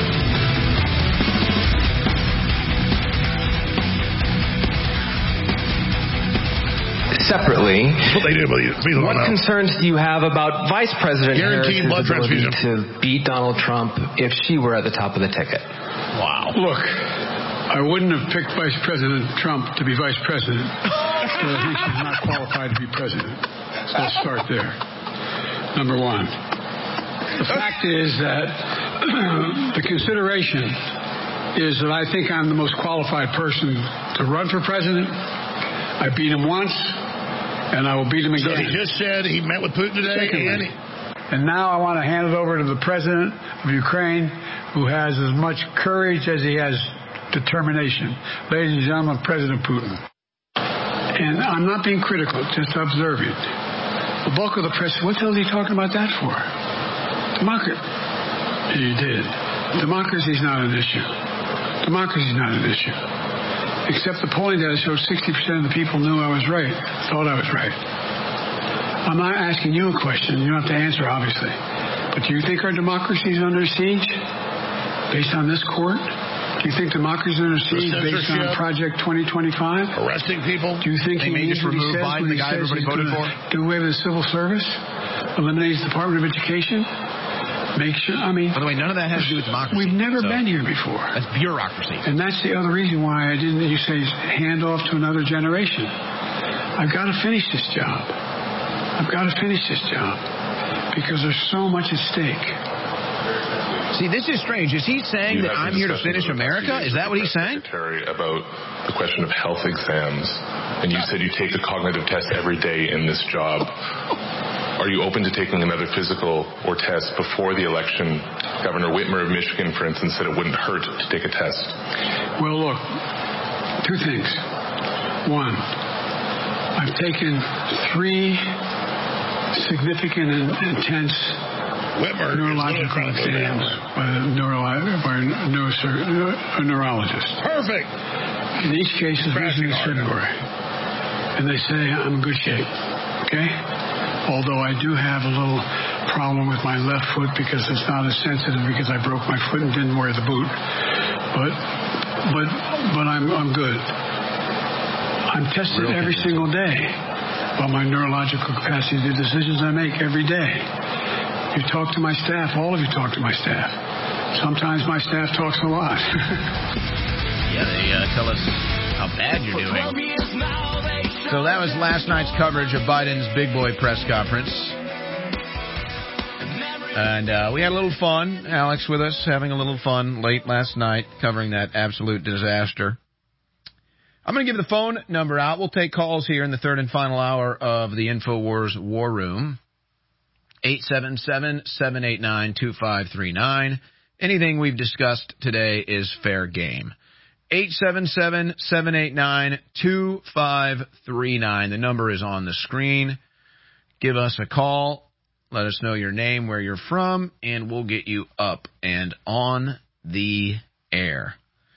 Separately, what concerns do you have about Vice President Guaranteed blood Harris's ability transfusion to beat Donald Trump if she were at the top of the ticket? Wow. Look, I wouldn't have picked Vice President Trump to be Vice President, so I think she's not qualified to be President. So let's start there. Number one. The fact is that the consideration is that I think I'm the most qualified person to run for president. I beat him once, and I will beat him again. So he just said he met with Putin today. And now I want to hand it over to the president of Ukraine, who has as much courage as he has determination. Ladies and gentlemen, President Putin. And I'm not being critical, just observing. The bulk of the press, what the hell is he talking about that for? Democracy. He did. Democracy is not an issue. Democracy is not an issue. Except the polling data shows 60% of the people knew I was right, thought I was right. I'm not asking you a question. You don't have to answer, obviously. But do you think our democracy is under siege based on this court? Do you think democracy is under siege based on Project 2025? Arresting people? Do you think they may just remove Biden, the guy everybody voted for? Do away with the civil service? Eliminates the Department of Education? Make sure, I mean... By the way, none of that has to do with democracy. We've never been here before. That's bureaucracy. And that's the other reason why I didn't, you say, hand off to another generation. I've got to finish this job. I've got to finish this job. Because there's so much at stake. See, this is strange. Is he saying that I'm here to finish America? Is that what he's saying? Secretary, about the question of health exams, and you said you take the cognitive test every day in this job. Are you open to taking another physical or test before the election? Governor Whitmer of Michigan, for instance, said it wouldn't hurt to take a test. Well, look, two things. One, I've taken 3 significant and intense neurological exams by a neurologist. Perfect. In each case, it's in this category. And they say I'm in good shape. Okay? Although I do have a little problem with my left foot because it's not as sensitive because I broke my foot and didn't wear the boot. But I'm good. I'm tested every single day about my neurological capacity, the decisions I make every day. You talk to my staff, all of you talk to my staff. Sometimes my staff talks a lot. Yeah, they tell us how bad you're doing. So that was last night's coverage of Biden's big boy press conference. And we had a little fun. Alex with us, having a little fun late last night, covering that absolute disaster. I'm going to give the phone number out. We'll take calls here in the third and final hour of the InfoWars War Room. 877-789-2539. Anything we've discussed today is fair game. 877-789-2539. The number is on the screen. Give us a call. Let us know your name, where you're from, and we'll get you up and on the air.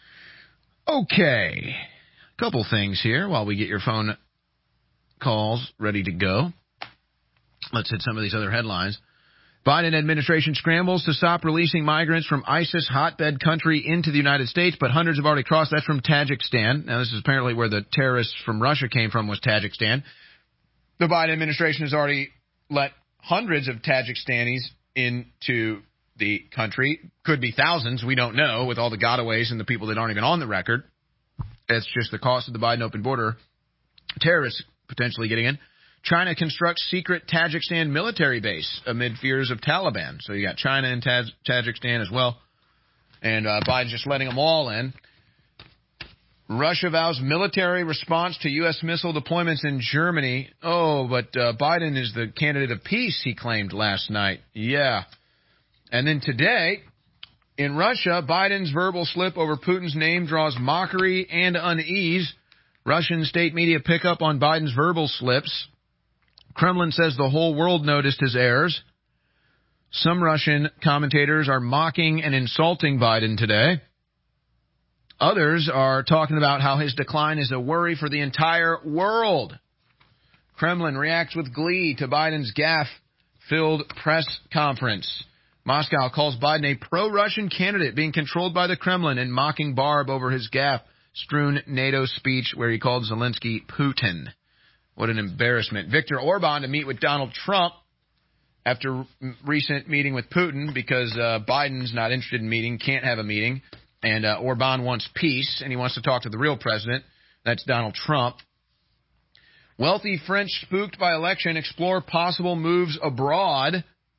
Okay. A couple things here while we get your phone calls ready to go. Let's hit some of these other headlines. Biden administration scrambles to stop releasing migrants from ISIS hotbed country into the United States, but hundreds have already crossed. That's from Tajikistan. Now, this is apparently where the terrorists from Russia came from, was Tajikistan. The Biden administration has already let hundreds of Tajikistanis into the country. Could be thousands. We don't know, with all the gotaways and the people that aren't even on the record. It's just the cost of the Biden open border. Terrorists potentially getting in. China constructs secret Tajikistan military base amid fears of Taliban. So you got China and Tajikistan as well. And Biden's just letting them all in. Russia vows military response to U.S. missile deployments in Germany. Oh, but Biden is the candidate of peace, he claimed last night. Yeah. And then today, in Russia, Biden's verbal slip over Putin's name draws mockery and unease. Russian state media pick up on Biden's verbal slips. Kremlin says the whole world noticed his errors. Some Russian commentators are mocking and insulting Biden today. Others are talking about how his decline is a worry for the entire world. Kremlin reacts with glee to Biden's gaffe-filled press conference. Moscow calls Biden a pro-Russian candidate being controlled by the Kremlin and mocking Barb over his gaffe-strewn NATO speech where he called Zelensky Putin. What an embarrassment. Viktor Orban to meet with Donald Trump after recent meeting with Putin because Biden's not interested in meeting, can't have a meeting. And Orban wants peace, and he wants to talk to the real president. That's Donald Trump. Wealthy French spooked by election explore possible moves abroad.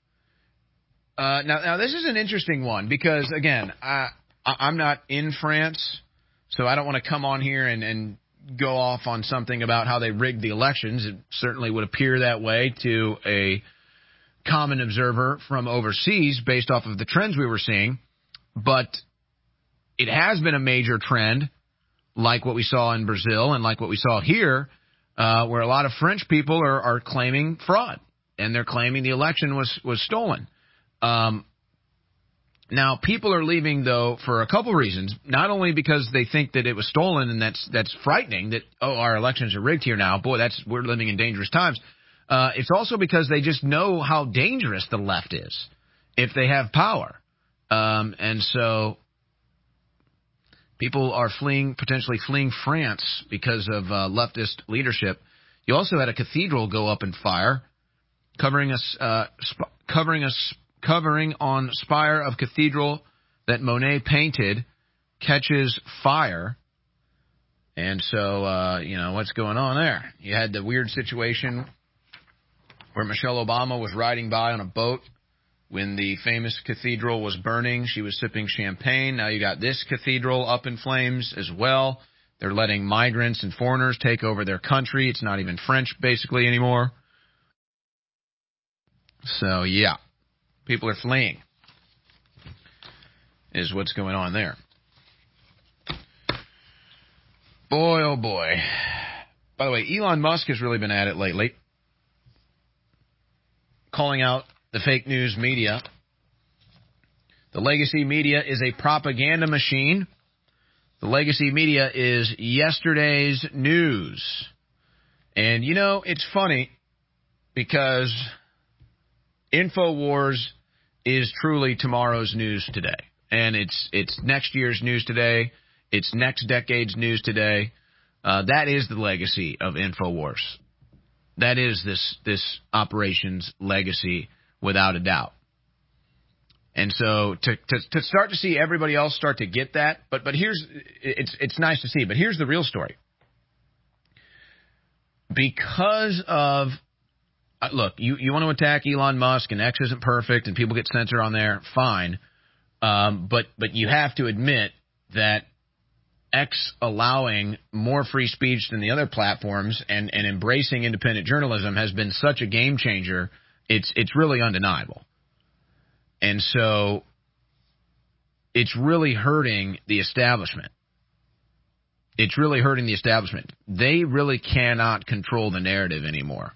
Now, this is an interesting one because, again, I'm not in France, so I don't want to come on here and go off on something about how they rigged the elections. It certainly would appear that way to a common observer from overseas based off of the trends we were seeing. But it has been a major trend, like what we saw in Brazil and like what we saw here, where a lot of French people are claiming fraud, and they're claiming the election was stolen. Now, people are leaving, though, for a couple reasons. Not only because they think that it was stolen, and that's frightening, that, our elections are rigged here now. Boy, we're living in dangerous times. It's also because they just know how dangerous the left is if they have power. And so people are potentially fleeing France because of leftist leadership. You also had a cathedral go up in fire, covering on spire of cathedral that Monet painted catches fire. And so, what's going on there? You had the weird situation where Michelle Obama was riding by on a boat when the famous cathedral was burning. She was sipping champagne. Now you got this cathedral up in flames as well. They're letting migrants and foreigners take over their country. It's not even French, basically, anymore. So, yeah. People are fleeing, is what's going on there. Boy, oh boy. By the way, Elon Musk has really been at it lately, calling out the fake news media. The legacy media is a propaganda machine. The legacy media is yesterday's news. And, it's funny because InfoWars is truly tomorrow's news today. And it's next year's news today. It's next decade's news today. That is the legacy of InfoWars. That is this operation's legacy without a doubt. And so to start to see everybody else start to get that, but it's nice to see. But here's the real story. Because of look, you want to attack Elon Musk and X isn't perfect and people get censored on there, fine. But you have to admit that X allowing more free speech than the other platforms and embracing independent journalism has been such a game changer It's really undeniable. And so it's really hurting the establishment. It's really hurting the establishment. They really cannot control the narrative anymore.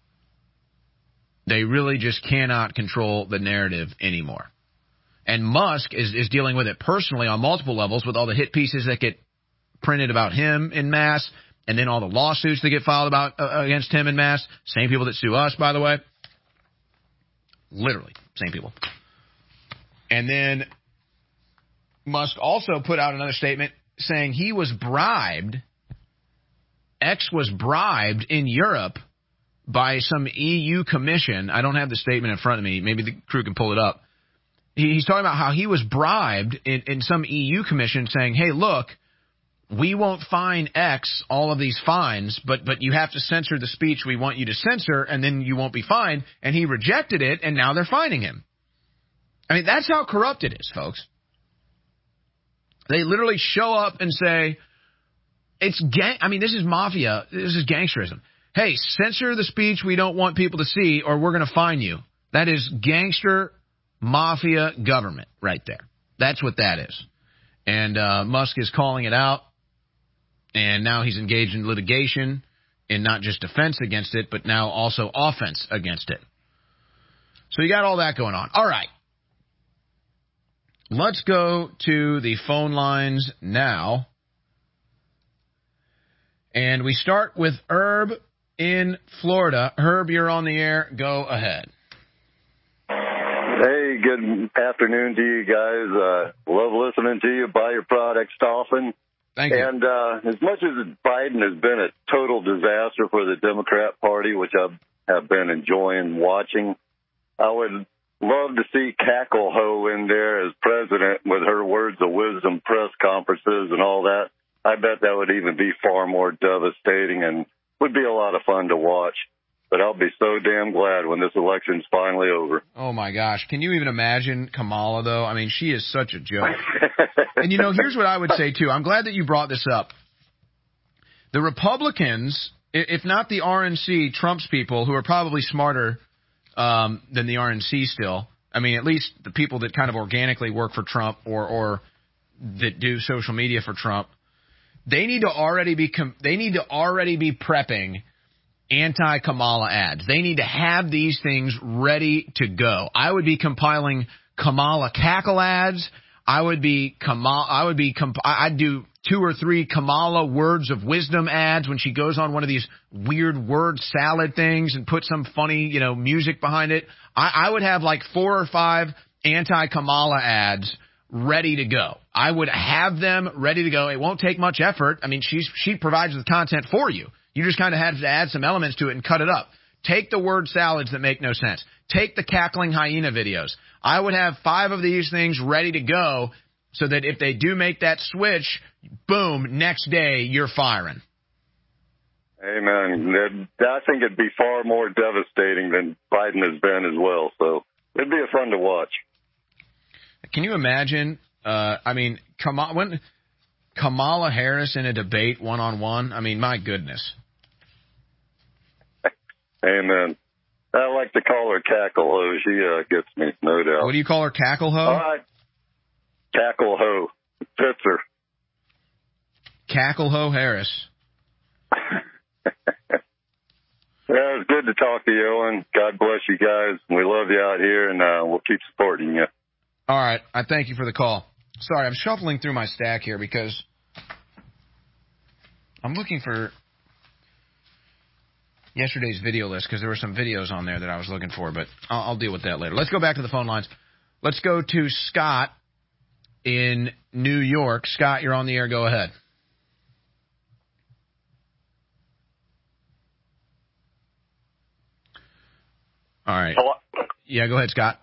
They really just cannot control the narrative anymore. And Musk is dealing with it personally on multiple levels with all the hit pieces that get printed about him en masse, and then all the lawsuits that get filed against him en masse. Same people that sue us, by the way. Literally, same people. And then Musk also put out another statement saying he was bribed, X was bribed in Europe by some EU commission. I don't have the statement in front of me. Maybe the crew can pull it up. He's talking about how he was bribed in some EU commission saying, hey, look, we won't fine X all of these fines, but you have to censor the speech we want you to censor, and then you won't be fined. And he rejected it, and now they're fining him. I mean, that's how corrupt it is, folks. They literally show up and say, this is mafia. This is gangsterism. Hey, censor the speech we don't want people to see, or we're going to fine you. That is gangster mafia government right there. That's what that is. And Musk is calling it out. And now he's engaged in litigation, in not just defense against it, but now also offense against it. So you got all that going on. All right. Let's go to the phone lines now. And we start with Herb in Florida. Herb, you're on the air. Go ahead. Hey, good afternoon to you guys. Love listening to you. Buy your products often. Thank you. And as much as Biden has been a total disaster for the Democrat Party, which I have been enjoying watching, I would love to see Cackle-Ho in there as president with her words of wisdom, press conferences and all that. I bet that would even be far more devastating and would be a lot of fun to watch. But I'll be so damn glad when this election's finally over. Oh, my gosh. Can you even imagine Kamala, though? I mean, she is such a joke. And, here's what I would say, too. I'm glad that you brought this up. The Republicans, if not the RNC, Trump's people, who are probably smarter than the RNC still, I mean, at least the people that kind of organically work for Trump or that do social media for Trump, they need to already be prepping anti-Kamala ads. They need to have these things ready to go. I would be compiling Kamala cackle ads. I'd do 2 or 3 Kamala words of wisdom ads when she goes on one of these weird word salad things and put some funny, music behind it. I would have like 4 or 5 anti-Kamala ads ready to go. I would have them ready to go. It won't take much effort. I mean, she provides the content for you. You just kind of have to add some elements to it and cut it up. Take the word salads that make no sense. Take the cackling hyena videos. I would have 5 of these things ready to go so that if they do make that switch, boom, next day you're firing. Amen. I think it'd be far more devastating than Biden has been as well. So it'd be fun to watch. Can you imagine? Kamala Harris in a debate one-on-one? I mean, my goodness. Amen. I like to call her Cackle-Ho. She gets me, no doubt. What do you call her, Cackle-Ho? Cackle-Ho. Fits her. Cackle-Ho Harris. Yeah, it's good to talk to you, Owen. God bless you guys. We love you out here, and we'll keep supporting you. All right. I thank you for the call. Sorry, I'm shuffling through my stack here because I'm looking for yesterday's video list because there were some videos on there that I was looking for, but I'll deal with that later. Let's go back to the phone lines. Let's go to Scott in New York. Scott, you're on the air. Go ahead. All right. Hello? Yeah, go ahead, Scott.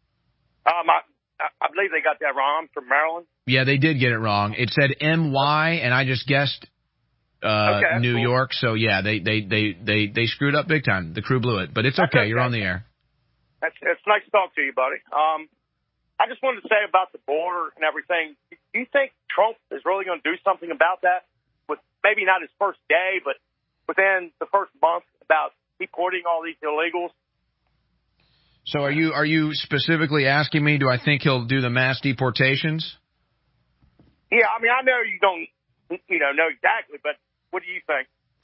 I believe they got that wrong from Maryland. Yeah, they did get it wrong. It said M-Y, and I just guessed New York. So, yeah, they screwed up big time. The crew blew it. But it's okay. You're on the air. It's nice to talk to you, buddy. I just wanted to say about the border and everything. Do you think Trump is really going to do something about that? With maybe not his first day, but within the first month about deporting all these illegals? So are you specifically asking me, do I think he'll do the mass deportations? Yeah, I mean, I know you don't, know exactly, but what do you think?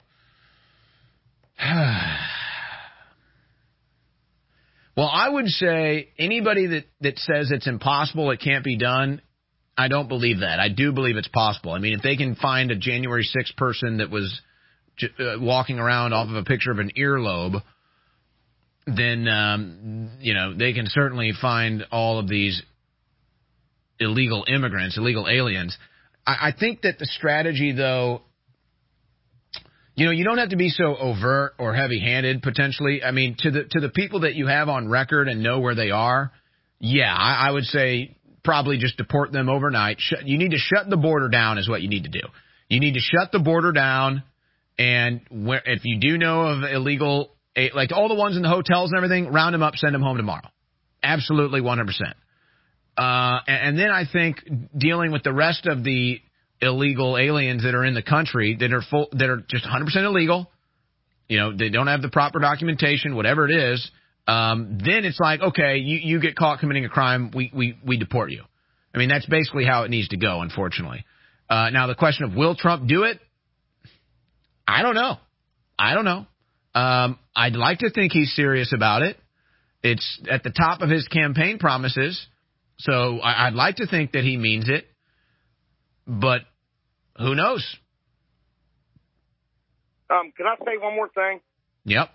Well, I would say anybody that says it's impossible, it can't be done, I don't believe that. I do believe it's possible. I mean, if they can find a January 6th person that was walking around off of a picture of an earlobe, then, they can certainly find all of these illegal immigrants, illegal aliens. I think that the strategy, though, you don't have to be so overt or heavy-handed, potentially. I mean, to the people that you have on record and know where they are, yeah, I would say probably just deport them overnight. You need to shut the border down is what you need to do. You need to shut the border down, and if you do know of illegal, like all the ones in the hotels and everything, round them up, send them home tomorrow. Absolutely 100%. And then I think dealing with the rest of the illegal aliens that are in the country that are just 100% illegal, they don't have the proper documentation, whatever it is, then it's like, okay, you get caught committing a crime, we deport you. I mean, that's basically how it needs to go, unfortunately. Now, the question of will Trump do it? I don't know. I'd like to think he's serious about it. It's at the top of his campaign promises, so I'd like to think that he means it. But who knows? Can I say one more thing? Yep.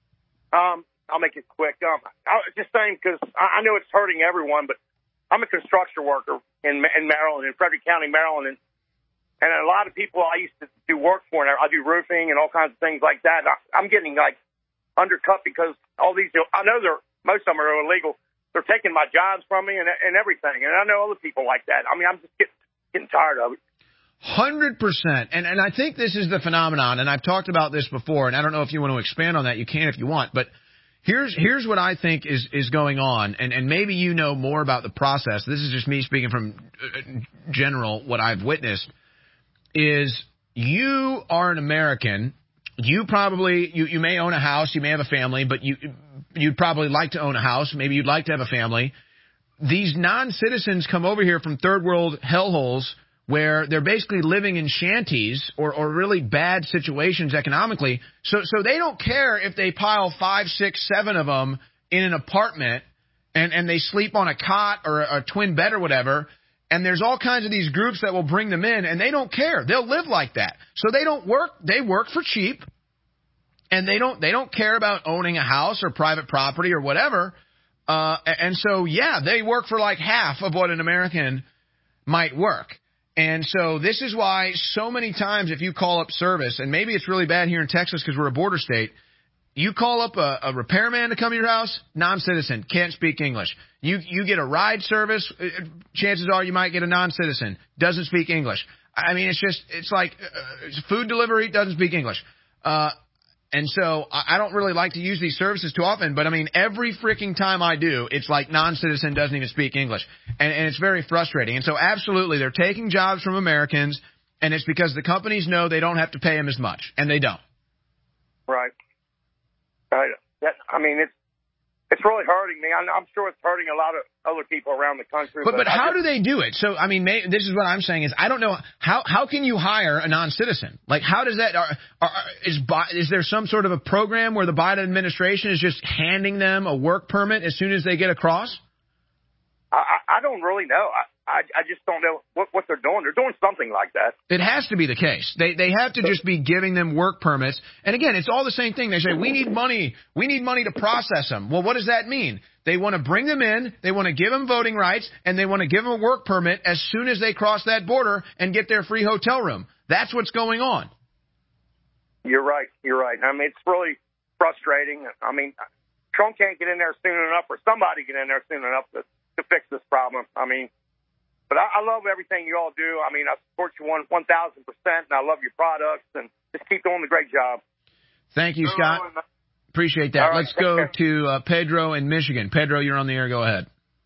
I'll make it quick. I was just saying, because I know it's hurting everyone, but I'm a construction worker in Maryland, in Frederick County, Maryland, and a lot of people I used to do work for, and I do roofing and all kinds of things like that. I'm getting undercut because all these, I know most of them are illegal. They're taking my jobs from me and everything, and I know other people like that. I mean, I'm just getting tired of it. 100%. And I think this is the phenomenon, and I've talked about this before, and I don't know if you want to expand on that. You can if you want, but here's what I think is going on, and maybe you know more about the process. This is just me speaking from general, what I've witnessed, is you are an American. You probably, you may own a house, you may have a family, but you'd probably like to own a house. Maybe you'd like to have a family. These non-citizens come over here from third world hellholes where they're basically living in shanties or really bad situations economically. So they don't care if they pile 5, 6, 7 of them in an apartment and they sleep on a cot or a twin bed or whatever. And there's all kinds of these groups that will bring them in, and they don't care. They'll live like that. So they don't work. They work for cheap, and they don't care about owning a house or private property or whatever. And so, yeah, they work for like half of what an American might work. And so this is why so many times if you call up service, and maybe it's really bad here in Texas because we're a border state, you call up a repairman to come to your house, non-citizen, can't speak English. You get a ride service, chances are you might get a non-citizen, doesn't speak English. I mean, it's like food delivery, doesn't speak English. And so I don't really like to use these services too often, but I mean, every freaking time I do, it's like non-citizen doesn't even speak English. And it's very frustrating. And so absolutely, they're taking jobs from Americans, and it's because the companies know they don't have to pay them as much, and they don't. Right. I mean, it's really hurting me. I'm sure it's hurting a lot of other people around the country. But how do they do it? So, I mean, this is what I'm saying is I don't know. How can you hire a non-citizen? Like, how does that is there some sort of a program where the Biden administration is just handing them a work permit as soon as they get across? I don't really know. I just don't know what they're doing. They're doing something like that. It has to be the case. They have to just be giving them work permits. And again, it's all the same thing. They say, we need money. We need money to process them. Well, what does that mean? They want to bring them in. They want to give them voting rights, and they want to give them a work permit as soon as they cross that border and get their free hotel room. That's what's going on. You're right. I mean, it's really frustrating. I mean, Trump can't get in there soon enough, or somebody get in there soon enough to fix this problem. I mean, but I love everything you all do. I mean, I support you 1,000%, and I love your products, and just keep doing the great job. Thank you, Scott. Appreciate that. Right, let's go to Pedro in Michigan. Pedro, you're on the air. Go ahead.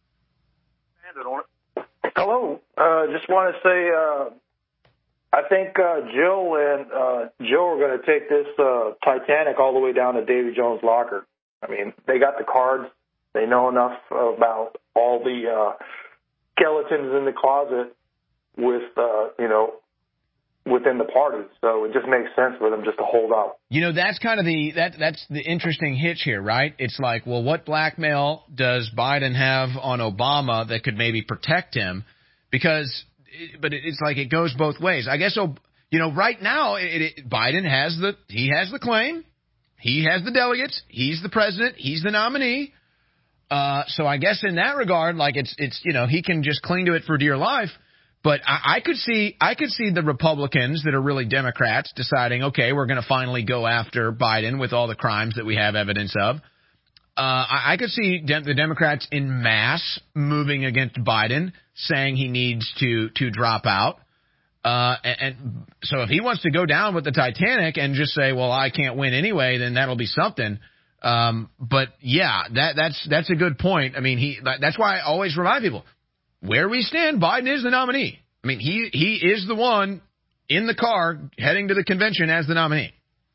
Hello. Just want to say I think Jill and Joe are going to take this Titanic all the way down to Davy Jones' locker. I mean, they got the cards. They know enough about all the skeletons in the closet with, within the party. So it just makes sense for them just to hold out. That's kind of that's the interesting hitch here, right? It's like, well, what blackmail does Biden have on Obama that could maybe protect him? But it's like it goes both ways. I guess, right now, Biden has the claim. He has the delegates. He's the president. He's the nominee. So I guess in that regard, like it's he can just cling to it for dear life. But I could see the Republicans that are really Democrats deciding, okay, we're going to finally go after Biden with all the crimes that we have evidence of. I could see the Democrats in mass moving against Biden, saying he needs to drop out. And so if he wants to go down with the Titanic and just say, well, I can't win anyway, then that'll be something. But yeah, that's a good point. I mean, that's why I always remind people where we stand. Biden is the nominee. I mean, he is the one in the car heading to the convention as the nominee.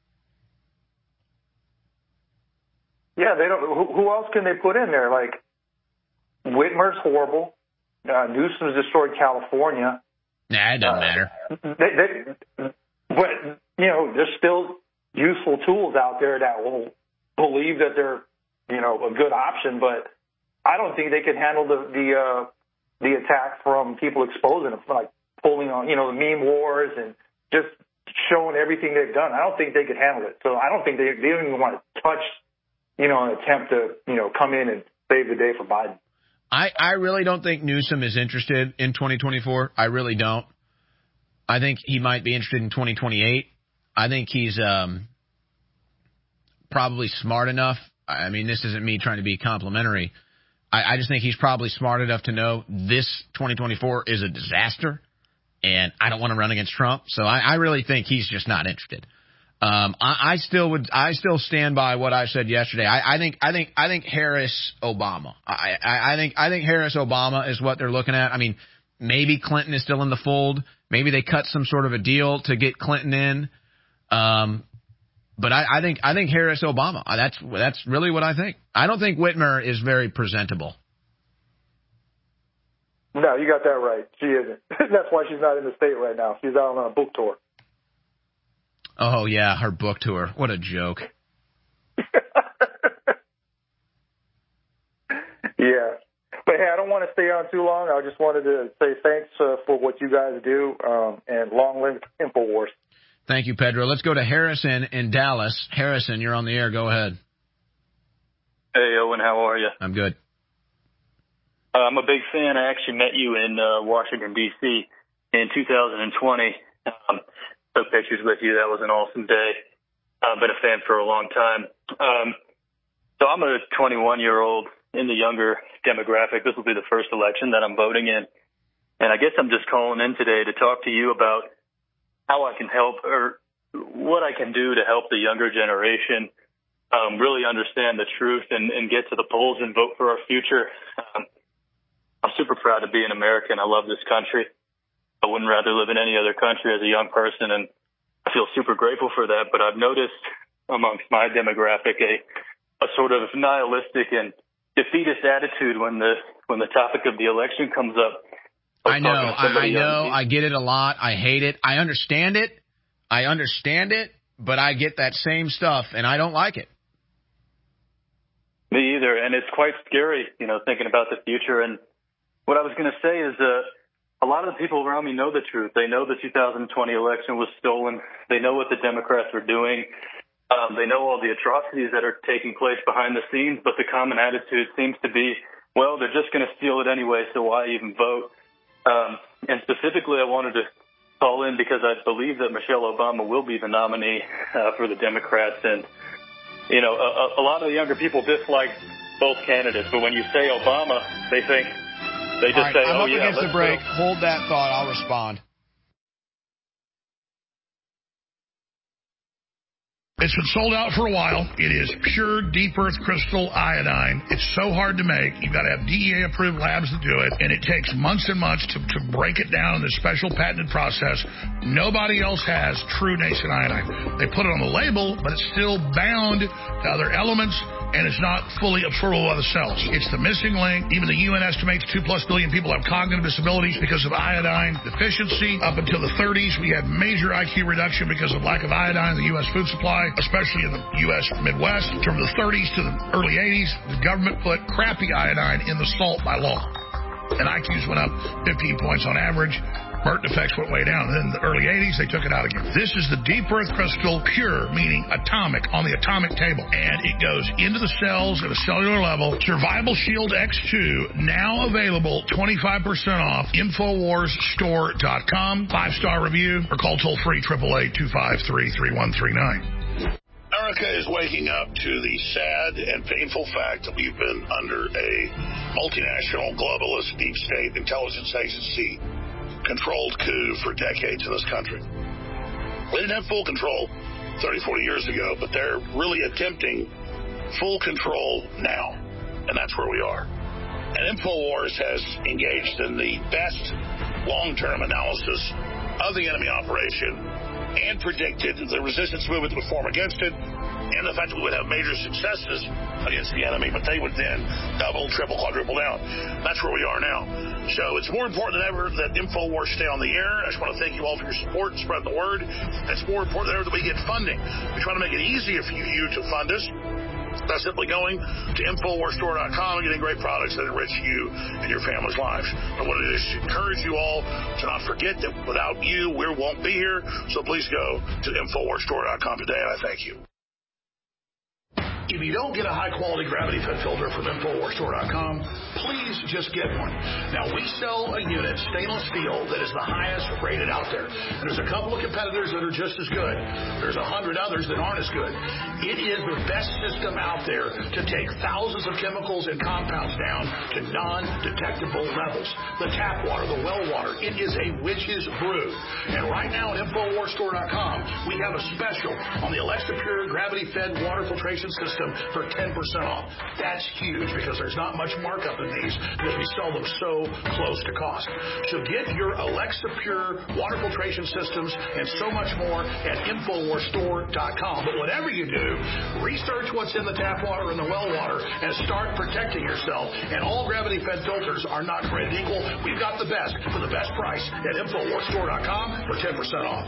Yeah, they don't. Who else can they put in there? Like, Whitmer's horrible. Newsom's destroyed California. Nah, it doesn't matter. But there's still useful tools out there that will believe that they're, a good option. But I don't think they can handle the attack from people exposing them, like pulling on, the meme wars and just showing everything they've done. I don't think they could handle it. So I don't think they don't even want to touch, an attempt to, come in and save the day for Biden. I really don't think Newsom is interested in 2024. I really don't. I think he might be interested in 2028. I think he's probably smart enough. I mean, this isn't me trying to be complimentary. I just think he's probably smart enough to know this 2024 is a disaster, and I don't want to run against Trump. So I really think he's just not interested. I still stand by what I said yesterday. I think Harris Obama. I think Harris Obama is what they're looking at. I mean, maybe Clinton is still in the fold. Maybe they cut some sort of a deal to get Clinton in. But I think Harris Obama. That's really what I think. I don't think Whitmer is very presentable. No, you got that right. She isn't. That's why she's not in the state right now. She's out on a book tour. Oh, yeah, her book tour. What a joke. Yeah. But, hey, I don't want to stay on too long. I just wanted to say thanks for what you guys do, and long live InfoWars. Thank you, Pedro. Let's go to Harrison in Dallas. Harrison, you're on the air. Go ahead. Hey, Owen, how are you? I'm good. I'm a big fan. I actually met you in Washington, D.C. in 2020. Took pictures with you. That was an awesome day. I've been a fan for a long time. So I'm a 21-year-old in the younger demographic. This will be the first election that I'm voting in. And I guess I'm just calling in today to talk to you about how I can help, or what I can do to help the younger generation really understand the truth and get to the polls and vote for our future. I'm super proud to be an American. I love this country. I wouldn't rather live in any other country as a young person, and I feel super grateful for that. But I've noticed amongst my demographic a sort of nihilistic and defeatist attitude when the topic of the election comes up. I know. I get it a lot. I hate it. I understand it, but I get that same stuff, and I don't like it. Me either, and it's quite scary, thinking about the future. And what I was going to say is a lot of the people around me know the truth. They know the 2020 election was stolen. They know what the Democrats are doing. They know all the atrocities that are taking place behind the scenes, but the common attitude seems to be, well, they're just going to steal it anyway, so why even vote? And specifically, I wanted to call in because I believe that Michelle Obama will be the nominee for the Democrats. And, a lot of the younger people dislike both candidates, but when you say Obama, they just say, I'm oh, up yeah, against the break. Hold that thought. I'll respond. It's been sold out for a while. It is pure deep earth crystal iodine. It's so hard to make. You've got to have DEA-approved labs to do it, and it takes months and months to break it down in this special patented process. Nobody else has true nascent iodine. They put it on the label, but it's still bound to other elements. and it's not fully absorbable by the cells. It's the missing link. Even the UN estimates 2+ billion people have cognitive disabilities because of iodine deficiency. Up until the 30s, we had major IQ reduction because of lack of iodine in the U.S. food supply, especially in the U.S. Midwest. From the 30s to the early 80s, the government put crappy iodine in the salt by law, and IQs went up 15 points on average. Burton effects went way down. Then in the early 80s, they took it out again. This is the deep earth crystal, pure, meaning atomic, on the atomic table. And it goes into the cells at a cellular level. Survival Shield X2, now available 25% off. InfoWarsStore.com. 5-star review, or call toll-free 888-253-3139. America is waking up to the sad and painful fact that we've been under a multinational, globalist, deep state intelligence agency controlled coup for decades in this country. We didn't have full control 30, 40 years ago, but they're really attempting full control now, and that's where we are. And InfoWars has engaged in the best long-term analysis of the enemy operation and predicted the resistance movement would form against it, and the fact that we would have major successes against the enemy, but they would then double, triple, quadruple down. That's where we are now. So it's more important than ever that InfoWars stay on the air. I just want to thank you all for your support and spreading the word. It's more important than ever that we get funding. We try to make it easier for you to fund us by simply going to InfoWarsStore.com and getting great products that enrich you and your family's lives. I want to just encourage you all to not forget that without you, we won't be here. So please go to InfoWarsStore.com today, and I thank you. If you don't get a high-quality gravity-fed filter from InfoWarsStore.com, please just get one. Now, we sell a unit, stainless steel, that is the highest rated out there. And there's a couple of competitors that are just as good. There's 100 others that aren't as good. It is the best system out there to take thousands of chemicals and compounds down to non-detectable levels. The tap water, the well water, it is a witch's brew. And right now at InfoWarsStore.com, we have a special on the Alexa Pure gravity-fed water filtration system for 10% off. That's huge because there's not much markup in these because we sell them so close to cost. So get your Alexa Pure water filtration systems and so much more at InfoWarsStore.com. But whatever you do, research what's in the tap water and the well water and start protecting yourself. And all gravity-fed filters are not created equal. We've got the best for the best price at InfoWarsStore.com for 10% off.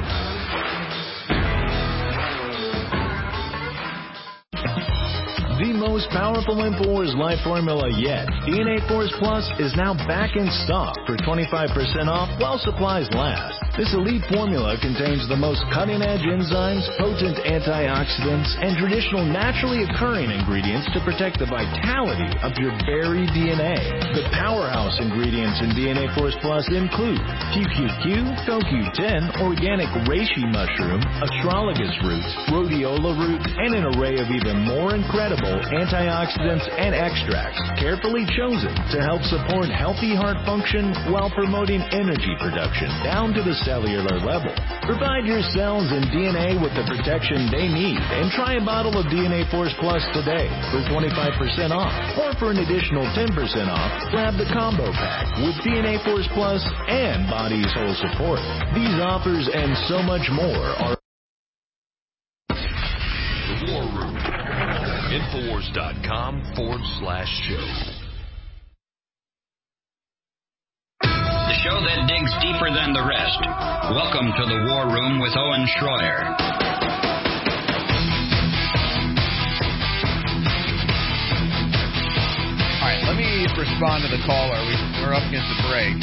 The most powerful InfoWars Life formula yet, DNA Force Plus, is now back in stock for 25% off while supplies last. This elite formula contains the most cutting-edge enzymes, potent antioxidants, and traditional naturally occurring ingredients to protect the vitality of your buried DNA. The powerhouse ingredients in DNA Force Plus include QQQ, CoQ10, organic reishi mushroom, astragalus roots, rhodiola root, and an array of even more incredible antioxidants and extracts carefully chosen to help support healthy heart function while promoting energy production down to the cellular level. Provide your cells and DNA with the protection they need and try a bottle of DNA Force Plus today for 25% off. Or for an additional 10% off, grab the combo pack with DNA Force Plus and Body's Whole Support. These offers and so much more are The War Room. Infowars.com/show. The show that digs deeper than the rest. Welcome to the War Room with Owen Schroyer. All right, let me respond to the caller. We're up against the break.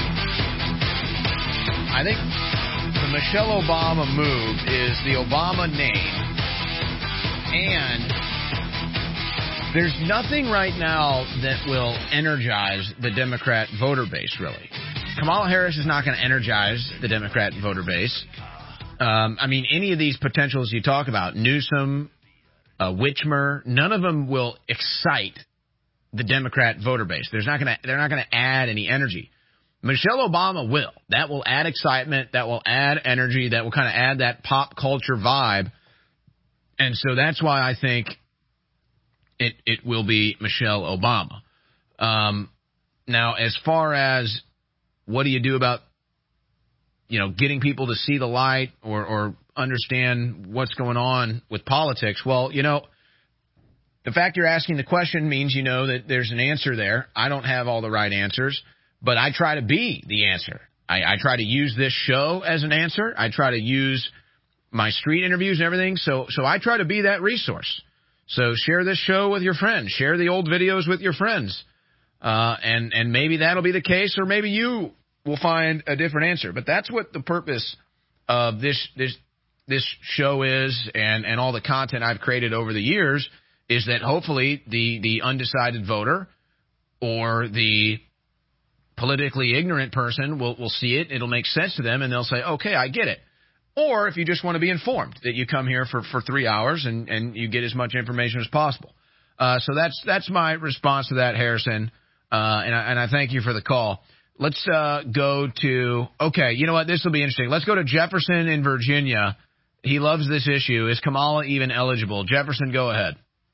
I think the Michelle Obama move is the Obama name, and there's nothing right now that will energize the Democrat voter base, really. Kamala Harris is not going to energize the Democrat voter base. Any of these potentials you talk about, Newsom, Whitmer, none of them will excite the Democrat voter base. They're not going to add any energy. Michelle Obama will. That will add excitement. That will add energy. That will kind of add that pop culture vibe. And so that's why I think it will be Michelle Obama. Now, as far as what do you do about, getting people to see the light or understand what's going on with politics? Well, The fact you're asking the question means you know that there's an answer there. I don't have all the right answers, but I try to be the answer. I try to use this show as an answer. I try to use my street interviews and everything. So I try to be that resource. So share this show with your friends. Share the old videos with your friends. And maybe that'll be the case, or maybe you will find a different answer. But that's what the purpose of this show is, and all the content I've created over the years, is that hopefully the undecided voter or the politically ignorant person will see it. It'll make sense to them, and they'll say, okay, I get it. Or if you just want to be informed, that you come here for 3 hours and you get as much information as possible. So that's my response to that, Harrison. And I thank you for the call. Let's go to, okay, you know what? This will be interesting. Let's go to Jefferson in Virginia. He loves this issue. Is Kamala even eligible? Jefferson, go ahead.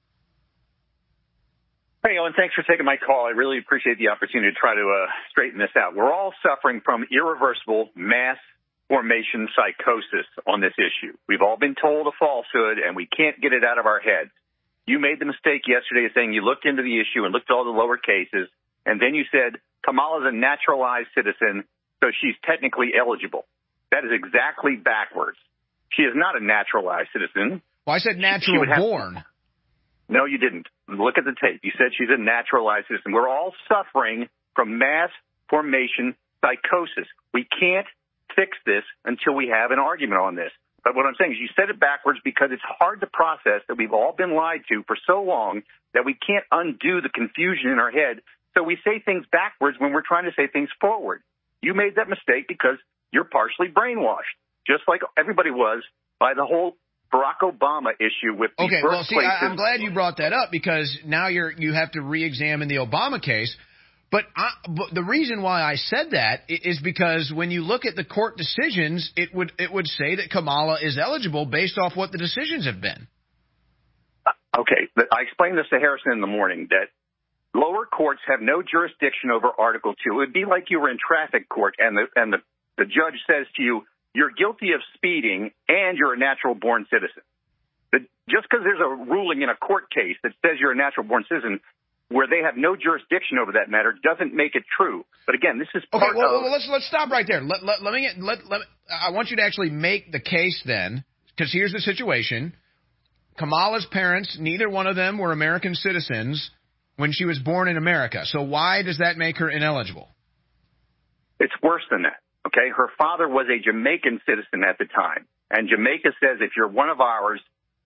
Hey, Owen, thanks for taking my call. I really appreciate the opportunity to try to straighten this out. We're all suffering from irreversible mass formation psychosis on this issue. We've all been told a falsehood, and we can't get it out of our heads. You made the mistake yesterday of saying you looked into the issue and looked at all the lower cases, and then you said Kamala's a naturalized citizen, so she's technically eligible. That is exactly backwards. She is not a naturalized citizen. Well, I said natural born. No, you didn't. Look at the tape. You said she's a naturalized citizen. We're all suffering from mass formation psychosis. We can't fix this until we have an argument on this. But what I'm saying is you said it backwards because it's hard to process that we've all been lied to for so long that we can't undo the confusion in our head. So we say things backwards when we're trying to say things forward. You made that mistake because you're partially brainwashed, just like everybody was by the whole Barack Obama issue with the Okay, well, see, I'm glad you brought that up because now you have to re-examine the Obama case. But the reason why I said that is because when you look at the court decisions, it would say that Kamala is eligible based off what the decisions have been. Okay, I explained this to Harrison in the morning, that lower courts have no jurisdiction over Article 2. It would be like you were in traffic court and the judge says to you, you're guilty of speeding and you're a natural-born citizen. Just because there's a ruling in a court case that says you're a natural-born citizen where they have no jurisdiction over that matter doesn't make it true. But again, this is part well, let's stop right there. I want you to actually make the case then, because here's the situation. Kamala's parents, neither one of them were American citizens when she was born in America. So why does that make her ineligible? It's worse than that. Okay, her father was a Jamaican citizen at the time, and Jamaica says if you're one of ours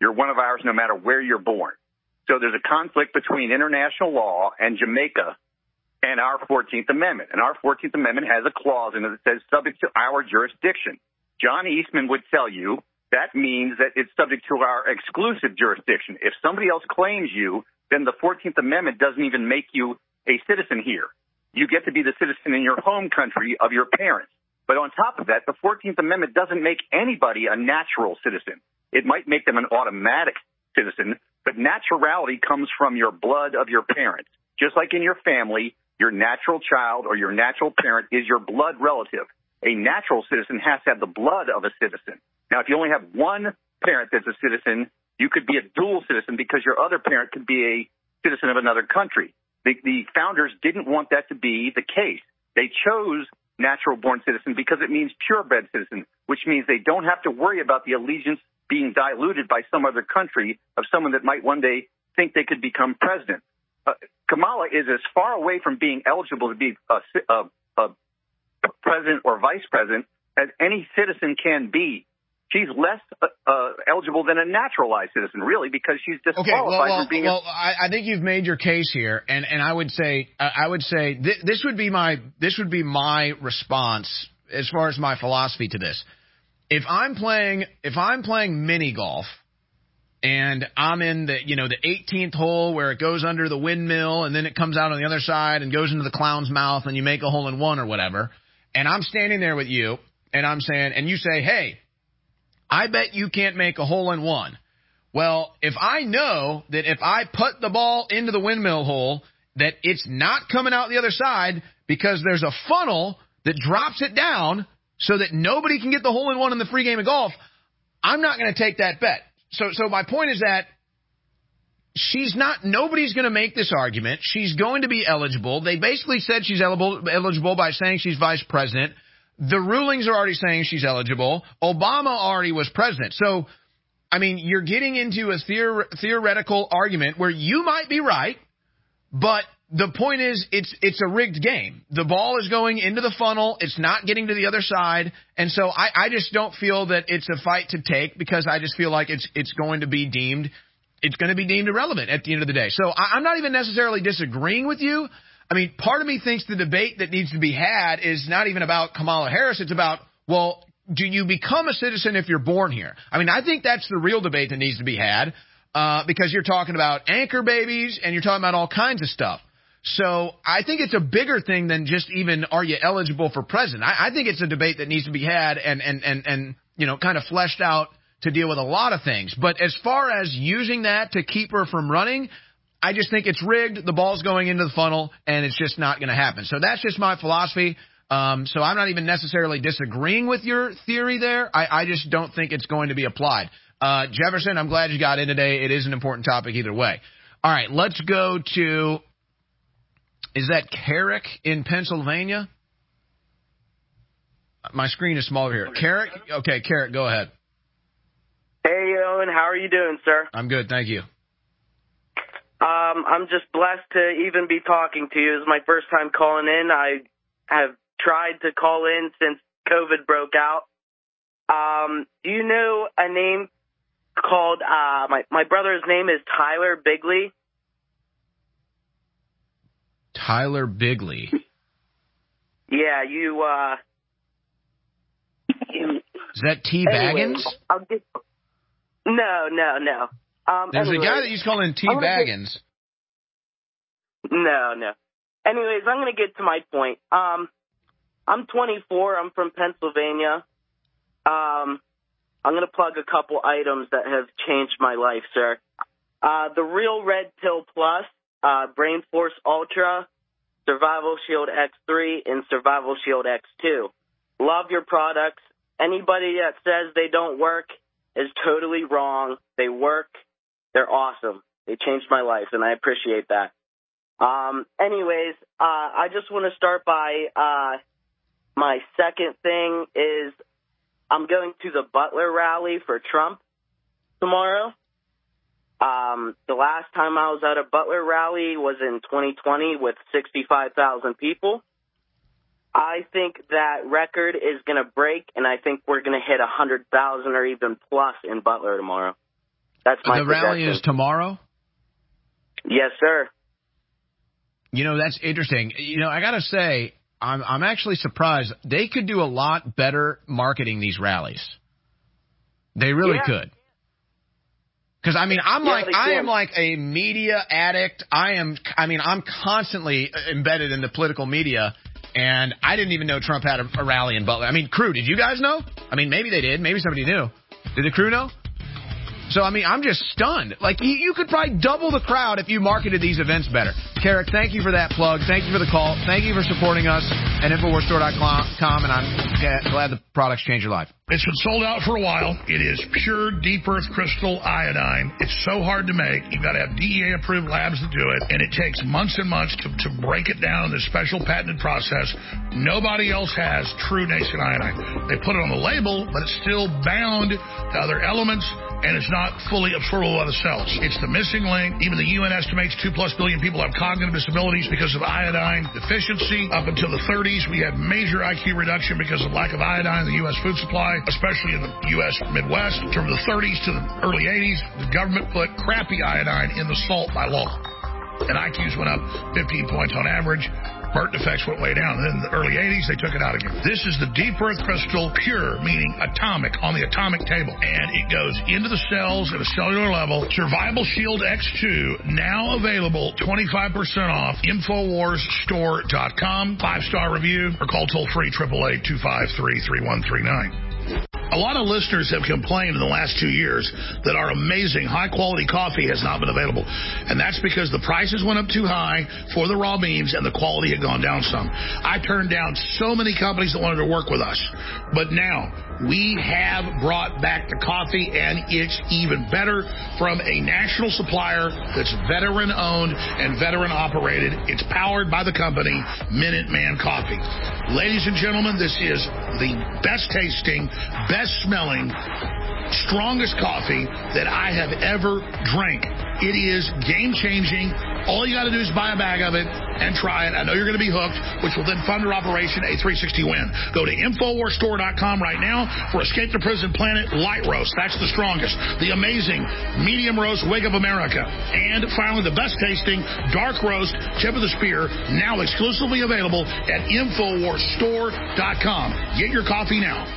no matter where you're born. So there's a conflict between international law and Jamaica and our 14th Amendment. And our 14th Amendment has a clause in it that says subject to our jurisdiction. John Eastman would tell you that means that it's subject to our exclusive jurisdiction. If somebody else claims you, then the 14th Amendment doesn't even make you a citizen here. You get to be the citizen in your home country of your parents. But on top of that, the 14th Amendment doesn't make anybody a natural citizen. It might make them an automatic citizen, but naturality comes from your blood of your parents. Just like in your family, your natural child or your natural parent is your blood relative. A natural citizen has to have the blood of a citizen. Now, if you only have one parent that's a citizen, you could be a dual citizen because your other parent could be a citizen of another country. The founders didn't want that to be the case. They chose natural-born citizen because it means purebred citizen, which means they don't have to worry about the allegiance being diluted by some other country of someone that might one day think they could become president. Kamala is as far away from being eligible to be a president or vice president as any citizen can be. She's less eligible than a naturalized citizen, really, because she's disqualified from being. Well, I think you've made your case here, and I would say this would be my response as far as my philosophy to this. If I'm playing mini golf, and I'm in the 18th hole where it goes under the windmill, and then it comes out on the other side and goes into the clown's mouth, and you make a hole in one or whatever, and I'm standing there with you, and I'm saying, and you say, hey, I bet you can't make a hole in one. Well, if I know that if I put the ball into the windmill hole, that it's not coming out the other side because there's a funnel that drops it down so that nobody can get the hole in one in the free game of golf, I'm not going to take that bet. So my point is that she's not, nobody's going to make this argument. She's going to be eligible. They basically said she's eligible by saying she's vice president. The rulings are already saying she's eligible. Obama already was president. So, I mean, you're getting into a theoretical argument where you might be right, but the point is it's a rigged game. The ball is going into the funnel. It's not getting to the other side. And so I just don't feel that it's a fight to take, because I just feel like it's going to be deemed irrelevant at the end of the day. So I'm not even necessarily disagreeing with you. I mean, part of me thinks the debate that needs to be had is not even about Kamala Harris. It's about, well, do you become a citizen if you're born here? I mean, I think that's the real debate that needs to be had, because you're talking about anchor babies and you're talking about all kinds of stuff. So I think it's a bigger thing than just even, are you eligible for president? I think it's a debate that needs to be had and you know, kind of fleshed out to deal with a lot of things. But as far as using that to keep her from running, I just think it's rigged. The ball's going into the funnel, and it's just not going to happen. So that's just my philosophy. So I'm not even necessarily disagreeing with your theory there. I just don't think it's going to be applied. Jefferson, I'm glad you got in today. It is an important topic either way. All right, let's go to, is that Carrick in Pennsylvania? My screen is smaller here. Carrick? Okay, Carrick, go ahead. Hey, Owen, how are you doing, sir? I'm good, thank you. I'm just blessed to even be talking to you. This is my first time calling in. I have tried to call in since COVID broke out. Do you know a name called, my brother's name is Tyler Bigley? Tyler Bigley? Yeah, you, is that T. Baggins? No. There's a guy that used to call in T. Baggins. No. Anyways, I'm going to get to my point. I'm 24. I'm from Pennsylvania. I'm going to plug a couple items that have changed my life, sir. The Real Red Pill Plus, Brain Force Ultra, Survival Shield X3, and Survival Shield X2. Love your products. Anybody that says they don't work is totally wrong. They work. They're awesome. They changed my life, and I appreciate that. Anyways, I just want to start by my second thing is I'm going to the Butler rally for Trump tomorrow. The last time I was at a Butler rally was in 2020 with 65,000 people. I think that record is going to break, and I think we're going to hit 100,000 or even plus in Butler tomorrow. That's my projection. The rally is tomorrow? Yes, sir. You know, that's interesting. You know, I got to say, I'm actually surprised. They could do a lot better marketing these rallies. They really could. Because, I mean, I am like a media addict. I'm constantly embedded in the political media, and I didn't even know Trump had a rally in Butler. I mean, crew, did you guys know? I mean, maybe they did. Maybe somebody knew. Did the crew know? So, I mean, I'm just stunned. Like, you could probably double the crowd if you marketed these events better. Carrick, thank you for that plug. Thank you for the call. Thank you for supporting us at InfoWarsStore.com, and I'm glad the products changed your life. It's been sold out for a while. It is pure deep earth crystal iodine. It's so hard to make. You've got to have DEA-approved labs to do it, and it takes months and months to break it down in this special patented process. Nobody else has true nascent iodine. They put it on the label, but it's still bound to other elements, and it's not fully absorbable by the cells. It's the missing link. Even the UN estimates 2+ billion people have cognitive disabilities because of iodine deficiency. Up until the 30s, we had major IQ reduction because of lack of iodine in the U.S. food supply, especially in the U.S. Midwest. From the 30s to the early 80s, the government put crappy iodine in the salt by law, and IQs went up 15 points on average. Birth defects went way down. And then in the early 80s, they took it out again. This is the deep earth crystal, pure, meaning atomic, on the atomic table. And it goes into the cells at a cellular level. Survival Shield X2, now available 25% off. InfoWarsStore.com. 5-star review, or call toll-free 888-253-3139. A lot of listeners have complained in the last 2 years that our amazing high-quality coffee has not been available. And that's because the prices went up too high for the raw beans and the quality had gone down some. I turned down so many companies that wanted to work with us. But now, We have brought back the coffee, and it's even better from a national supplier that's veteran-owned and veteran-operated. It's powered by the company Minuteman Coffee. Ladies and gentlemen, this is the best-tasting, best-smelling, strongest coffee that I have ever drank. It is game-changing. All you got to do is buy a bag of it and try it. I know you're going to be hooked, which will then fund our Operation A360-WIN. Go to InfoWarsStore.com right now for Escape the Prison Planet Light Roast. That's the strongest. The amazing Medium Roast Wake Up America. And finally, the best-tasting Dark Roast Tip of the Spear, now exclusively available at InfoWarsStore.com. Get your coffee now.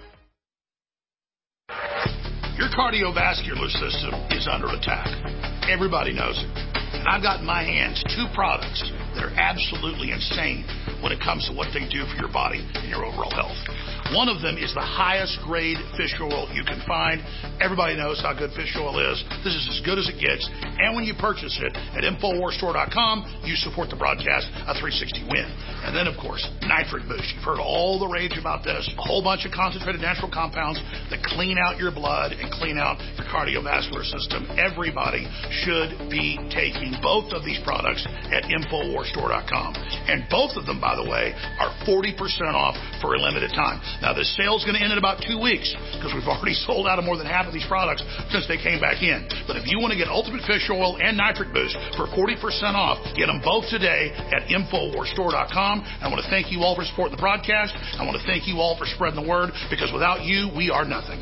Your cardiovascular system is under attack. Everybody knows it. And I've got in my hands 2 products that are absolutely insane when it comes to what they do for your body and your overall health. One of them is the highest grade fish oil you can find. Everybody knows how good fish oil is. This is as good as it gets. And when you purchase it at InfoWarsStore.com, you support the broadcast of 360-WIN. And then, of course, Nitric Boost. You've heard all the rage about this. A whole bunch of concentrated natural compounds that clean out your blood and clean out your cardiovascular system. Everybody should be taking both of these products at InfoWarsStore.com. And both of them, by the way, are 40% off for a limited time. Now, this sale's going to end in about 2 weeks because we've already sold out of more than half of these products since they came back in. But if you want to get Ultimate Fish Oil and Nitric Boost for 40% off, get them both today at InfoWarsStore.com. I want to thank you all for supporting the broadcast. I want to thank you all for spreading the word, because without you, we are nothing.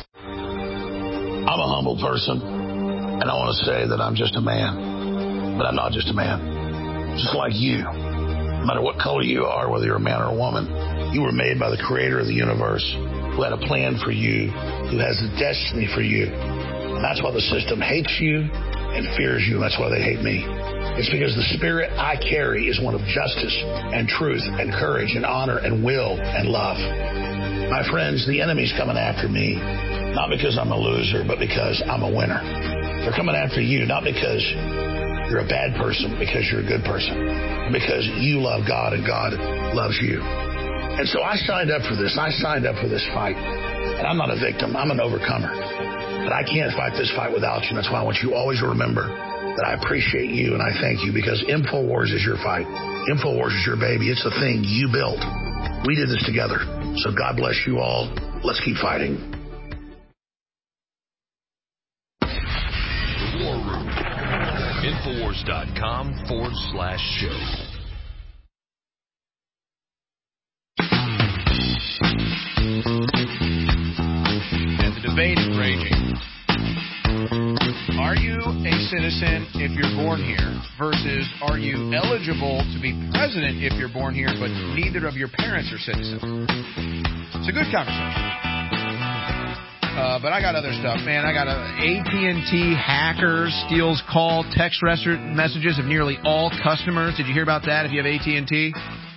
I'm a humble person, and I want to say that I'm just a man. But I'm not just a man. Just like you. No matter what color you are, whether you're a man or a woman, you were made by the creator of the universe, who had a plan for you, who has a destiny for you. And that's why the system hates you and fears you. That's why they hate me. It's because the spirit I carry is one of justice and truth and courage and honor and will and love. My friends, the enemy's coming after me, not because I'm a loser, but because I'm a winner. They're coming after you, not because you're a bad person, because you're a good person, because you love God and God loves you. And so I signed up for this. I signed up for this fight. And I'm not a victim. I'm an overcomer. But I can't fight this fight without you. That's why I want you always to remember that I appreciate you and I thank you, because InfoWars is your fight. InfoWars is your baby. It's the thing you built. We did this together. So God bless you all. Let's keep fighting. The War Room. Infowars.com/show. And the debate is raging. Are you a citizen if you're born here versus are you eligible to be president if you're born here but neither of your parents are citizens? It's a good conversation. But I got other stuff, man. I got AT&T hacker steals call text messages of nearly all customers. Did you hear about that if you have AT&T?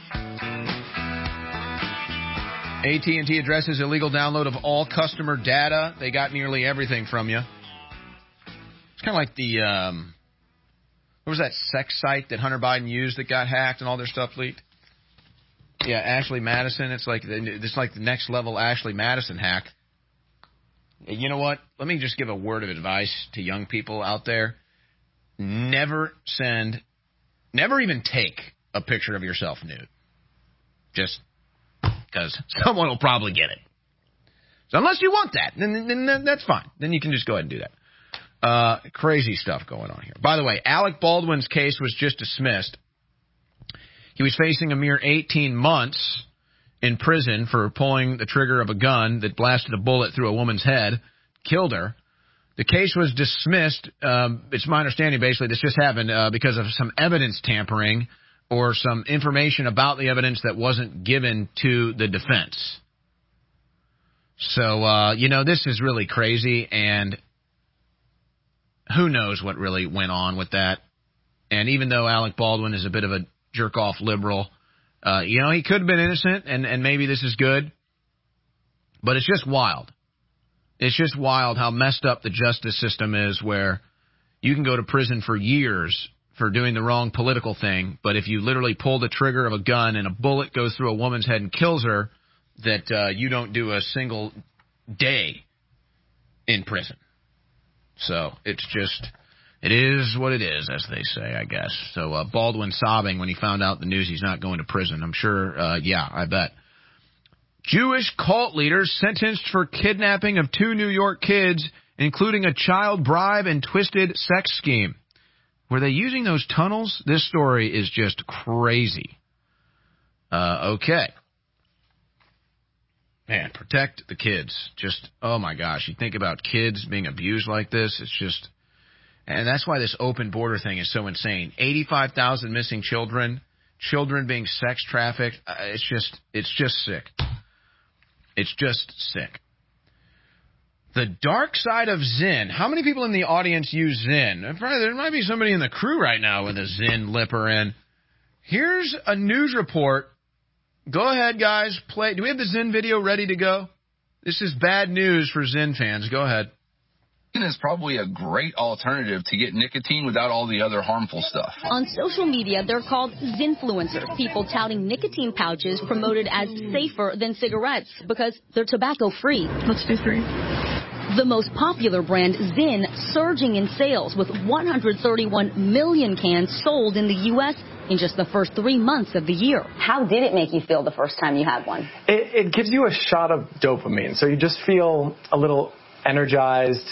AT&T addresses illegal download of all customer data. They got nearly everything from you. It's kind of like the, what was that sex site that Hunter Biden used that got hacked and all their stuff leaked? Yeah, Ashley Madison. It's like the next level Ashley Madison hack. You know what? Let me just give a word of advice to young people out there. Never even take a picture of yourself nude. Just because someone will probably get it. So unless you want that, then that's fine. Then you can just go ahead and do that. Crazy stuff going on here. By the way, Alec Baldwin's case was just dismissed. He was facing a mere 18 months in prison for pulling the trigger of a gun that blasted a bullet through a woman's head, killed her. The case was dismissed. It's my understanding, basically, this just happened because of some evidence tampering or some information about the evidence that wasn't given to the defense. So, this is really crazy, and who knows what really went on with that. And even though Alec Baldwin is a bit of a jerk-off liberal, he could have been innocent, and maybe this is good. But it's just wild. It's just wild how messed up the justice system is, where you can go to prison for years for doing the wrong political thing, but if you literally pull the trigger of a gun and a bullet goes through a woman's head and kills her, that you don't do a single day in prison. So it's just, it is what it is, as they say, I guess. So Baldwin sobbing when he found out the news he's not going to prison. I'm sure, I bet. Jewish cult leaders sentenced for kidnapping of 2 New York kids, including a child bribe and twisted sex scheme. Were they using those tunnels? This story is just crazy. Okay. Man, protect the kids. Just, oh my gosh, you think about kids being abused like this, it's just, and that's why this open border thing is so insane. 85,000 missing children being sex trafficked. It's just sick. It's just sick. The dark side of Zen. How many people in the audience use Zen? There might be somebody in the crew right now with a Zen lipper in. Here's a news report. Go ahead, guys. Play. Do we have the Zen video ready to go? This is bad news for Zen fans. Go ahead. Zen is probably a great alternative to get nicotine without all the other harmful stuff. On social media, they're called Zenfluencers, people touting nicotine pouches promoted as safer than cigarettes because they're tobacco-free. Let's do 3. The most popular brand, Zen, surging in sales with 131 million cans sold in the U.S. in just the first 3 months of the year. How did it make you feel the first time you had one? It gives you a shot of dopamine, so you just feel a little energized,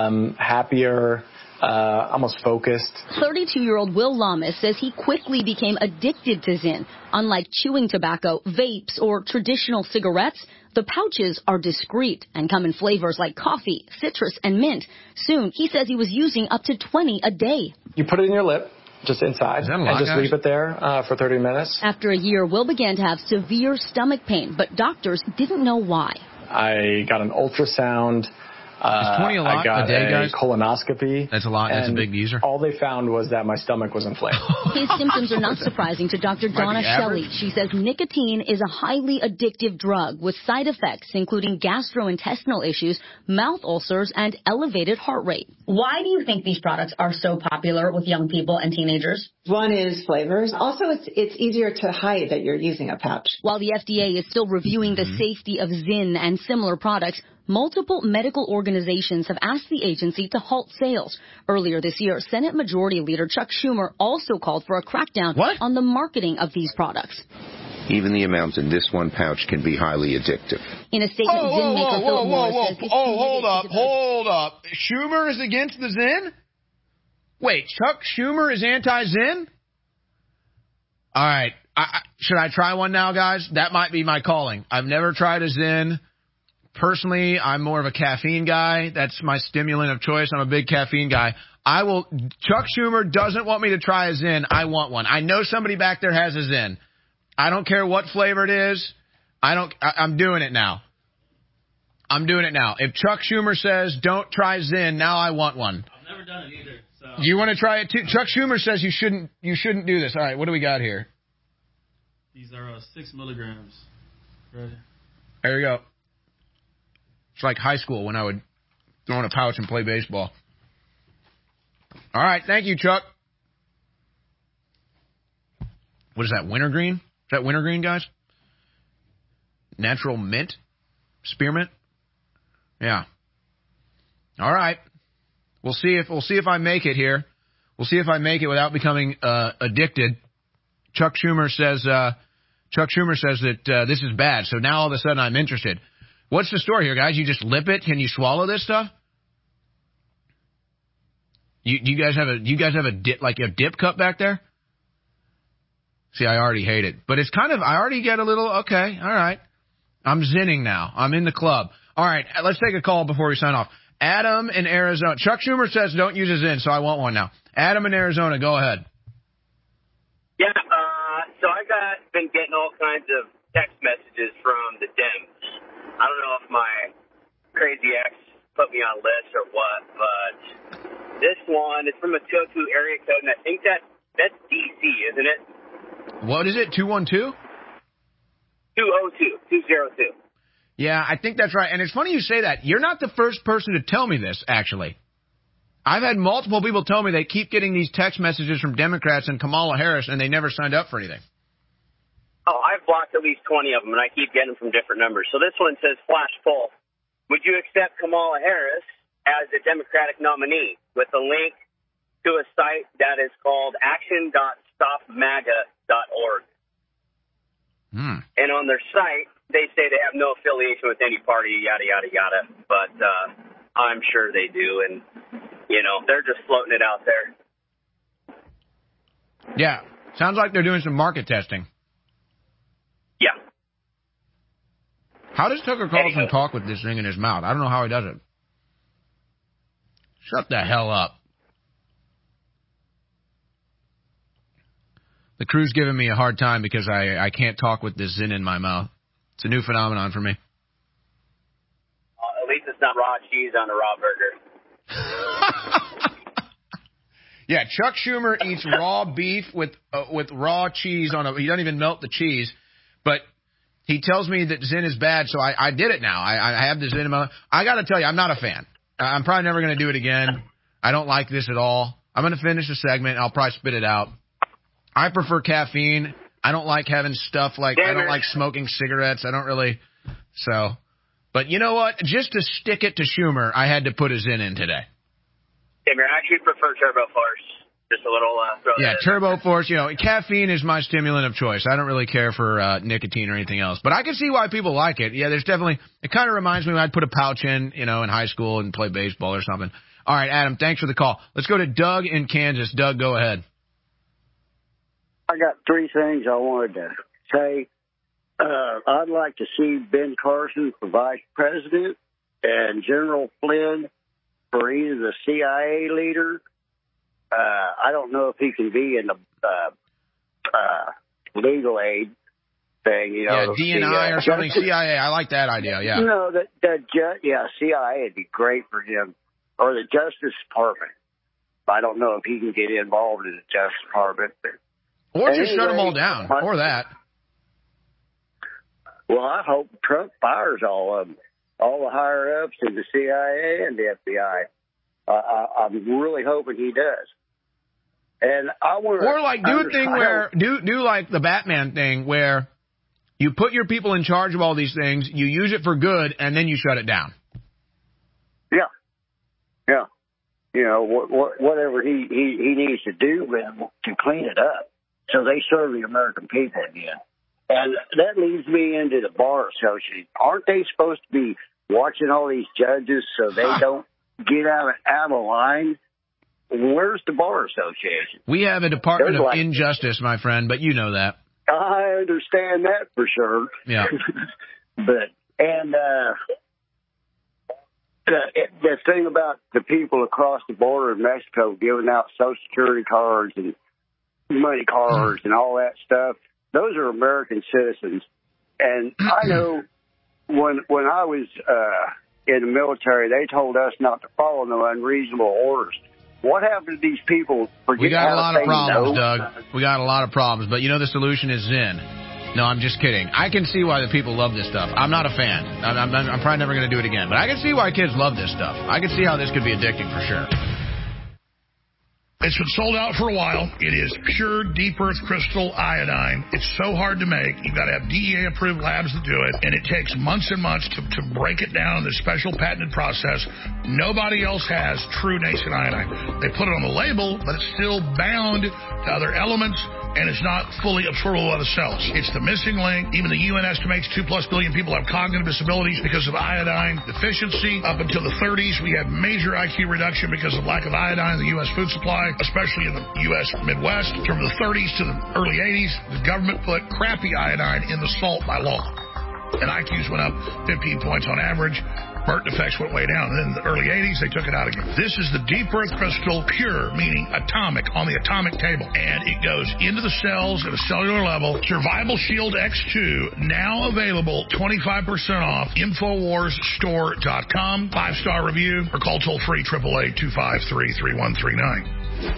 happier, almost focused. 32-year-old Will Lamas says he quickly became addicted to Zen. Unlike chewing tobacco, vapes, or traditional cigarettes, the pouches are discreet and come in flavors like coffee, citrus, and mint. Soon, he says he was using up to 20 a day. You put it in your lip, just inside, and just leave it there for 30 minutes. After a year, Will began to have severe stomach pain, but doctors didn't know why. I got an ultrasound. Is 20 a lot I got a day, guys? Colonoscopy. That's a lot. That's a big user. All they found was that my stomach was inflamed. His symptoms are not surprising to Dr. Donna Shelley. She says nicotine is a highly addictive drug with side effects including gastrointestinal issues, mouth ulcers, and elevated heart rate. Why do you think these products are so popular with young people and teenagers? One is flavors. Also, it's easier to hide that you're using a pouch. While the FDA is still reviewing the safety of Zyn and similar products, multiple medical organizations have asked the agency to halt sales. Earlier this year, Senate Majority Leader Chuck Schumer also called for a crackdown on the marketing of these products. Even the amount in this one pouch can be highly addictive. In a statement, Zyn maker Philip Morris says... Hold up. Schumer is against the Zyn? Wait, Chuck Schumer is anti-Zyn? All right. Should I try one now, guys? That might be my calling. I've never tried a Zyn. Personally, I'm more of a caffeine guy. That's my stimulant of choice. I'm a big caffeine guy. Chuck Schumer doesn't want me to try a Zyn. I want one. I know somebody back there has a Zyn. I don't care what flavor it is. I'm doing it now. I'm doing it now. If Chuck Schumer says don't try Zyn, now I want one. I've never done it either. So. You want to try it too? Chuck Schumer says you shouldn't do this. All right, what do we got here? These are 6 milligrams. Right. There you go. It's like high school when I would throw in a pouch and play baseball. All right, thank you, Chuck. What is that, wintergreen? Is that wintergreen, guys? Natural mint? Spearmint? Yeah. All right. We'll see if I make it here. We'll see if I make it without becoming addicted. Chuck Schumer says that this is bad. So now all of a sudden I'm interested. What's the story here, guys? You just lip it? Can you swallow this stuff? You guys have a dip cup back there? See, I already hate it. But it's kind of, I already get a little, okay, all right. I'm zinning now. I'm in the club. All right, let's take a call before we sign off. Adam in Arizona. Chuck Schumer says don't use a Zyn, so I want one now. Adam in Arizona, go ahead. Yeah, so I've been getting all kinds of text messages from the Dems. I don't know if my crazy ex put me on a list or what, but this one is from a 202 area code, and I think that's D.C., isn't it? What is it, 212? 202. Yeah, I think that's right. And it's funny you say that. You're not the first person to tell me this, actually. I've had multiple people tell me they keep getting these text messages from Democrats and Kamala Harris, and they never signed up for anything. Oh, I've blocked at least 20 of them, and I keep getting them from different numbers. So this one says, flash poll. Would you accept Kamala Harris as a Democratic nominee, with a link to a site that is called action.stopmaga.org. And on their site, they say they have no affiliation with any party, yada, yada, yada. But I'm sure they do. And, you know, they're just floating it out there. Yeah. Sounds like they're doing some market testing. Yeah. How does Tucker Carlson talk with this thing in his mouth? I don't know how he does it. Shut the hell up. The crew's giving me a hard time because I can't talk with this Zin in my mouth. It's a new phenomenon for me. At least it's not raw cheese on a raw burger. Yeah, Chuck Schumer eats raw beef with raw cheese on a. He doesn't even melt the cheese, but he tells me that Zin is bad, so I did it now. I have the Zin in my. I got to tell you, I'm not a fan. I'm probably never going to do it again. I don't like this at all. I'm going to finish the segment. I'll probably spit it out. I prefer caffeine. I don't like having stuff like, I don't like smoking cigarettes. I don't really, so. But you know what? Just to stick it to Schumer, I had to put a Zin in today. Timmer, I actually prefer Turbo Force. Just a little, yeah, Turbo Force, you know, caffeine is my stimulant of choice. I don't really care for nicotine or anything else. But I can see why people like it. Yeah, there's definitely, it kind of reminds me when I'd put a pouch in, you know, in high school and play baseball or something. All right, Adam, thanks for the call. Let's go to Doug in Kansas. Doug, go ahead. I got three things I wanted to say. I'd like to see Ben Carson for vice president and General Flynn for either the CIA leader. I don't know if he can be in the legal aid thing. You know, yeah, DNI or something. CIA. I like that idea. Yeah. No, CIA would be great for him, or the Justice Department. I don't know if he can get involved in the Justice Department. Or just shut them all down, or that. Well, I hope Trump fires all of them, all the higher-ups in the CIA and the FBI. I'm really hoping he does. And I want or like do a thing where do like the Batman thing where you put your people in charge of all these things, you use it for good, and then you shut it down. Yeah. You know, whatever he needs to do to clean it up, so they serve the American people again. And that leads me into the Bar Association. Aren't they supposed to be watching all these judges so they don't get out of line? Where's the Bar Association? We have a Department of Injustice, my friend, but you know that. I understand that for sure. Yeah. The thing about the people across the border of Mexico giving out Social Security cards and money cards and all that stuff, those are American citizens. And I know when I was in the military, they told us not to follow no unreasonable orders. What happened to these people? We got a lot of problems, Doug. We got a lot of problems. But you know the solution is Zen. No, I'm just kidding. I can see why the people love this stuff. I'm not a fan. I'm probably never going to do it again. But I can see why kids love this stuff. I can see how this could be addicting for sure. It's been sold out for a while. It is pure deep earth crystal iodine. It's so hard to make. You've got to have DEA-approved labs to do it, and it takes months and months to break it down in this special patented process. Nobody else has true nascent iodine. They put it on the label, but it's still bound to other elements, and it's not fully absorbable by the cells. It's the missing link. Even the UN estimates 2+ billion people have cognitive disabilities because of iodine deficiency. Up until the 30s, we had major IQ reduction because of lack of iodine in the U.S. food supply, especially in the U.S. Midwest. From the 30s to the early 80s, the government put crappy iodine in the salt by law. And IQs went up 15 points on average. Birth defects went way down. And then in the early 80s, they took it out again. This is the deep earth crystal, pure, meaning atomic, on the atomic table. And it goes into the cells at a cellular level. Survival Shield X2, now available 25% off. InfoWarsStore.com. 5-star review, or call toll-free 888-253-3139.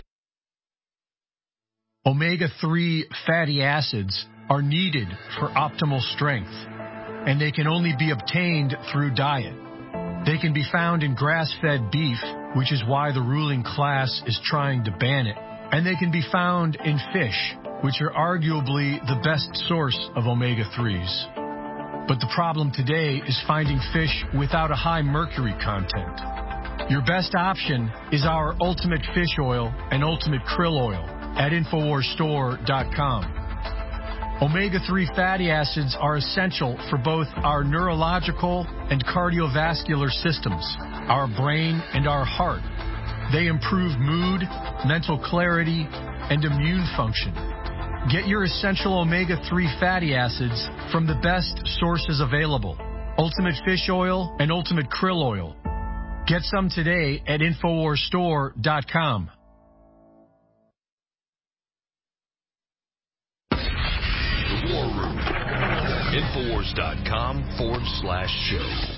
Omega-3 fatty acids are needed for optimal strength, and they can only be obtained through diet. They can be found in grass-fed beef, which is why the ruling class is trying to ban it. And they can be found in fish, which are arguably the best source of omega-3s. But the problem today is finding fish without a high mercury content. Your best option is our Ultimate Fish Oil and Ultimate Krill Oil at InfoWarsStore.com. Omega-3 fatty acids are essential for both our neurological and cardiovascular systems, our brain and our heart. They improve mood, mental clarity, and immune function. Get your essential omega-3 fatty acids from the best sources available, Ultimate Fish Oil and Ultimate Krill Oil. Get some today at InfoWarsStore.com. The War Room. Infowars.com/show.